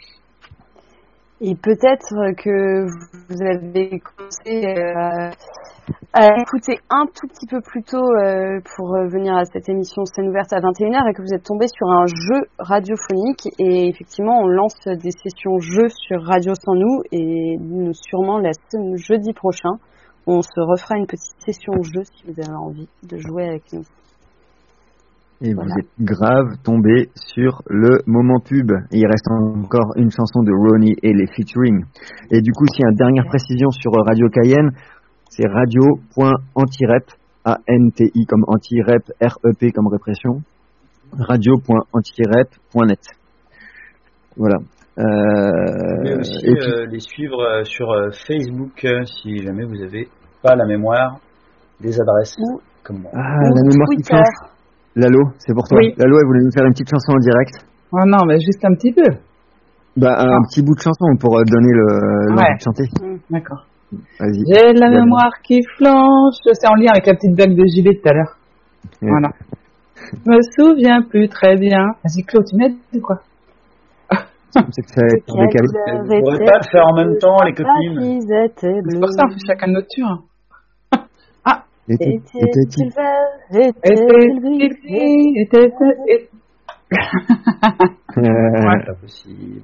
B: Et peut-être que vous avez commencé à écouter un tout petit peu plus tôt pour venir à cette émission Scène ouverte à 21h, et que vous êtes tombé sur un jeu radiophonique. Et effectivement, on lance des sessions jeux sur Radio Sans Nous, et sûrement jeudi prochain, on se refera une petite session jeu si vous avez envie de jouer avec nous.
C: Et voilà. Vous êtes grave tombé sur le moment pub. Et il reste encore une chanson de Ronnie et les featuring. Et du coup, s'il y a une dernière précision sur Radio Cayenne, c'est radio.antirep, A-N-T-I comme anti-rep, R-E-P comme répression, radio.antirep.net. Voilà.
G: Vous pouvez aussi les suivre sur Facebook si jamais vous n'avez pas la mémoire des adresses comme moi.
C: Ah, la mémoire qui flanche. Lalo, c'est pour toi. Oui. Lalo, elle voulait nous faire une petite chanson en direct.
H: Oh non, mais juste un petit peu.
C: Bah, un petit bout de chanson pour donner l'envie de chanter.
H: D'accord.
C: Vas-y.
H: J'ai la mémoire qui flanche. C'est en lien avec la petite blague de Gilet tout à l'heure. Ouais. Voilà. Je me souviens plus très bien. Vas-y, Claude, tu m'aides ou quoi?
C: C'est que ça va être décalé.
G: Vous pourrez pas le faire en même temps, les copines.
H: C'est pour ça, on fait chacun notre tour.
C: Était-il
H: vert?
G: Ouais, pas possible.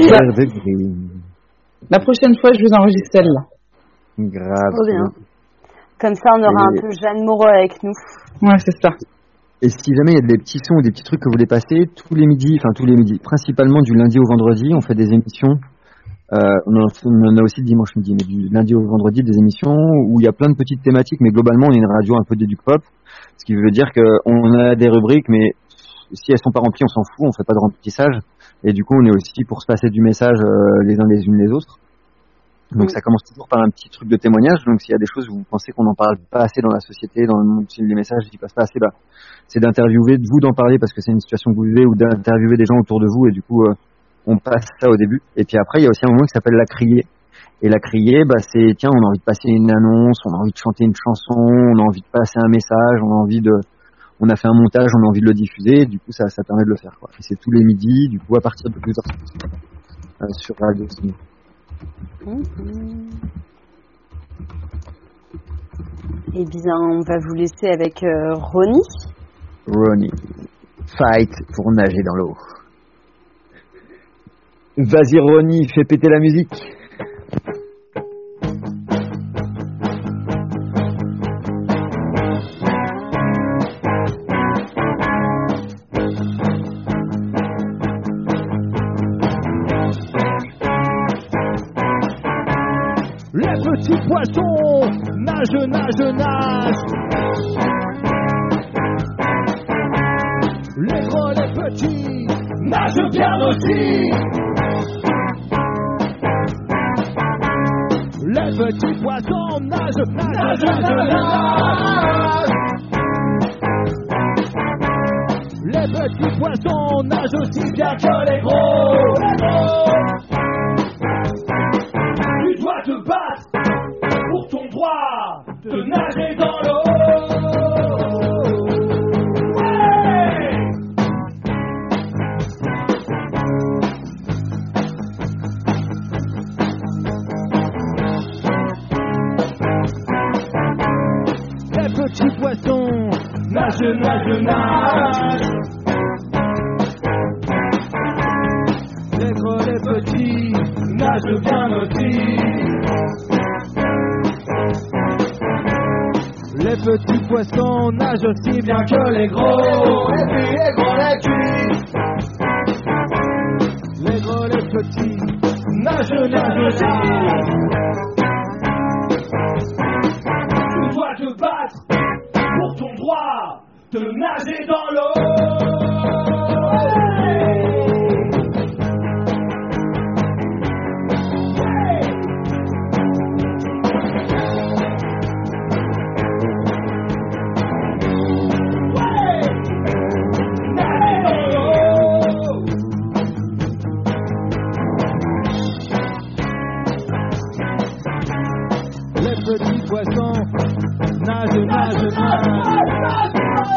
H: La prochaine fois, je vous enregistre celle-là.
C: Grave.
B: Trop bien. Comme ça, on aura un peu Jeanne Moreau avec nous.
H: Ouais, c'est ça.
C: Et si jamais il y a des petits sons ou des petits trucs que vous voulez passer, tous les midis, principalement du lundi au vendredi, on fait des émissions. On en a aussi le dimanche midi, mais du lundi au vendredi, des émissions où il y a plein de petites thématiques, mais globalement, on est une radio un peu d'éduc pop, ce qui veut dire qu'on a des rubriques, mais si elles sont pas remplies, on s'en fout, on fait pas de remplissage, et du coup, on est aussi pour se passer du message les uns les unes les autres. Donc ça commence toujours par un petit truc de témoignage. Donc s'il y a des choses où vous pensez qu'on n'en parle pas assez dans la société, dans le monde, si les messages qui passent pas assez, c'est d'interviewer, de vous d'en parler parce que c'est une situation que vous vivez, ou d'interviewer des gens autour de vous, et du coup on passe ça au début. Et puis après il y a aussi un moment qui s'appelle la criée. Et la criée, c'est tiens, on a envie de passer une annonce, on a envie de chanter une chanson, on a envie de passer un message, on a fait un montage, on a envie de le diffuser, du coup ça permet de le faire, quoi. Et c'est tous les midis, du coup à partir de 12h sur Radio Ciné.
B: Eh bien, on va vous laisser avec Ronnie.
C: Ronnie, fight pour nager dans l'eau. Vas-y Ronnie, fais péter la musique.
P: Petit poisson, nage, nage, nage. Les gros, les petits, nagent bien aussi. Les petits poissons nagent, nagent, nagent, nagent. Les petits poissons nagent aussi bien que les gros, les gros. Tu dois te battre pour ton droit de nager dans l'eau. Petits poissons, nage, nage, nage. Les gros, les petits, nagent bien aussi. Les petits poissons nagent aussi bien que les gros. Et puis les gros, les cuits. Les gros, les petits, nagent, nagent aussi. Tu dois te battre pour ton droit de nager dans l'eau. Les petits poissons nagent, nagent, nagent.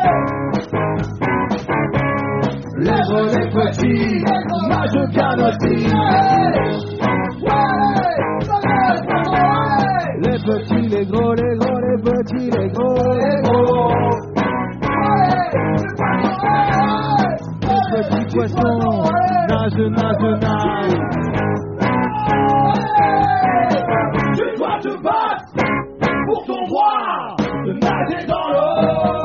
P: Les gros, les petits nagent bien aussi. Les petits, les gros, les gros, les petits, les gros, les gros. Les petits poissons nagent, nagent, nagent. Tu dois te battre pour ton droit de nager dans l'eau.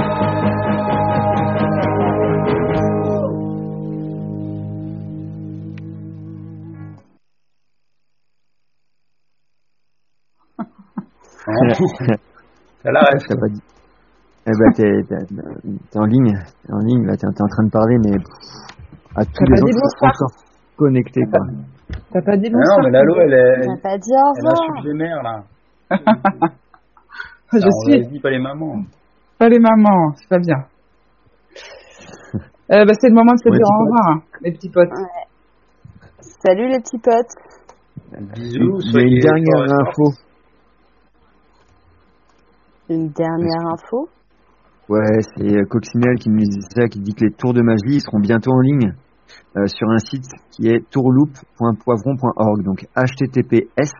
G: Ça l'arrête.
C: T'as pas dit. Eh ben, t'es en ligne. T'es en ligne, là, t'es en train de parler, mais à tous les gens qui sont encore connectés, quoi.
H: T'as pas dit
G: bonsoir. Non, mais Lalo, elle
B: T'as pas dit au
G: elle
B: revoir.
G: insulte les mères, là.
H: Je
G: on
H: suis.
G: l'a dit, pas les mamans.
H: Pas les mamans, c'est pas bien. C'est le moment de se dire au revoir, hein, les petits potes.
B: Ouais. Salut les petits potes.
G: Bisous.
C: Il y a une dernière info.
B: Une dernière info.
C: Ouais, c'est Coccinelle qui nous dit ça, qui dit que les tours de magie ils seront bientôt en ligne sur un site qui est tourloop.poivron.org. Donc https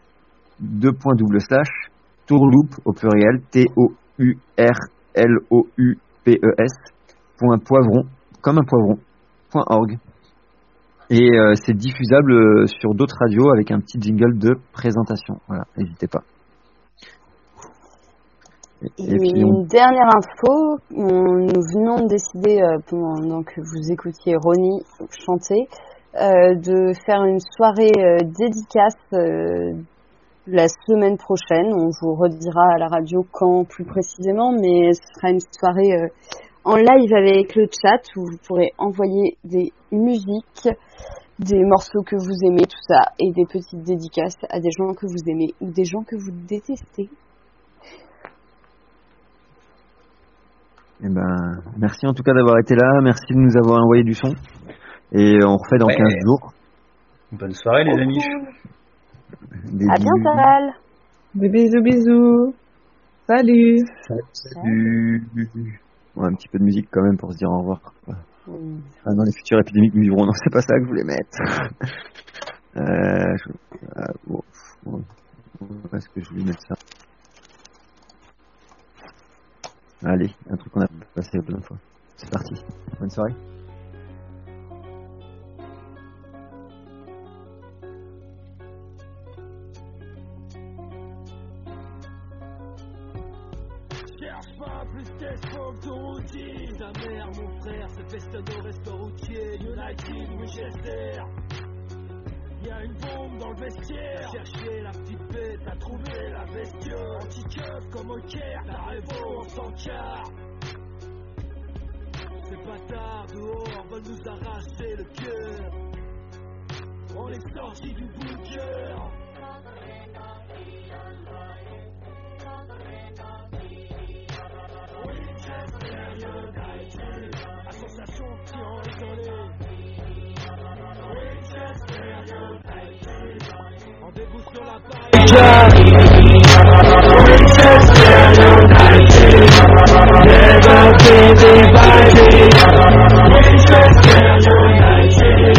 C: tourloop au pluriel tourloupes.poivron comme un poivron.org. Et c'est diffusable sur d'autres radios avec un petit jingle de présentation. Voilà, n'hésitez pas.
B: Et puis une dernière info, nous venons de décider, pendant que vous écoutiez Ronnie chanter, de faire une soirée dédicace la semaine prochaine. On vous redira à la radio quand plus précisément, mais ce sera une soirée en live avec le chat où vous pourrez envoyer des musiques, des morceaux que vous aimez, tout ça, et des petites dédicaces à des gens que vous aimez ou des gens que vous détestez.
C: Eh ben, merci en tout cas d'avoir été là, merci de nous avoir envoyé du son. Et on refait dans 15 jours.
G: Bonne soirée les amis.
B: À bientôt.
H: Des bisous. Salut.
C: Salut. Ouais, un petit peu de musique quand même pour se dire au revoir. Dans les futures épidémies que nous vivrons, non, c'est pas ça que je voulais mettre. Où est-ce que je voulais mettre ça? Allez, un truc qu'on a passé plein de fois. C'est parti. Bonne soirée.
P: Cherche pas plus d'espoir que ton routine. Ta mère, mon frère, se festonne au resto routier. United, Winchester. Y'a une bombe dans le vestiaire. T'as cherché la petite bête, t'as trouvé la bestiole. Anti-keuf comme au Caire, t'as rêvé en 100 quarts. Ces bâtards dehors veulent nous arracher le cœur. On est sortis du bunker. be divided. Winchester United.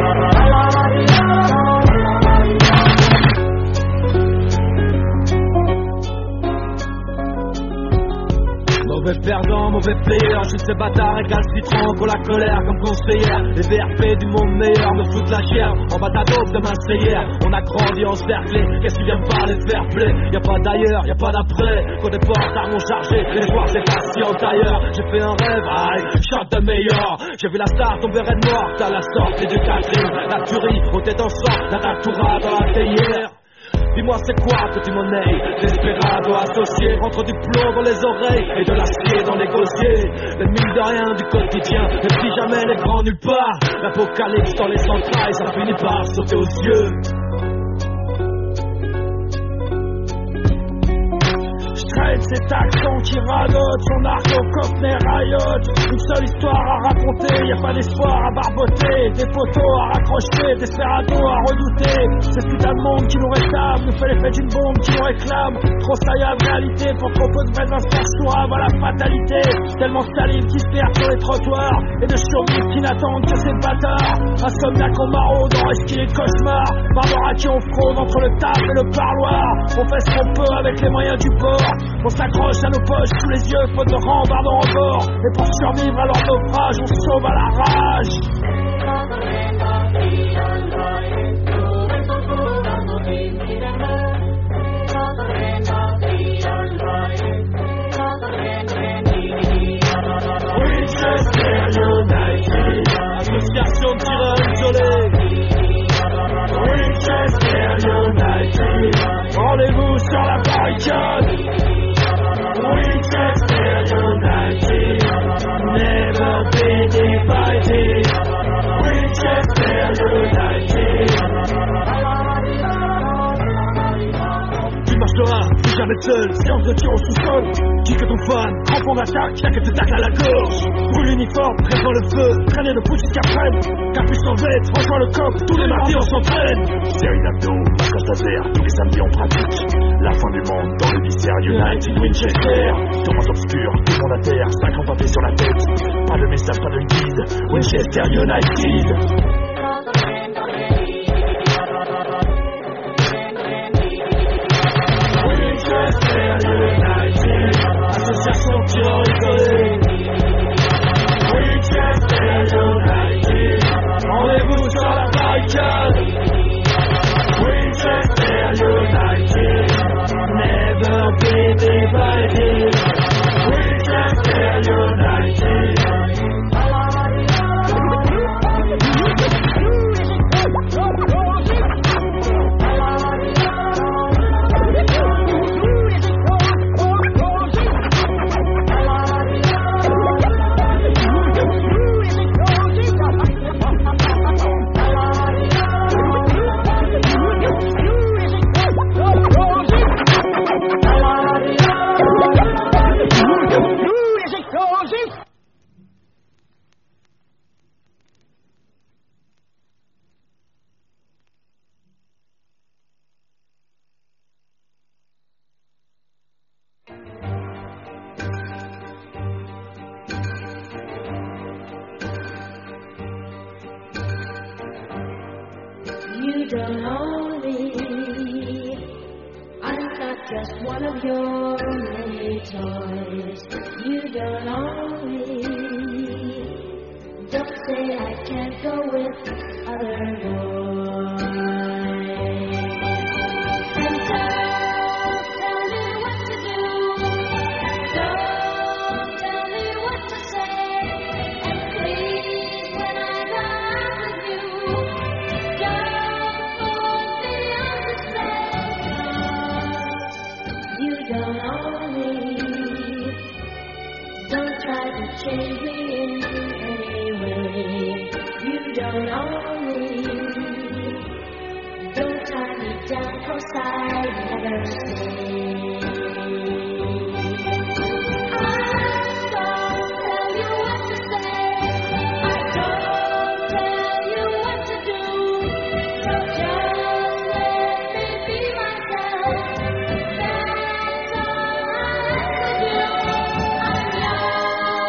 P: Mauvais perdant, mauvais payeur, je ces bâtards récalcitrants pour la colère comme conseillère. Les VRP du monde meilleur me foutent la chair en bas ta dope de ma hier. On a grandi encerclé, qu'est-ce qui vient me parler de fair play? Y'a pas d'ailleurs, y'a pas d'après. Côté porte, armes chargé, les soirs c'est patient ailleurs. J'ai fait un rêve, aïe, shot de meilleur. J'ai vu la star tomber raide morte à la sortie du Catherine. La tuerie, on t'est en sorte, la Datura dans la théière. Dis-moi c'est quoi petit monnaie, Desperado associé, rentre du plomb dans les oreilles et de l'acier dans les gosiers. L'ennemi de rien du quotidien, même si jamais les grands nulle part. L'apocalypse dans les entrailles, ça finit par sauter aux yeux. Traîne cet accent qui radote, son arc au cockney riot. Une seule histoire à raconter, y'a pas d'espoir à barboter. Des photos à raccrocher, Desperado à redouter. C'est ce putain de monde qui nous réclame, nous fait l'effet d'une bombe qui nous réclame. Trop saillable réalité, pour trop peu de vrais instants souraves à la fatalité. Tellement de salive qui se perd sur les trottoirs et de survivants qui n'attendent que ces bâtards. Insomniaque en maraude, en esquive cauchemar. Barbares à qui on fraude entre le table et le parloir. On fait ce qu'on peut avec les moyens du bord. On s'accroche à nos poches sous les yeux, faute de rembardant en bord. Et pour survivre à leur naufrage, on sauve à la rage. Winchester United, association de tireurs isolés. Winchester United, rendez-vous sur la barricade. Winchester United, never be divided. Winchester United. Tu marcheras, plus jamais seul, séance de tir au sous-sol. Qui que ton fan, crampon d'attaque, y'a que te tacle à la gorge. Brûle l'uniforme, prépare le feu, traîner le pouce jusqu'à freine. Capuche sans vête, rejoins le coq, tous les mardis on s'entraîne. Série d'abdos, massage laser, tous les samedis on pratique. La fin du monde dans le viscère, United Winchester. Tourmente obscure, tout le monde à terre, 50 pâtés sur la tête. Pas de message, pas de guide, Winchester United. Winchester United, association de tireurs isolés. Winchester United, rendez-vous sur la barricade. Winchester United, never be divided. Winchester United.
Q: You don't know me. I'm not just one of your many toys. You don't know me. Don't say I can't go with other boys. And don't tell me what to do. Don't tell me what to say. And please, when I'm out with you, don't know me. Don't try to change me in any way. You don't know me. Don't tie me down, 'cause I never stay. I don't tell you what to say. I don't tell you what to do. So just let me be myself. That's all I have to do. I'm young.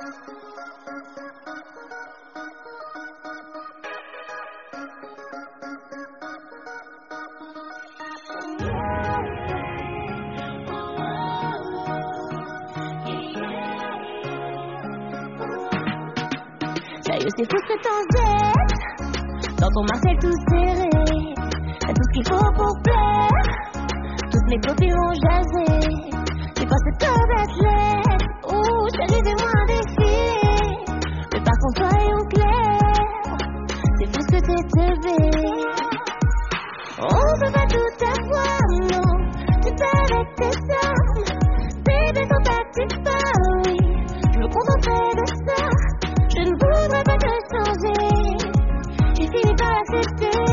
I: Sérieux, c'est tout ce que t'en jettes dans ton Marcel tout serré. T'as tout ce qu'il faut pour plaire. Toutes mes copines ont jasé. C'est quoi ce corps d'athlète? Ouh, chérie, fais-moi un défilé. Mais par contre, soyons clairs, c'est fou ce que t'es élevé. On peut pas tout avoir, non. Tu pars avec tes armes. Bébé, sans ta petite part, oui. Je me contenterai de ça. Je ne voudrais pas te changer. J'ai fini par accepter.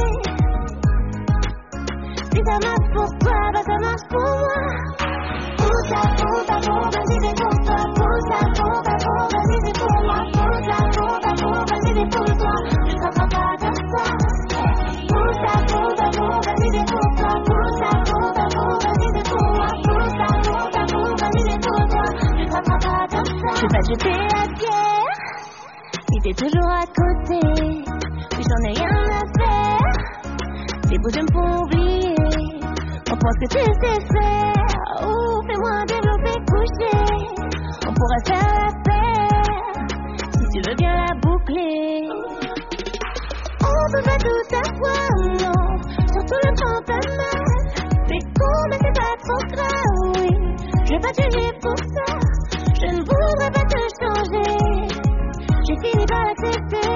I: Si ça marche pour toi, bah ça marche pour moi. Pousse la pompe, vas-y c'est pour toi. Pousse la pompe, vas-y c'est pour moi. Pousse la pompe, vas-y c'est pour toi. Je ne serai pas comme ça. Pousse la pompe, vas-y c'est pour toi. Pousse la pompe, vas-y c'est pour moi. Pousse la pompe, vas-y c'est pour toi. Je ne serai pas comme ça. Je vais pas te jeter la pierre si t'es toujours à côté. Mais j'en ai rien à faire. Tes beaux me font oublier. On pense que tu sais faire. Ouh, fais-moi développer coucher. On pourrait faire la paire si tu veux bien la boucler. On peut pas tout avoir, non. Surtout le temps t'as mal. C'est con mais c'est pas trop grave, oui. Je vais pas te juger pour ça. Je ne voudrais pas te changer. J'ai fini par accepter.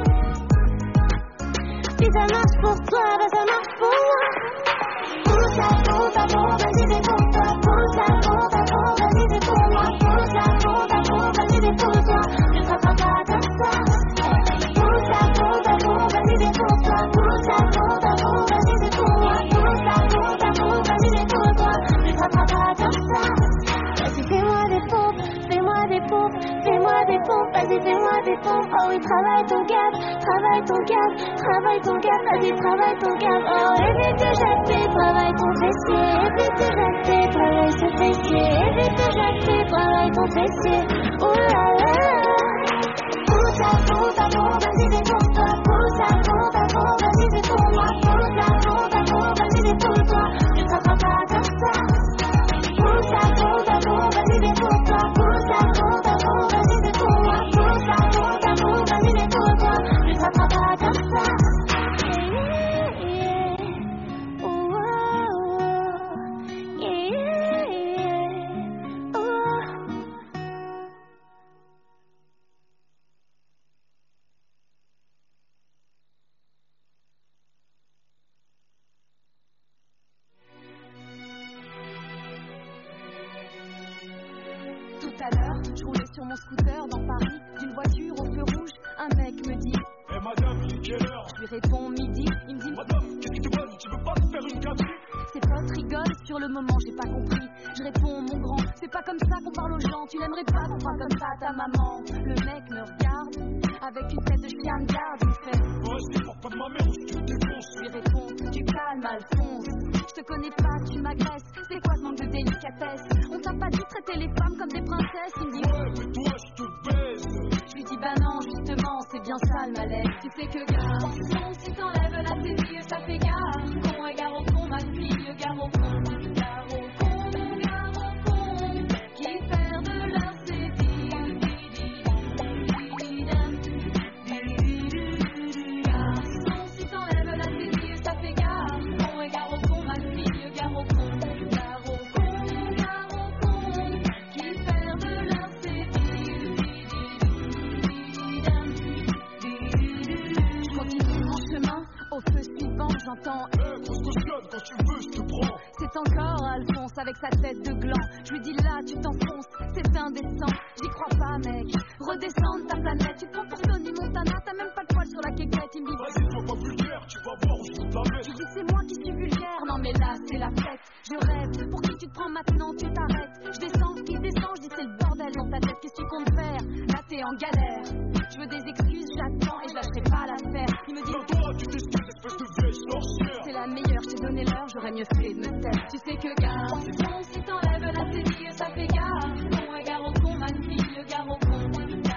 I: Si ça marche pour toi, bah ça marche pour moi. Pousse la pompe, vas-y c'est pour toi. Pousse la pompe, vas-y c'est pour moi. Pousse la pompe, vas-y c'est pour toi. Je ne serai pas comme ça. Pousse la pompe, vas-y c'est pour toi. Pousse la pompe, vas-y c'est pour moi. Pousse la pompe, vas-y c'est pour toi. Je ne serai pas comme ça. Vas-y fais-moi des pompes, fais-moi des pompes, fais-moi des pompes, vas-y fais-moi des pompes. Oh oui, travaille ton gap, travaille ton gap, travaille ton gap, vas-y travaille ton gap. Oh évite de jeter, travaille ton fessier, évite de jeter, travaille ce fessier, évite de jeter, travaille ton fessier. Oh là là. Pousse la pompe, vas-y c'est pour toi. Pousse la pompe, vas-y c'est pour moi. Pousse la pompe, vas-y c'est pour toi. Je ne serai pas comme ça. Pousse la pompe, vas-y c'est pour toi. Pousse la pompe, vas-y c'est pour moi. Pousse la pompe, vas-y c'est pour toi. Je ne serai pas comme ça. Oh, oh, yeah, oh.
R: Tout à l'heure, je roulais sur mon scooter dans Paris, d'une voiture au feu rouge, un mec me dit
P: Eh madame, il est quelle heure?
R: Je lui réponds midi, il me dit
P: Madame, qu'est-ce qui te passe? Tu veux pas te faire une gâterie?
R: Ses potes rigolent, sur le moment j'ai pas compris. Je réponds mon grand, c'est pas comme ça qu'on parle aux gens. Tu n'aimerais pas qu'on parle comme ça à ta maman. Le mec me regarde, avec une tête de chien de garde, il fait
P: Ouais, c'est pas de ma mère ou je te défonce.
R: Je lui réponds, tu calmes Alphonse. Je te connais pas, tu m'agresses. C'est quoi ce manque de délicatesse? On t'a pas dit traiter les femmes comme des princesses? Il me dit
P: ouais, mais toi je te baise.
R: Je lui dis bah non, justement, c'est bien ça le malaise. Tu sais que garçon, si t'enlèves la série, ça fait gare. Con et gare au con, ma fille, gare au con. Gare au con, qui perdent leur série. Garçon, si t'enlèves la série, ça fait gare. Con et gare au con, ma fille, gare au con. Gare au con, qui perdent leur série. Je continue mon chemin, au feu suivant, j'entends
P: grosse cochonne, quand tu veux, je te prends.
R: c'est encore Alphonse avec sa tête de gland. Je lui dis là, tu t'enfonces, c'est indécent. J'y crois pas, mec. Redescends de ta planète. Tu te prends pour Tony Montana, t'as même pas de poil sur la quéquette. Il me dit
P: vas-y, sois pas vulgaire, tu vas voir où je peux te la mettre.
R: Je dis c'est moi qui suis vulgaire. Non mais là, c'est la fête. Je rêve, pour qui tu te prends maintenant, tu t'arrêtes. Je descends, qui descend, je dis c'est le bordel dans ta tête. Qu'est-ce que tu comptes faire? Là, t'es en galère. Je veux des excuses, j'attends et je lâcherai pas l'affaire. Il me dit
P: non, toi, tu t'excuses, espèce de vieille sorcière.
R: c'est la meilleure, j'ai donné l'heure, j'aurais mieux fait de me taire. Tu sais que garçon, si t'enlèves la série, ça fait gare. Con et gare au con, ma fille, gare au con.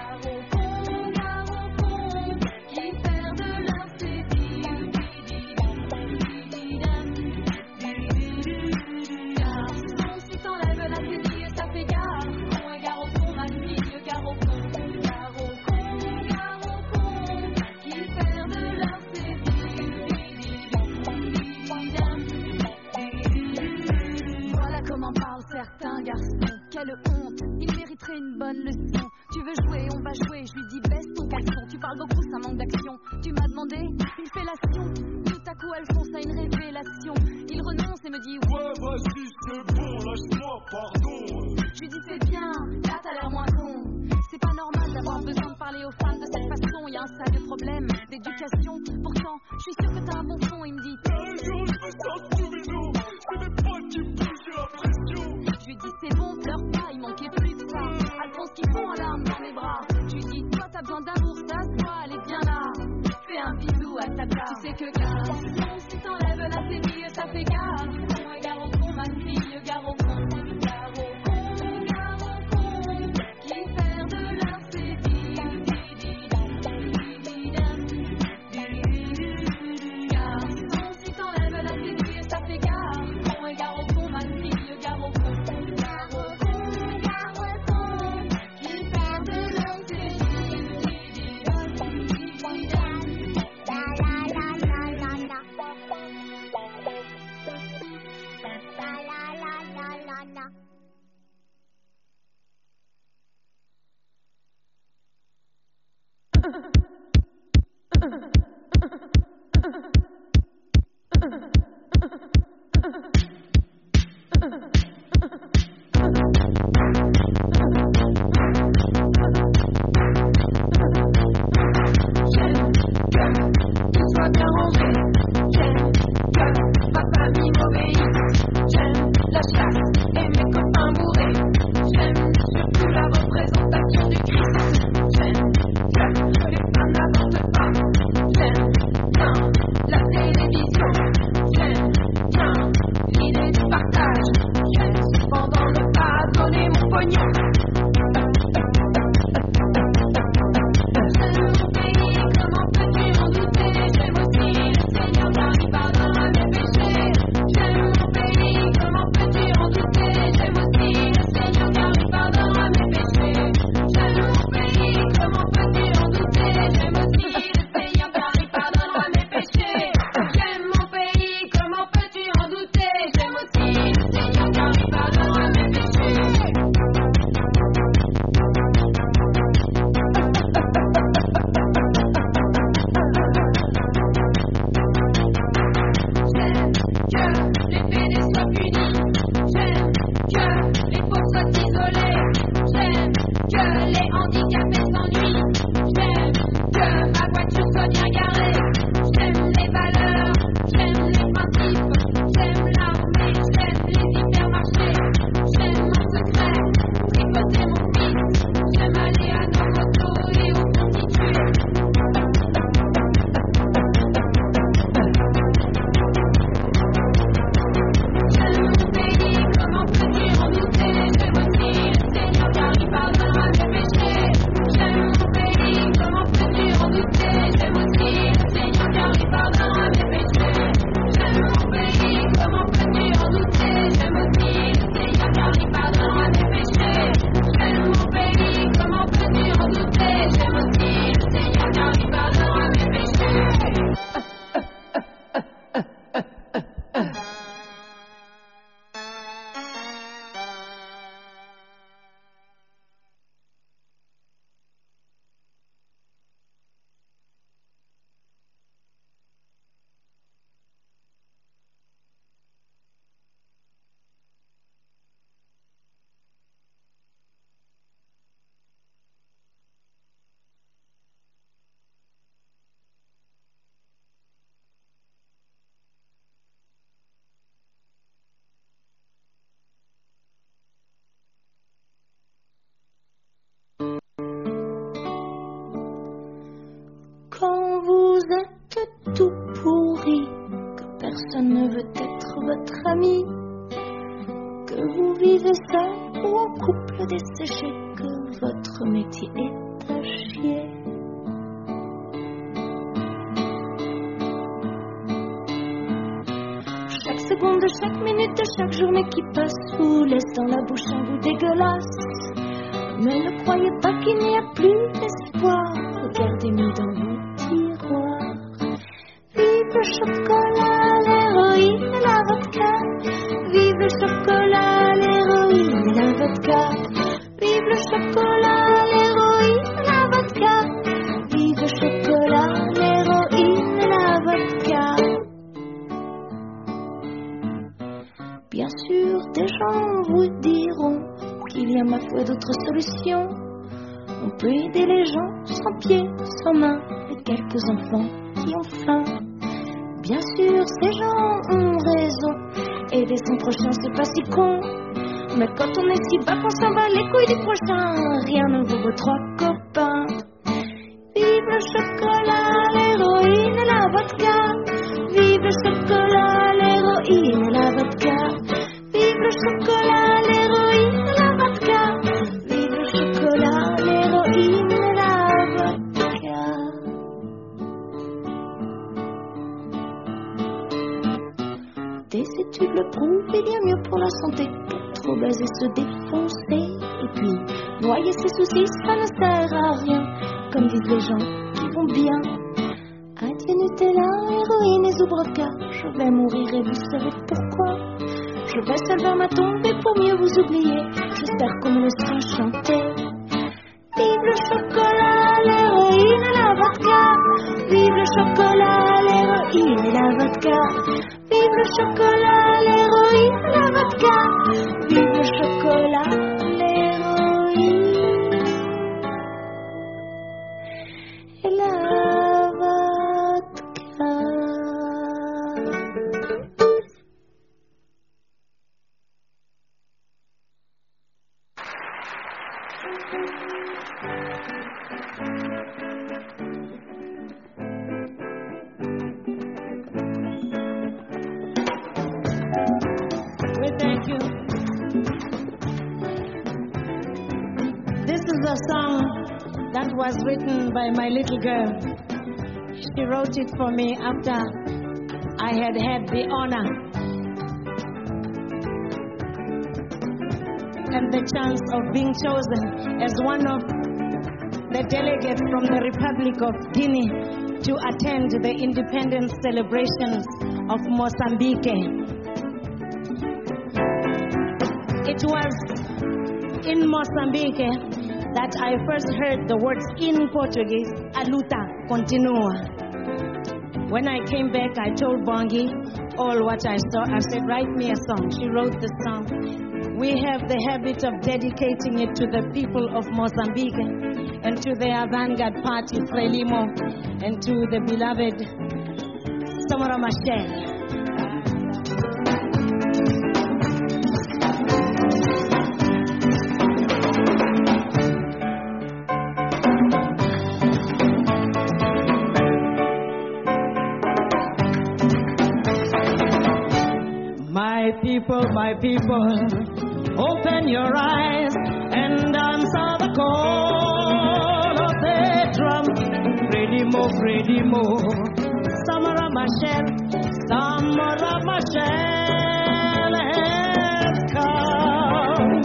R: parle beaucoup, ça manque d'action. Tu m'as demandé une fellation. Tout à coup, Alphonse a une révélation. Il renonce et me dit ouais, vas-y, c'est bon, lâche-moi, pardon. Je lui dis c'est bien, là t'as l'air moins con. C'est pas normal d'avoir besoin de parler aux femmes de cette façon. Y a un sérieux problème d'éducation. Pourtant, je suis sûr que t'as un bon fond. Il me dit je me sens Scooby-Doo. C'est mes potes qui me poussent, j'ai la pression. Je lui dis c'est bon, pleure pas, il manquait plus que ça. Alphonse qui fond en larmes dans mes bras. Je lui dis toi t'as besoin d'amour, ça se voit, elle est bien là. Fais un bisou à ta place. Tu sais que garçon, si t'enlèves la séville, ça fait gare. Gare au con, ma fille, gare au con. Gare au con, qui perd de leur séville. Garçon, si t'enlèves la séville, ça fait gare. Gare au con, ma fille, gare au con. Gare au con, qui perd de leur séville. Sois bien rangé, j'aime que ma famille m'obéisse, j'aime la chasse et mes copains bourrés, j'aime surtout la représentation du Christ, j'aime que les femmes n'avortent pas, j'aime bien la télévision, j'aime bien l'idée du partage, j'aime cependant ne pas donner mon pognon. J'aime mon pays, comment peux-tu en douter? J'aime aussi le Seigneur car il pardonnera mes péchés. J'aime mon pays, comment peux-tu en douter? J'aime aussi le Seigneur car il pardonnera mes péchés. J'aime mon pays, comment peux-tu en douter? J'aime aussi le Seigneur car il pardonnera mes péchés. J'aime mon pays, comment peux-tu en douter? J'aime aussi le Seigneur car il pardonnera mes péchés. J'aime que les PD soient punis. J'aime que les pauvres soient isolés. J'aime que les handicapés s'ennuient. J'aime que ma voiture soit bien garée. J'aime les valeurs, j'aime les principes. J'aime l'armée, j'aime les hypermarchés. J'aime mon secret, tripoter mon fils. J'aime aller à nos motos et aux prostituées. J'aime mon pays, comment peux-tu en douter? J'aime aussi le Seigneur car il pardonnera mes péchés. J'aime mon pays, comment peux-tu en douter? J'aime aussi le Seigneur car il pardonnera mes péchés. J'aime mon pays, comment peux-tu en douter? J'aime aussi le Seigneur car il pardonnera mes péchés. J'aime mon pays, comment peux-tu en douter? J'aime aussi le Seigneur car il pardonnera mes péchés.
Q: Quand vous êtes tout pourri, que personne ne veut être votre ami, que vous vivez seul ou en couple desséché, que votre métier est à chier. Chaque seconde de chaque minute de chaque journée qui passe vous laisse dans la bouche un goût dégueulasse. Mais ne croyez pas qu'il n'y a plus d'espoir. Regardez mieux dans vos tiroirs. Vive le chocolat, l'héroïne et la vodka. Vive le chocolat, l'héroïne et la vodka. Vive le chocolat, l'héroïne et la vodka. Vive le chocolat. solution. On peut aider les gens sans pieds, sans mains, et quelques enfants qui ont faim. Bien sûr, ces gens ont raison. Aider son prochain, c'est pas si con. Mais quand on est si bas qu'on s'en bat les couilles du prochain, rien ne vaut vos trois copains. Vive le chocolat, l'héroïne et la vodka. Vive le chocolat, l'héroïne et la vodka. Vive le chocolat, l'héroïne et la vodka. Vive le chocolat, l'héroïne et la vodka. Des études le prouvent, il y a mieux pour la santé que trop baiser, se défoncer. Et puis, noyer ses soucis, ça ne sert à rien, comme disent les gens qui vont bien. Adieu Nutella, héroïne et Zubrowka, je vais mourir et vous savez pourquoi. Je vais seul vers ma tombe et pour mieux vous oublier, j'espère qu'on me laissera chanter. Vive le chocolat, l'héroïne et la vodka. Vive le chocolat, l'héroïne et la vodka. Vive le chocolat, l'héroïne et la vodka. Vive le chocolat, l'héroïne et la vodka.
S: Well, thank you. This is a song that was written by my little girl. She wrote it for me after I had the honor and the chance of being chosen as one of the delegates from the Republic of Guinea to attend the independence celebrations of Mozambique. It was in Mozambique that I first heard the words in Portuguese, a luta continua. When I came back, I told Bongi all what I saw. I said, write me a song. She wrote the song. We have the habit of dedicating it to the people of Mozambique and to the avant-garde party, Frelimo, and to the beloved Samora Machel. My people, open your eyes and answer the call of the drum. Redimo, Redimo, Samora Machel, Samora Machel has come.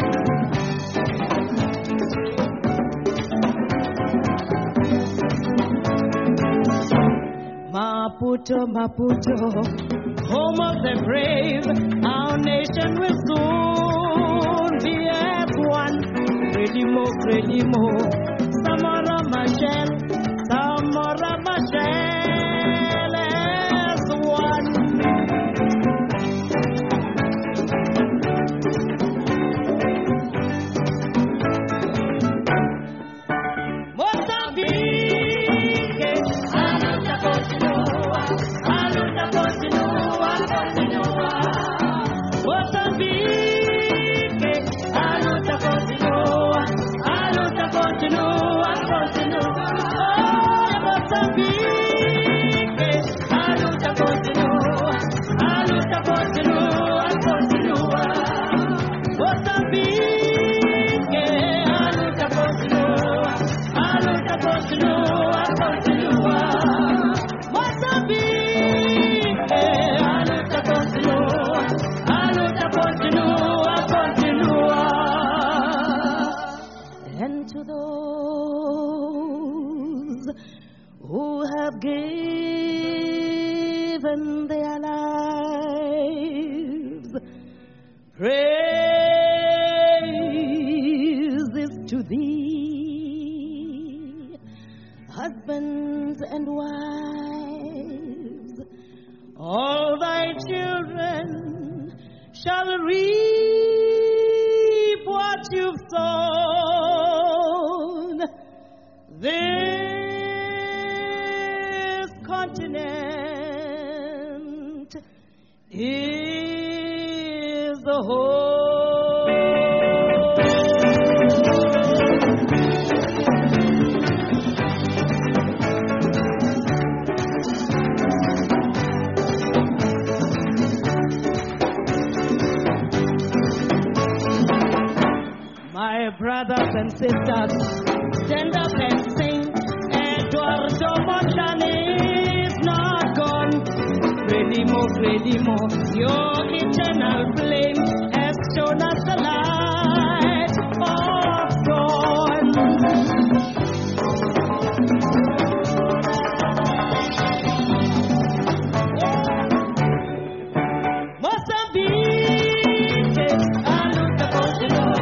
S: Maputo, Maputo, home of the brave, our nation will soon be as one. Redimo, Redimo, Samora Machel, Samora Machel as one. Mozambique, aluta continua, aluta continua. Mozambique, a luta continua, continua, continua. Mozambique, a luta continua, continua, continua. Mozambique, a luta continua, continua, continua. Mozambique, a luta continua. Continua, continua. And to those who have given their lives, praise is to thee, husbands and wives, all thy children shall reap what you've sown. This continent is the whole. My brothers and sisters, stand up and sing. Eduardo Mondlane is not gone. Frelimo, your eternal flame has shown us the light of dawn. Mozambique, a luta continua.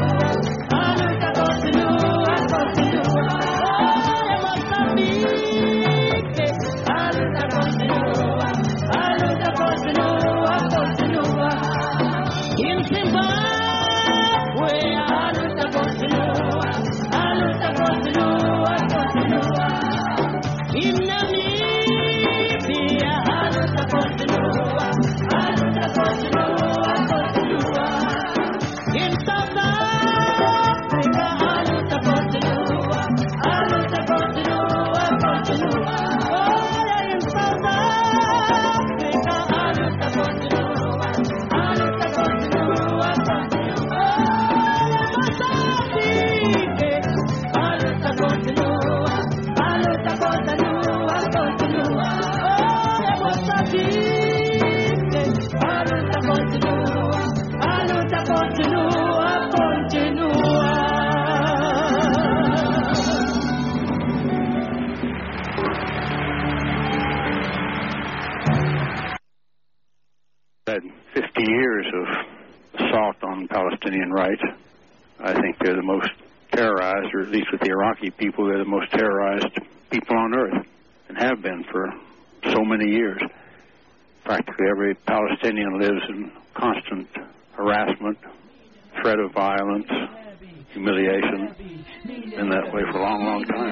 T: Had 50 years of assault on Palestinian rights. I think they're the most terrorized, or at least with the Iraqi people, they're the most terrorized people on earth, and have been for so many years. Practically every Palestinian lives in constant harassment, threat of violence, humiliation. Been that way for a long, long time.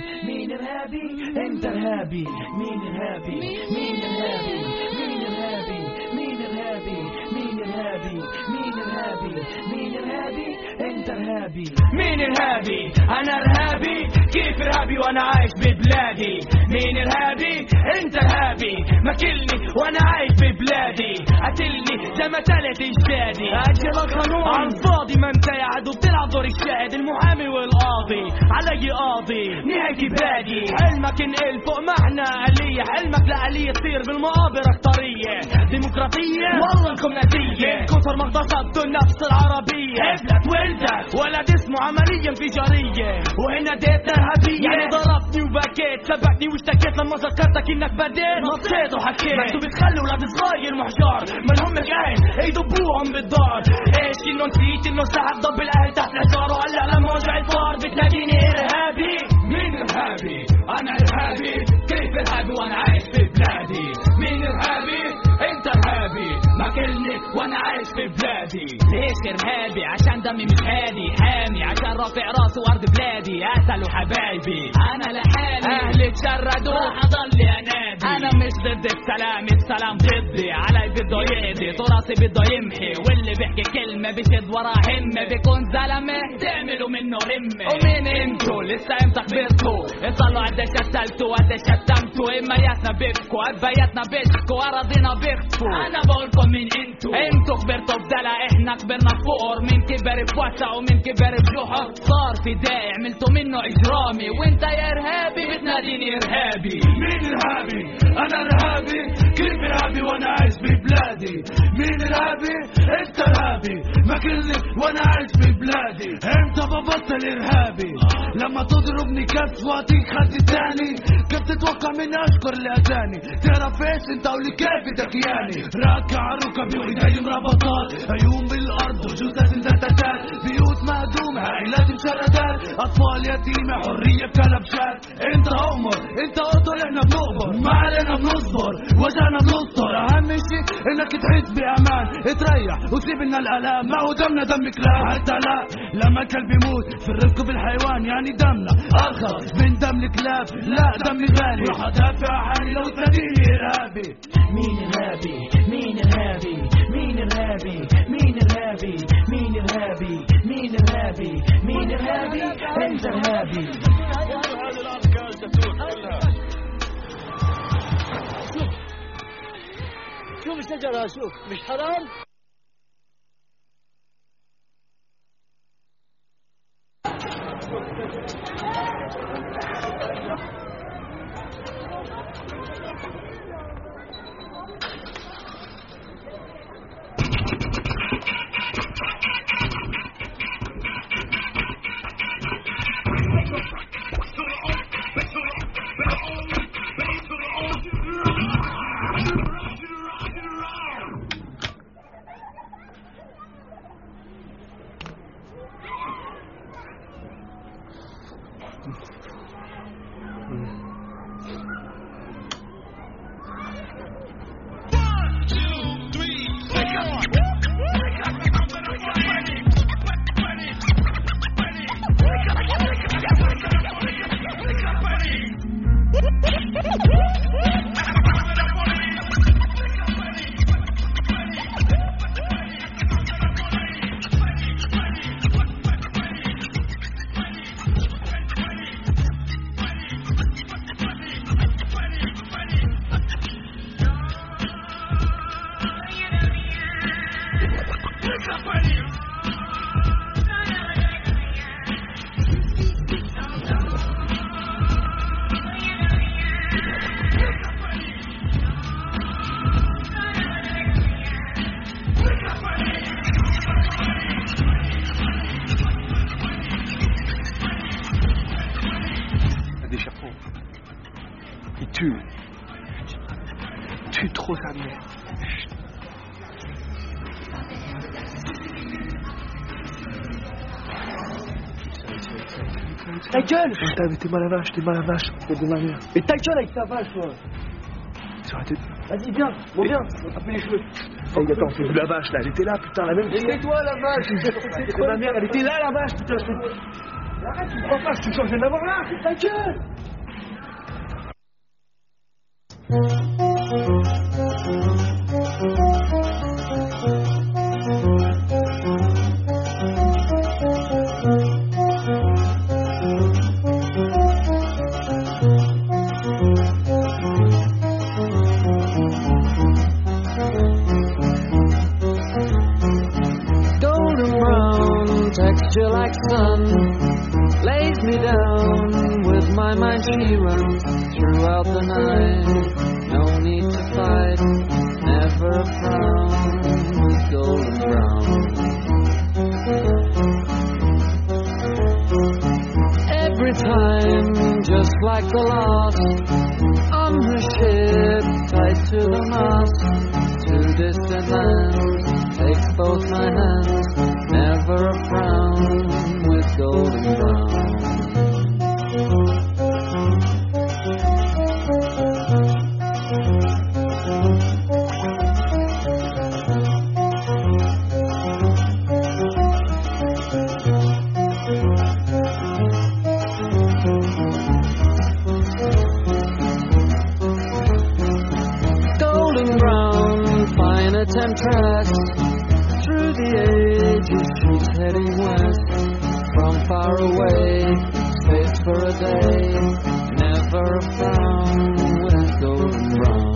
P: مين الهابي؟ أنا إرهابي. كيف إرهابي وأنا عايش ببلادي؟ مين إرهابي؟ أنت إرهابي. ماكلني وأنا عايش ببلادي. قتلني زي ما تلت إجدادي. أجل القانون عن فاضي، ما أنت يا عدو بتلعب دور الشاهد، المحامي والقاضي علي قاضي نهايتي بادي. حلمك انقل فوق معنى آلية، حلمك لآلية تصير بالمقابر أكترية ديمقراطية. والله انكم نتيجة كثر ما اغتصبتوا النفس العربية. ابلت ولدك ولد اسمه عملية انفجارية، وهنا ديت إرهابية. يعني ضربتني وبكيت، سبقتني واشتكيت لما ذكرتك انك بديت نطيت وحكيت. ما انتوا بتخلوا ولاد صغير محجار مالهم جاهل يدبوهم بالدار. ايش انه نسيت انه ساعة ضب الاهل تحت الحجار، وهلا لما وجع الفار بتلاقيني إرهابي. مين إرهابي؟ أنا إرهابي. كيف إرهابي وأنا عايش في بلادي؟ مين إرهابي؟ أنت إرهابي. ماكلني وأنا عايش في بلادي. ليش إرهابي؟ عشان دمي مش هادي، حامي عشان رافع راسي وأرض بلادي. قتلوا حبايبي أنا لحالي، أهلي اتشردوا راح أضل أنادي. أنا مش ضد السلام، السلام ضدي. علي بده يقضي، تراثي بده يمحي، واللي بيحكي كلمة بيشد وراه همة بيكون زلمة تعملوا منه رمة. ومين انتوا؟ لسه امتى كبرتوا؟ اصلوا قديش قتلتوا قديش شتمتوا. امياتنا بيبكوا ابياتنا بيشكوا اراضينا بيخطفوا. انا بقولكم مين انتوا؟ انتوا كبرتوا بدلع، احنا كبرنا فقر. مين كبر بوسع ومين كبر بجحر. صار فدائي عملتوا منه اجرامي، وانت يا ارهابي بتناديني ارهابي. مين ارهابي؟ انا ارهابي. كيف ارهابي وانا عايش ببلادي؟ مين ارهابي؟ انت ارهابي. ماكلني وانا عايش ببلادي. امتى ببطل ارهابي؟ لما تضربني كف واعطيك خد تاني. كيف تتوقع مني اشكر اللي اذاني؟ تعرف ايش انت ولي كيف تكياني؟ راكع ركبي وايدي مربطات، عيون بالارض وجثث انزتتات، بيوت مهدومه عائلات مشردات، اطفال يتيمه حريه بكلبشات. انت اؤمر، انت اقدر، احنا بنقبر، ما علينا بنصبر، وجعنا بنصدر. اهم مشي انك تحس بامان تريح وسيب لنا الالام ما هو دمنا دم كلاب حتى لما كلب يموت في الرزق بالحيوان يعني دمنا ارخص من دم الكلاب لا دمي غالي راح ادافع عني لو تناديني ارهابي مين ارهابي مين ارهابي مين ارهابي مين ارهابي مين ارهابي مين ارهابي مين ارهابي انت ارهابي هذه الافكار تتوه كلها شوف الشجرة شوف مش حرام
U: Tue trop sa mère. Ta gueule! T'es mal à vache, t'es mal à vache. T'es de ma mère. Et ta gueule avec ta vache, toi! Vas-y, viens, bon, viens, appelle les cheveux. Hey, attends, c'est de la vache là, elle était là, putain, la même. C'est toi la vache! C'est ma mère, elle était là la vache, putain, je te. Arrête, tu me crois pas, je te jure, je viens de la voir là, ta gueule!
V: Texture like sun lays me down. With my mind she runs throughout the night. No need to fight, never a frown. With golden brown. Every time, just like the last, on her ship tied to the mast. To distant lands, takes both my hands. Never a frown with golden brown. Golden brown, fine a temptress. Through the ages she's heading west. From far away, space for a day. Never a frown with golden brown.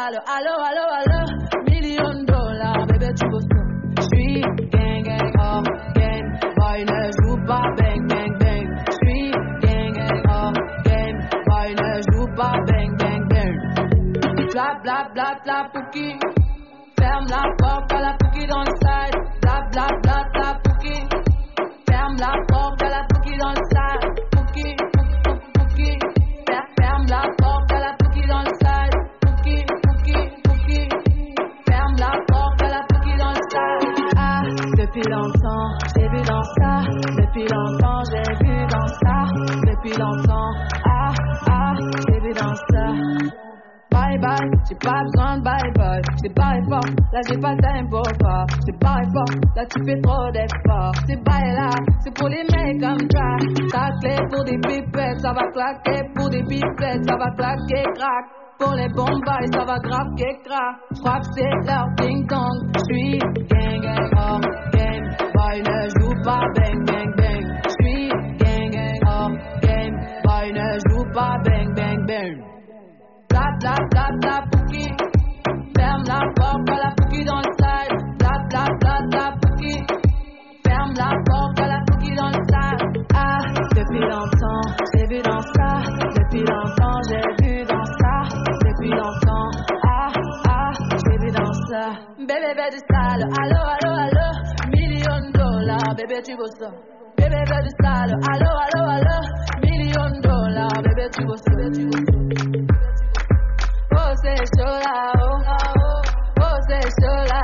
A: sale. Allo, allo, allo, $1 000 000, bébé, tu veux ça. J'suis gang, gang, oh, game. Boy, ne joue pas, bang, bang, bang. J'suis gang, gang, oh, game. Boy, ne joue pas, bang, bang, bang. Bla, bla, bla, bla, pouki. Ferme la porte, à la pouki dans le side. Bla, bla, bla, bla, pouki. Ferme la porte, à la pouki dans le side. Pouki, pouki, ferme la porte, à la pouki dans le side. Pouki, pouki, pouki. Ferme la porte, à la pouki dans le side. Ah, depuis longtemps, j'ai vu dans ça. Depuis longtemps, j'ai vu dans ça. Depuis longtemps, ah, ah, j'ai vu dans ça. Bye bye, j'ai pas besoin de bye bye. C'est pas fort, là j'ai pas le time pour pas. C'est pas fort, là tu fais trop d'efforts. C'est bye là, c'est pour les mecs comme ça. Ta clé pour des pipettes, ça va claquer. Pour des pipettes, ça va claquer, crack. Pour les bombes, ça va grave, crack. J'crois que c'est leur ding dong. J'suis gang gang oh game. Boy ne joue pas bang bang bang. J'suis gang gang oh game. Boy ne joue pas bang bang bang. Bla bla bla bla pouki. Ferme la porte, à la pouki dans le side. Bla bla bla bla pouki. Ferme la porte, à la pouki dans le side. Ah, depuis longtemps, j'ai vu dans ça. Depuis longtemps, j'ai vu dans ça. Depuis longtemps, ah, ah, j'ai vu dans ça. Bébé, bébé du sale, allo, allo, allo. $1 000 000, bébé, tu veux ça. Bébé, bébé du sale, allo, allo, allo. $1 000 000, bébé, tu veux ça, bébé, tu veux ça. Oh, c'est chaud là, oh, oh, c'est chaud là.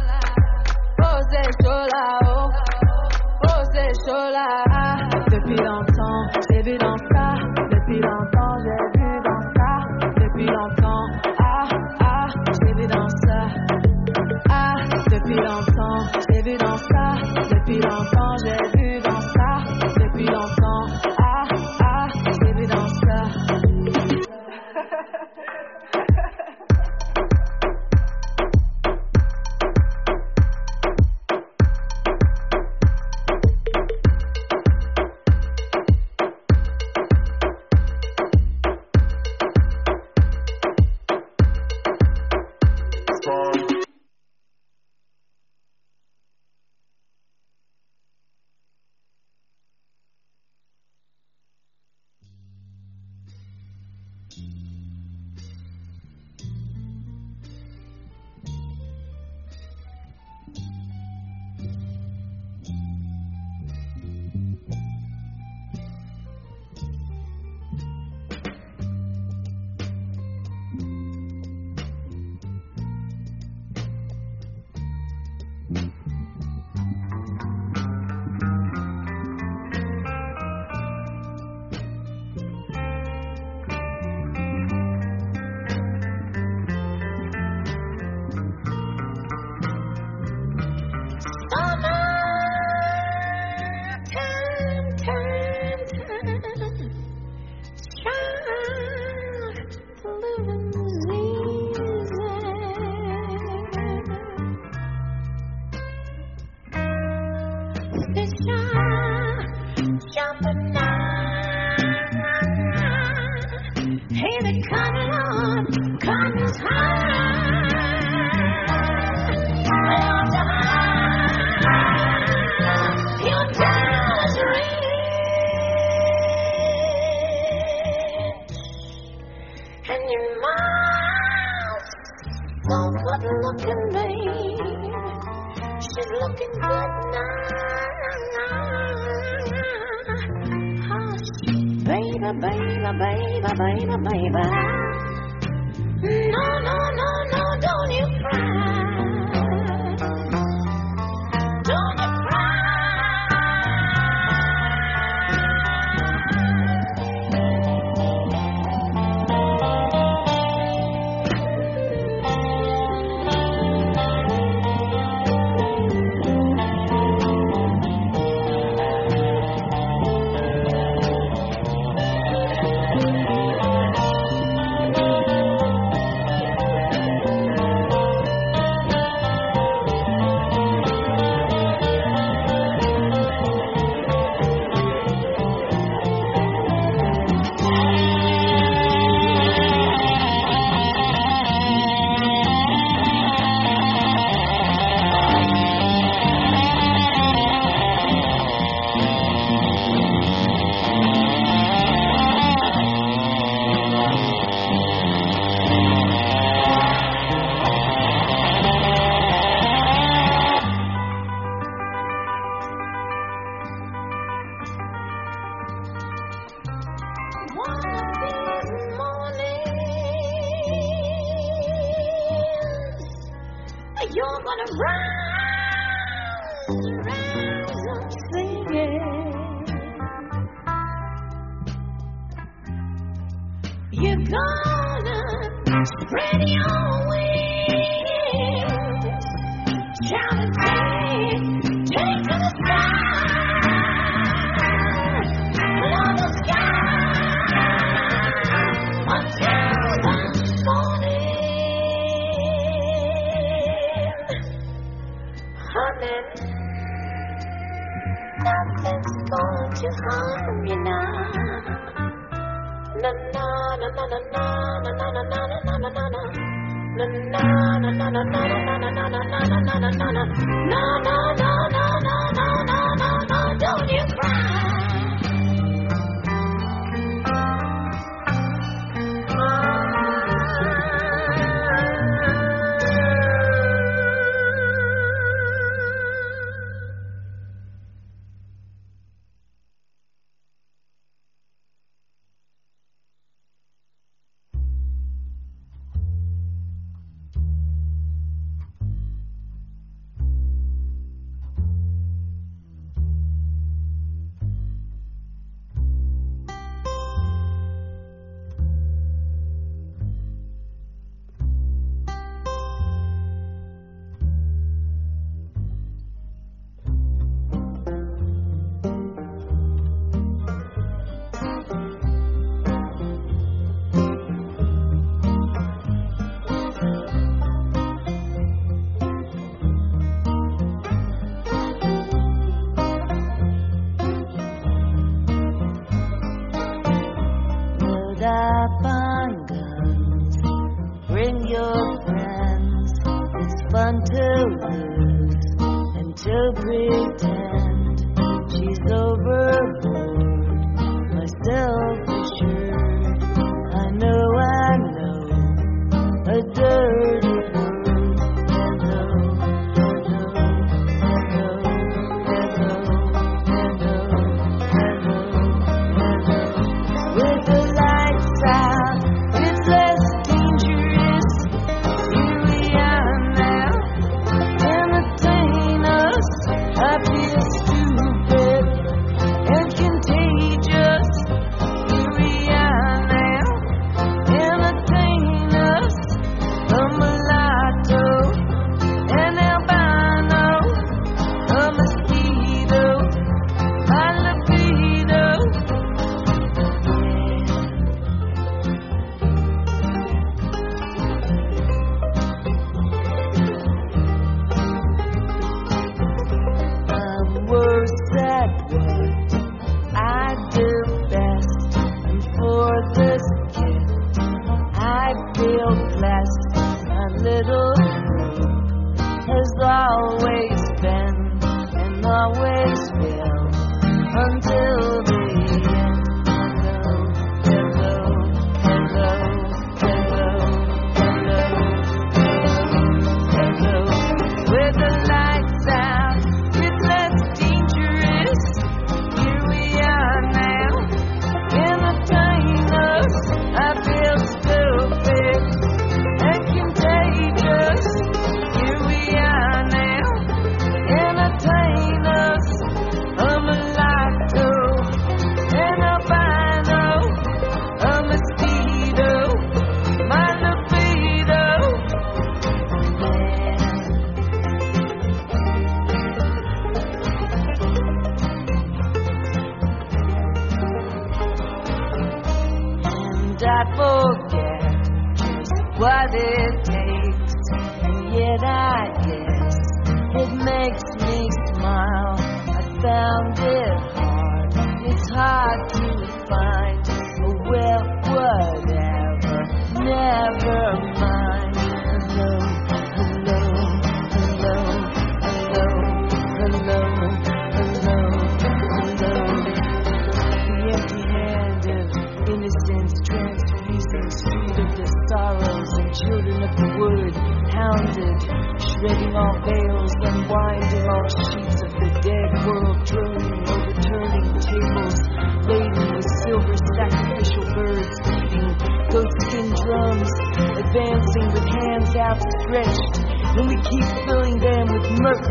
A: Oh, c'est chaud là, oh, oh, c'est chaud là. Ah, depuis longtemps, j'ai vu dans ça. Depuis longtemps, j'ai vu dans ça. Depuis longtemps, ah, ah, j'ai vu dans ça. Ah, depuis longtemps, j'ai vu dans ça. Depuis longtemps, j'ai vu dans ça. Depuis longtemps, ah, ah, j'ai vu dans ça.
Q: You're gonna spread your wings, shout and take to the sky, love the sky until the morning, honey. Nothing's going to harm you now. Na na na na na na na na na na na na na na. Na na na na na na na na na na na na na na na. No no no no no no no no no. Don't you cry.
D: up on guns. Bring your friends. It's fun to lose and to pretend she's overboard. Myself assured, I know a dirty word. Hello, hello, hello, hello, hello, hello, hello. With the lights out, it's less dangerous. Here we are now, entertain us. I feel stupid and contagious. Here we are now, entertain us. A mulatto, an albino, a mosquito, my libido. I'm worse at what I do best, and for this gift I feel blessed. My little group has always been and always will until the end. Hello, hello, hello, hello, hello, hello. With the lights out, it's less dangerous. Here we are now, entertain us. I feel stupid and contagious. Here we are now, entertain us. A mulatto, an albino, a mosquito, my libido. And I forget just what it takes, and yet I guess it makes me smile. I found it hard, it's hard to find. Well, whatever, never mind. Hello, hello, hello, hello, hello, hello, hello. The empty hand of innocence transfusing street of the sorrows and children of the wood, hounded, shredding all veils, unwinding all sheets of the dead world, droning, overturning tables, laden with silver sacrificial birds, beating goatskin drums, advancing with hands outstretched, and we keep filling them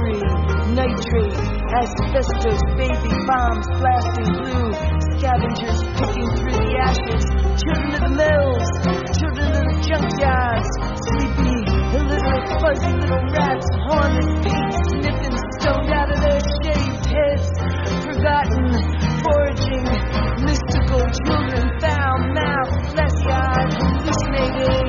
D: mercury, nitrate, asbestos, baby bombs blasting blue, scavengers picking through the ashes, children of the mills, children of the junkyards, sleepy, illiterate, fuzzy little rats, hornless pigs, sniffing, stoned out of their shaved heads, forgotten, foraging, mystical children, foul-mouthed, glassy-eyed, hallucinating.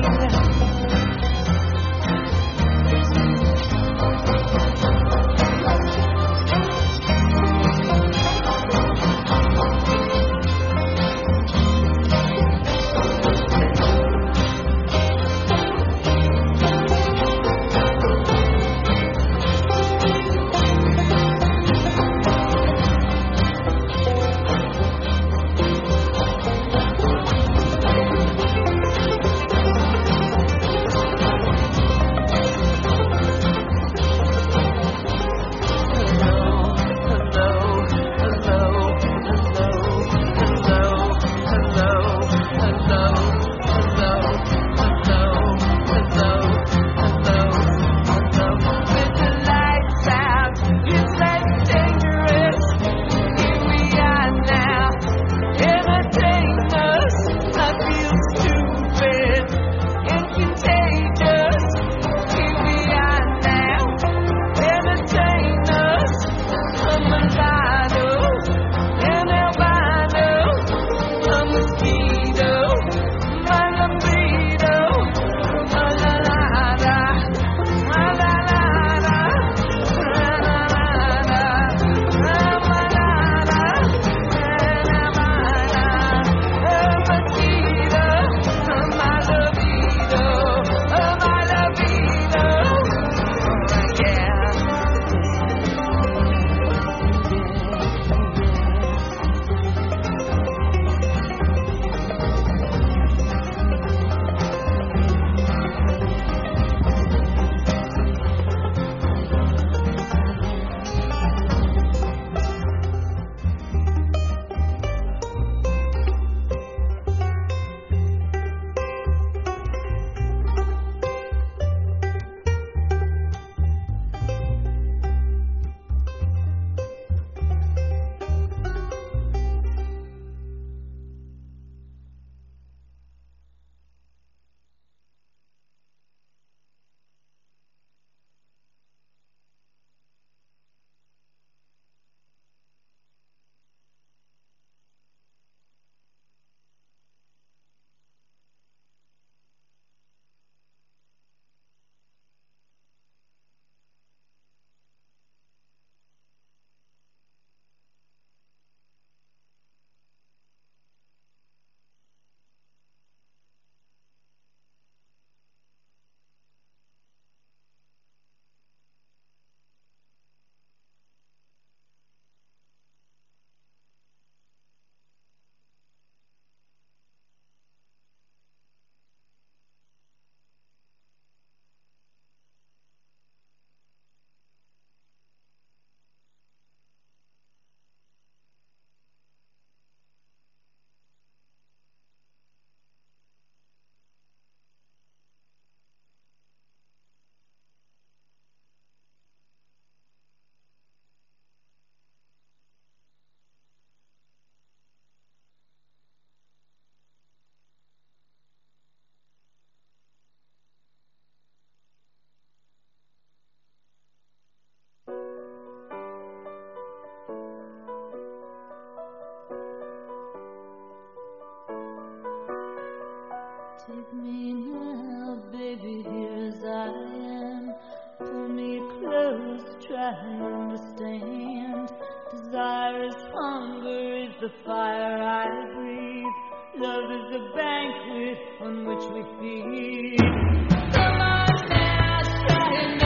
Q: Take me now, baby, here as I am. Pull me close, try and understand. Desire is hunger, is the fire I breathe. Love is a banquet on which we feed. Come on now, try and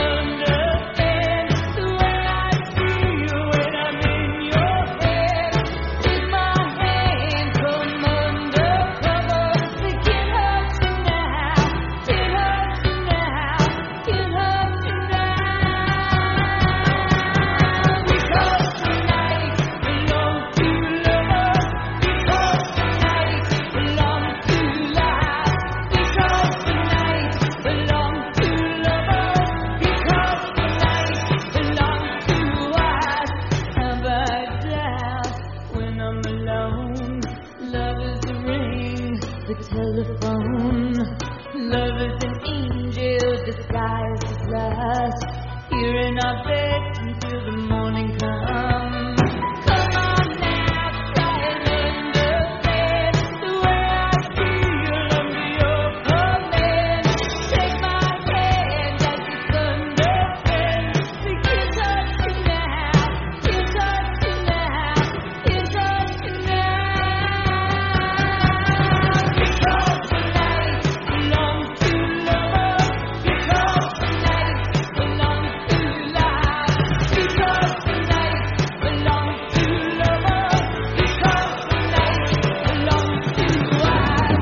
Q: understand the way I feel when I'm in your head. Take my hand, come under cover. It can't hurt you now, can't hurt you now, can't hurt you now. Because tonight belongs to lovers. Because tonight belongs to life. Because tonight telephone. Love is an angel disguised as lust. Here in our bed until the morning comes. Come on now, try and understand the way I feel under your command. Take my hand as it's understand. Kiss us tonight, kiss us tonight, kiss us tonight. Because tonight belongs to lovers. Because tonight belongs to life. Because tonight belongs to lovers. Because tonight belongs to us.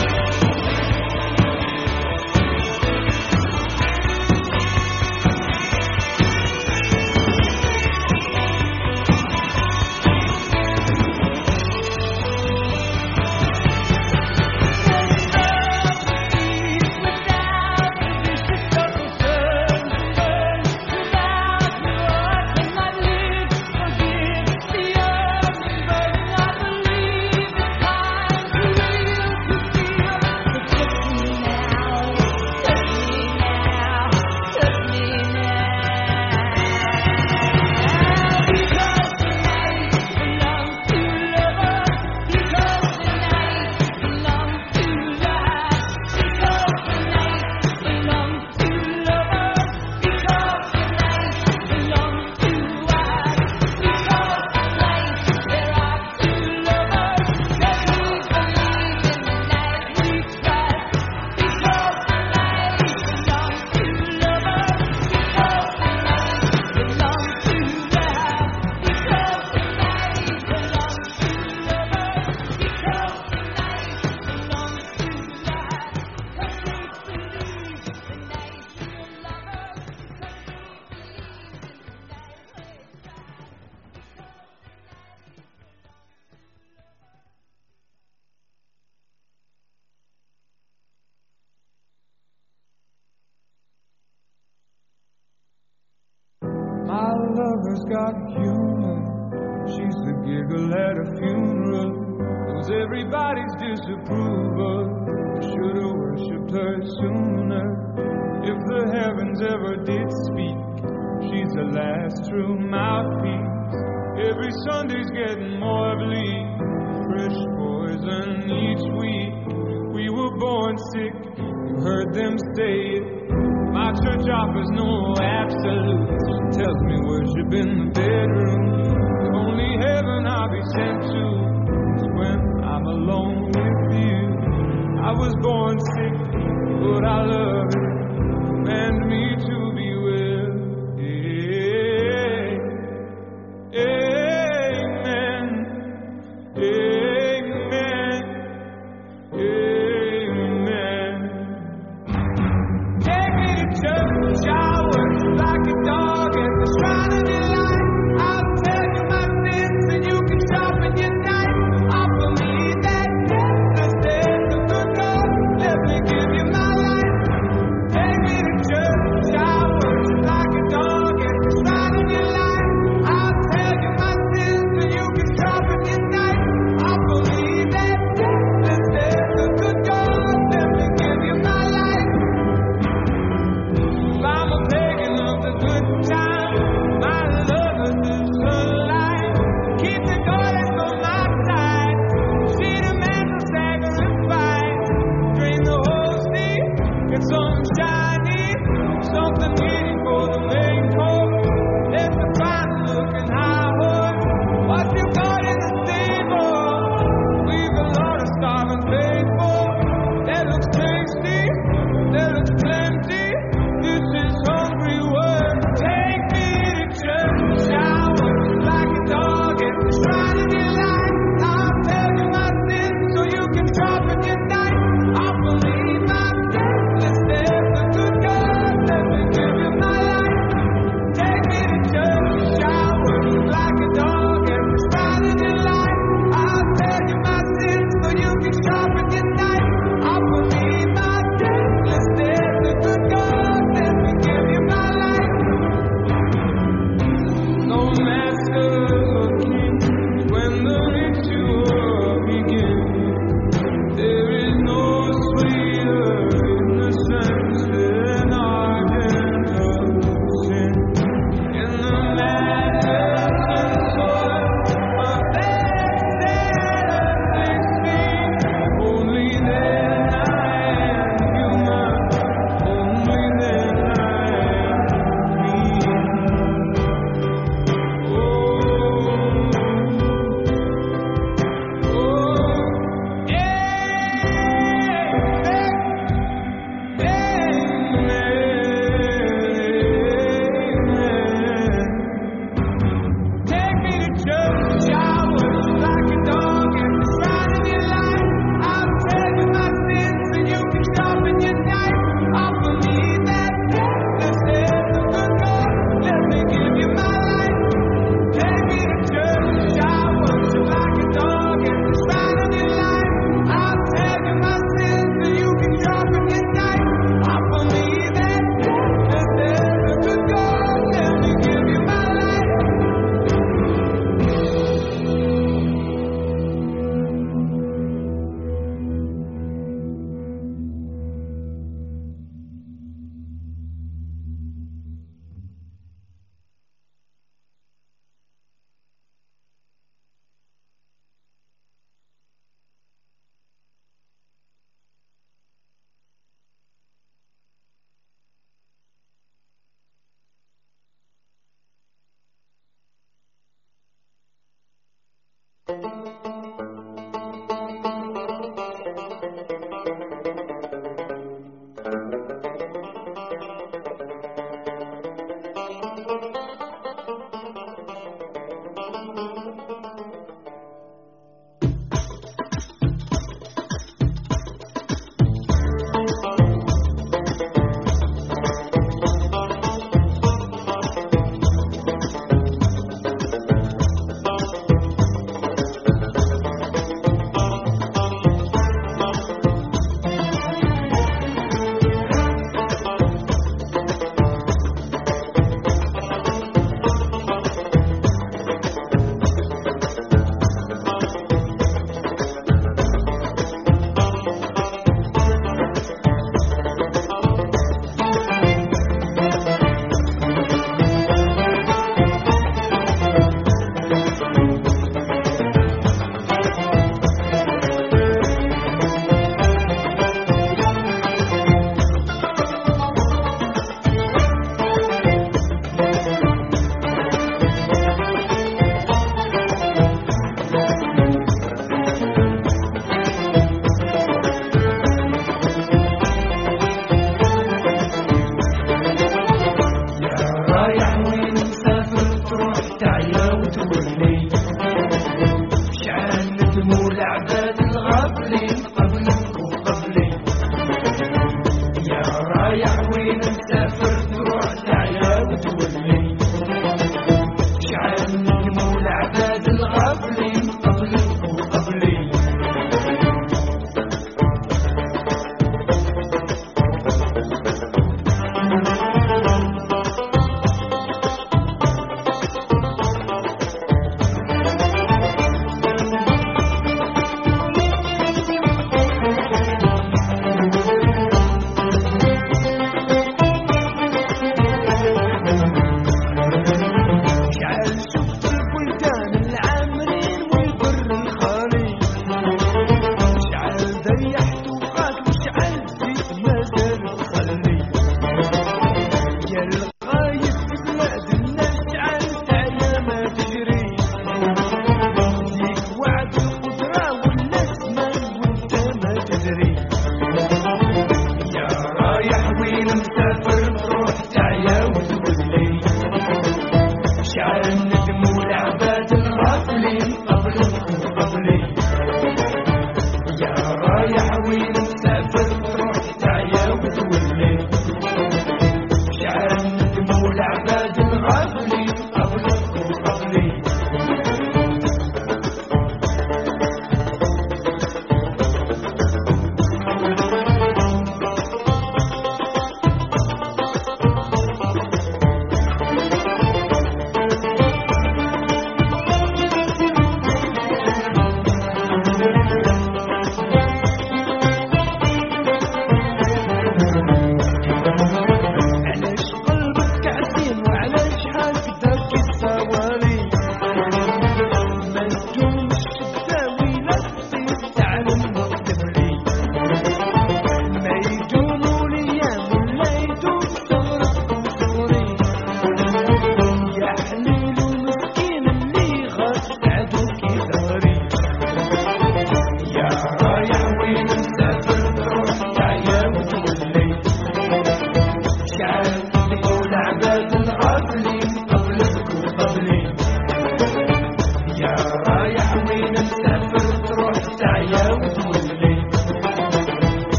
E: My lover's got humor. She's the giggle at a funeral. Knows everybody's disapproval. Should've worshipped her sooner. If the heavens ever did speak, she's the last true mouthpiece. Every Sunday's getting more bleak. Fresh poison each week. We were born sick. You heard them say it. My church offers no absolutes. She tells me worship in the bedroom. The only heaven I'll be sent to is when I'm alone with you. I was born sick, but I love it. Command me to be well. Amen. Amen. Amen. Take me to church, I'll worship like a dog at the shrine of your light. I'll tell you my sins and you can sharpen your knife. Offer me that gift that says the good Lord, let me give you my life. Take me to church, I'll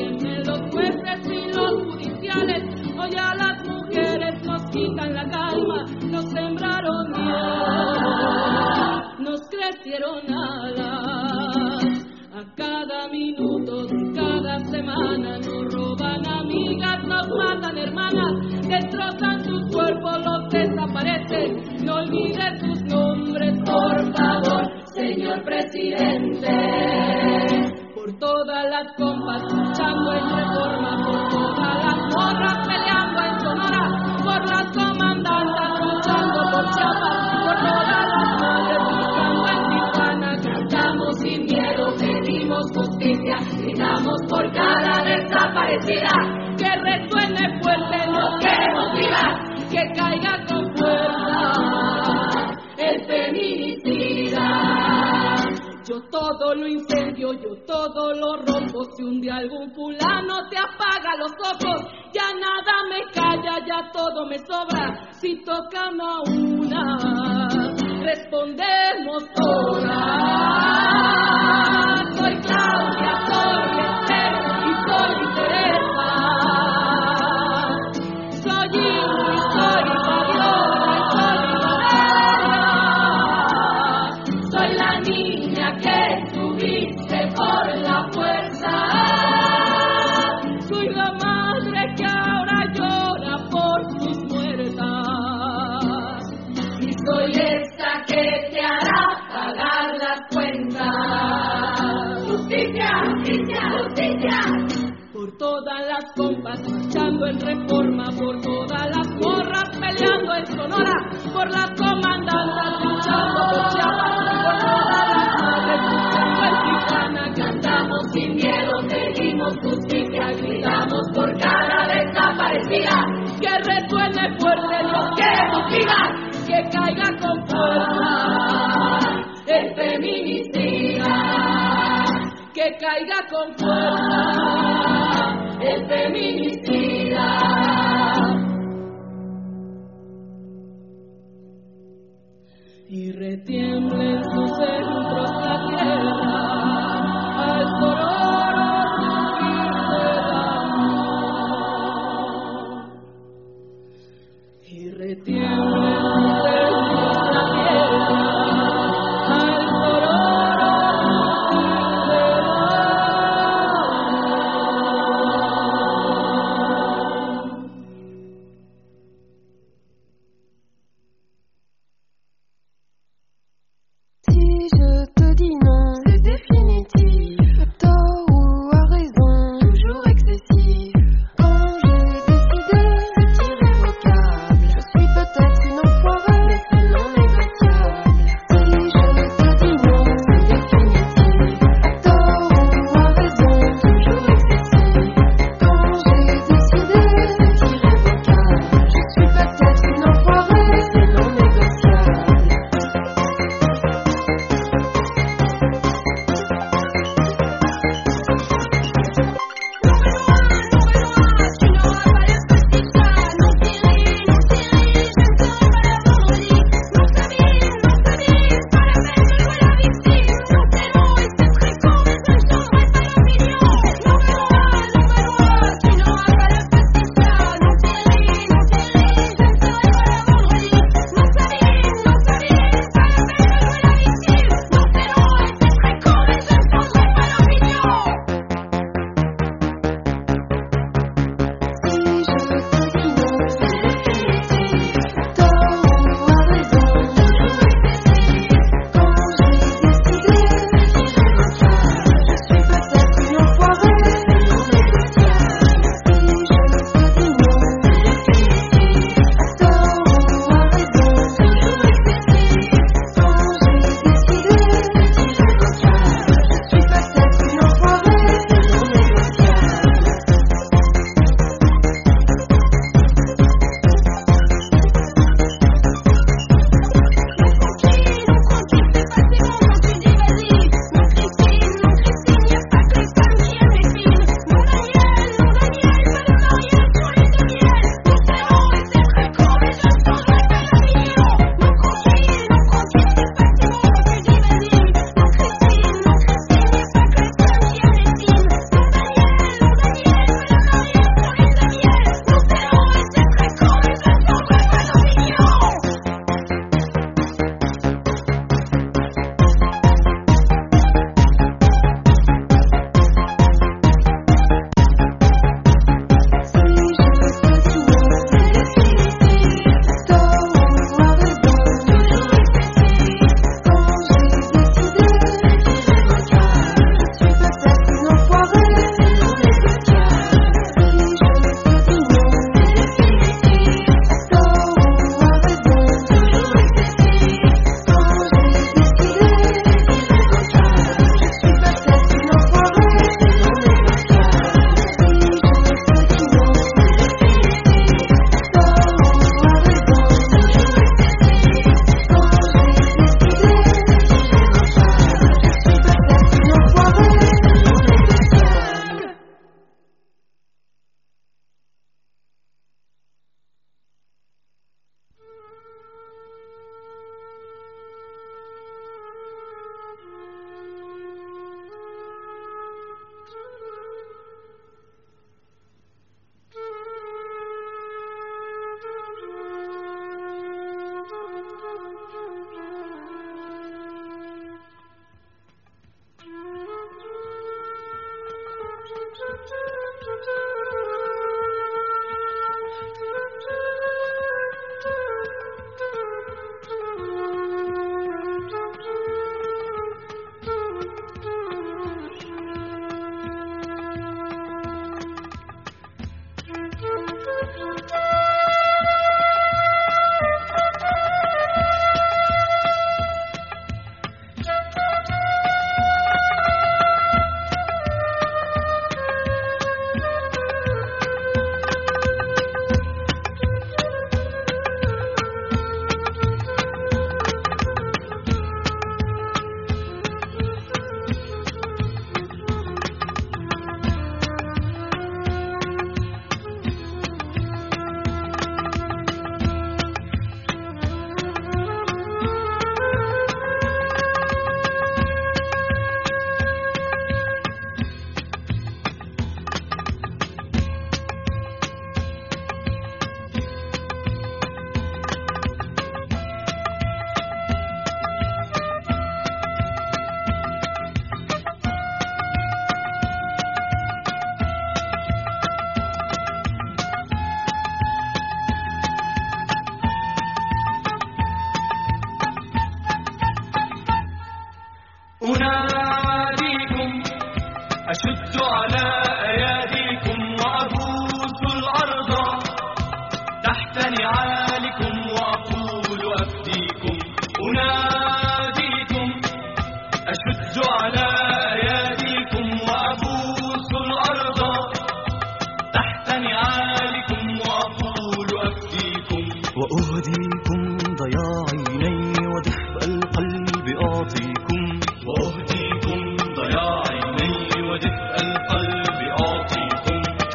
J: tienen los jueces y los judiciales. Hoy a las mujeres nos quitan la calma, nos sembraron miedo, nos crecieron alas. A cada minuto de cada semana nos roban amigas, nos matan hermanas, destrozan sus cuerpos, los desaparecen. No olvides sus nombres, por favor, señor presidente. Por todas las compas luchando en Reforma, por todas las morras peleando en Sonora, por las comandantas luchando por Chiapas, por todas las madres luchando en Tijuana. Cantamos sin miedo, pedimos justicia, gritamos por cada desaparecida. Que resuene fuerte lo que motiva, que caiga con fuerza el feminicida. Yo todo lo incendio, yo todo lo rompo. Si un día algún fulano te apaga los ojos, ya nada me calla, ya todo me sobra. Si tocan a una, respondemos todas. Soy Claudia, soy Esther y soy Teresa. Soy Ingrid, soy Fabiola y soy Valeria. Soy la niña que tuviste por la fuerza. Soy la madre que ahora llora por sus muertas. Y soy esta que te hará pagar las cuentas. Justicia, justicia, justicia. Por todas las compas marchando en Reforma, por todas las morras peleando en Sonora, por las comandantas luchando por Chiapas, por todas las madres luchando en Tijuana. Cantamos sin miedo, pedimos justicia, gritamos por cada desaparecida. Que resuene fuerte lo que motiva, que caiga con fuerza el feminicida. Que caiga con fuerza el feminicida. Y retiembla en sus centros la tierra al sororo surgir del amor. Y retiembla en sus centros la tierra al sororo surgir del amor.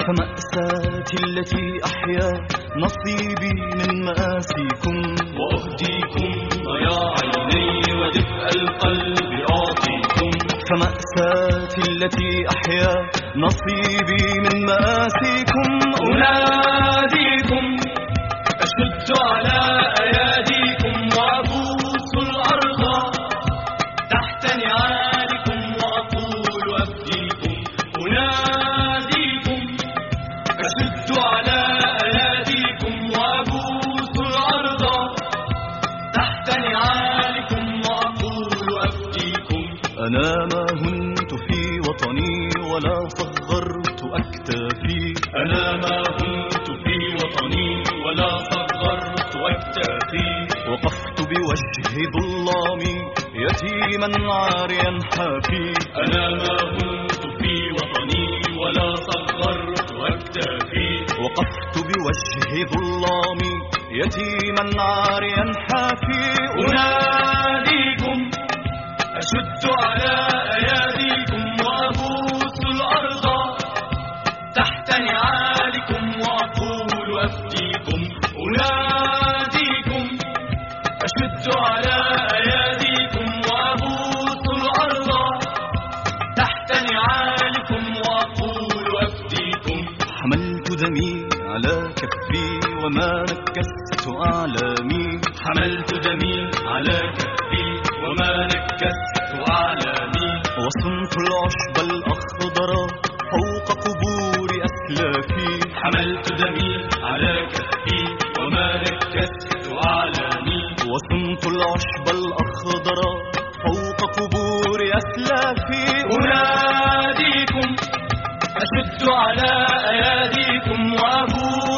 M: فمأساتي التي أحيا نصيبي من مآسيكم وأهديكم ضياع عيني ودفء القلب أعطيكم فمأساتي التي أحيا نصيبي من مآسيكم أناديكم أشد على أياديكم وأبوس الأرض تحت نعالكم وأقول أفديكم أناديكم أشد على أياديكم وأبوس الأرض تحت نعالكم وأقول أفديكم أنا ما هنت في وطني ولا صغرت أكتافي أنا ما هنت في وطني ولا صغرت أكتافي وقفت بوجه ظلامي يتيما عاريا حافي أنا ما هنت في وطني ولا صغرت أكتافي وقفت بوجه ظلامي يتيما عاريا حافي أناديكم أشد على أياديكم وأبوس الأرض تحت نعالكم وأقول أفديكم أناديكم أشد على أياديكم وأبوس الأرض تحت نعالكم وأقول أفديكم حملت دمي على كفي وما نكست أعلامي حملت دمي على كفي وما نكست أعلامي وصنت العشب الأخضر فوق قبور أسلافي حملت دمي على كفي وما نكست أعلامي وصنت العشب الأخضر فوق قبور أسلافي أناديكم أشد على أياديكم وأبوس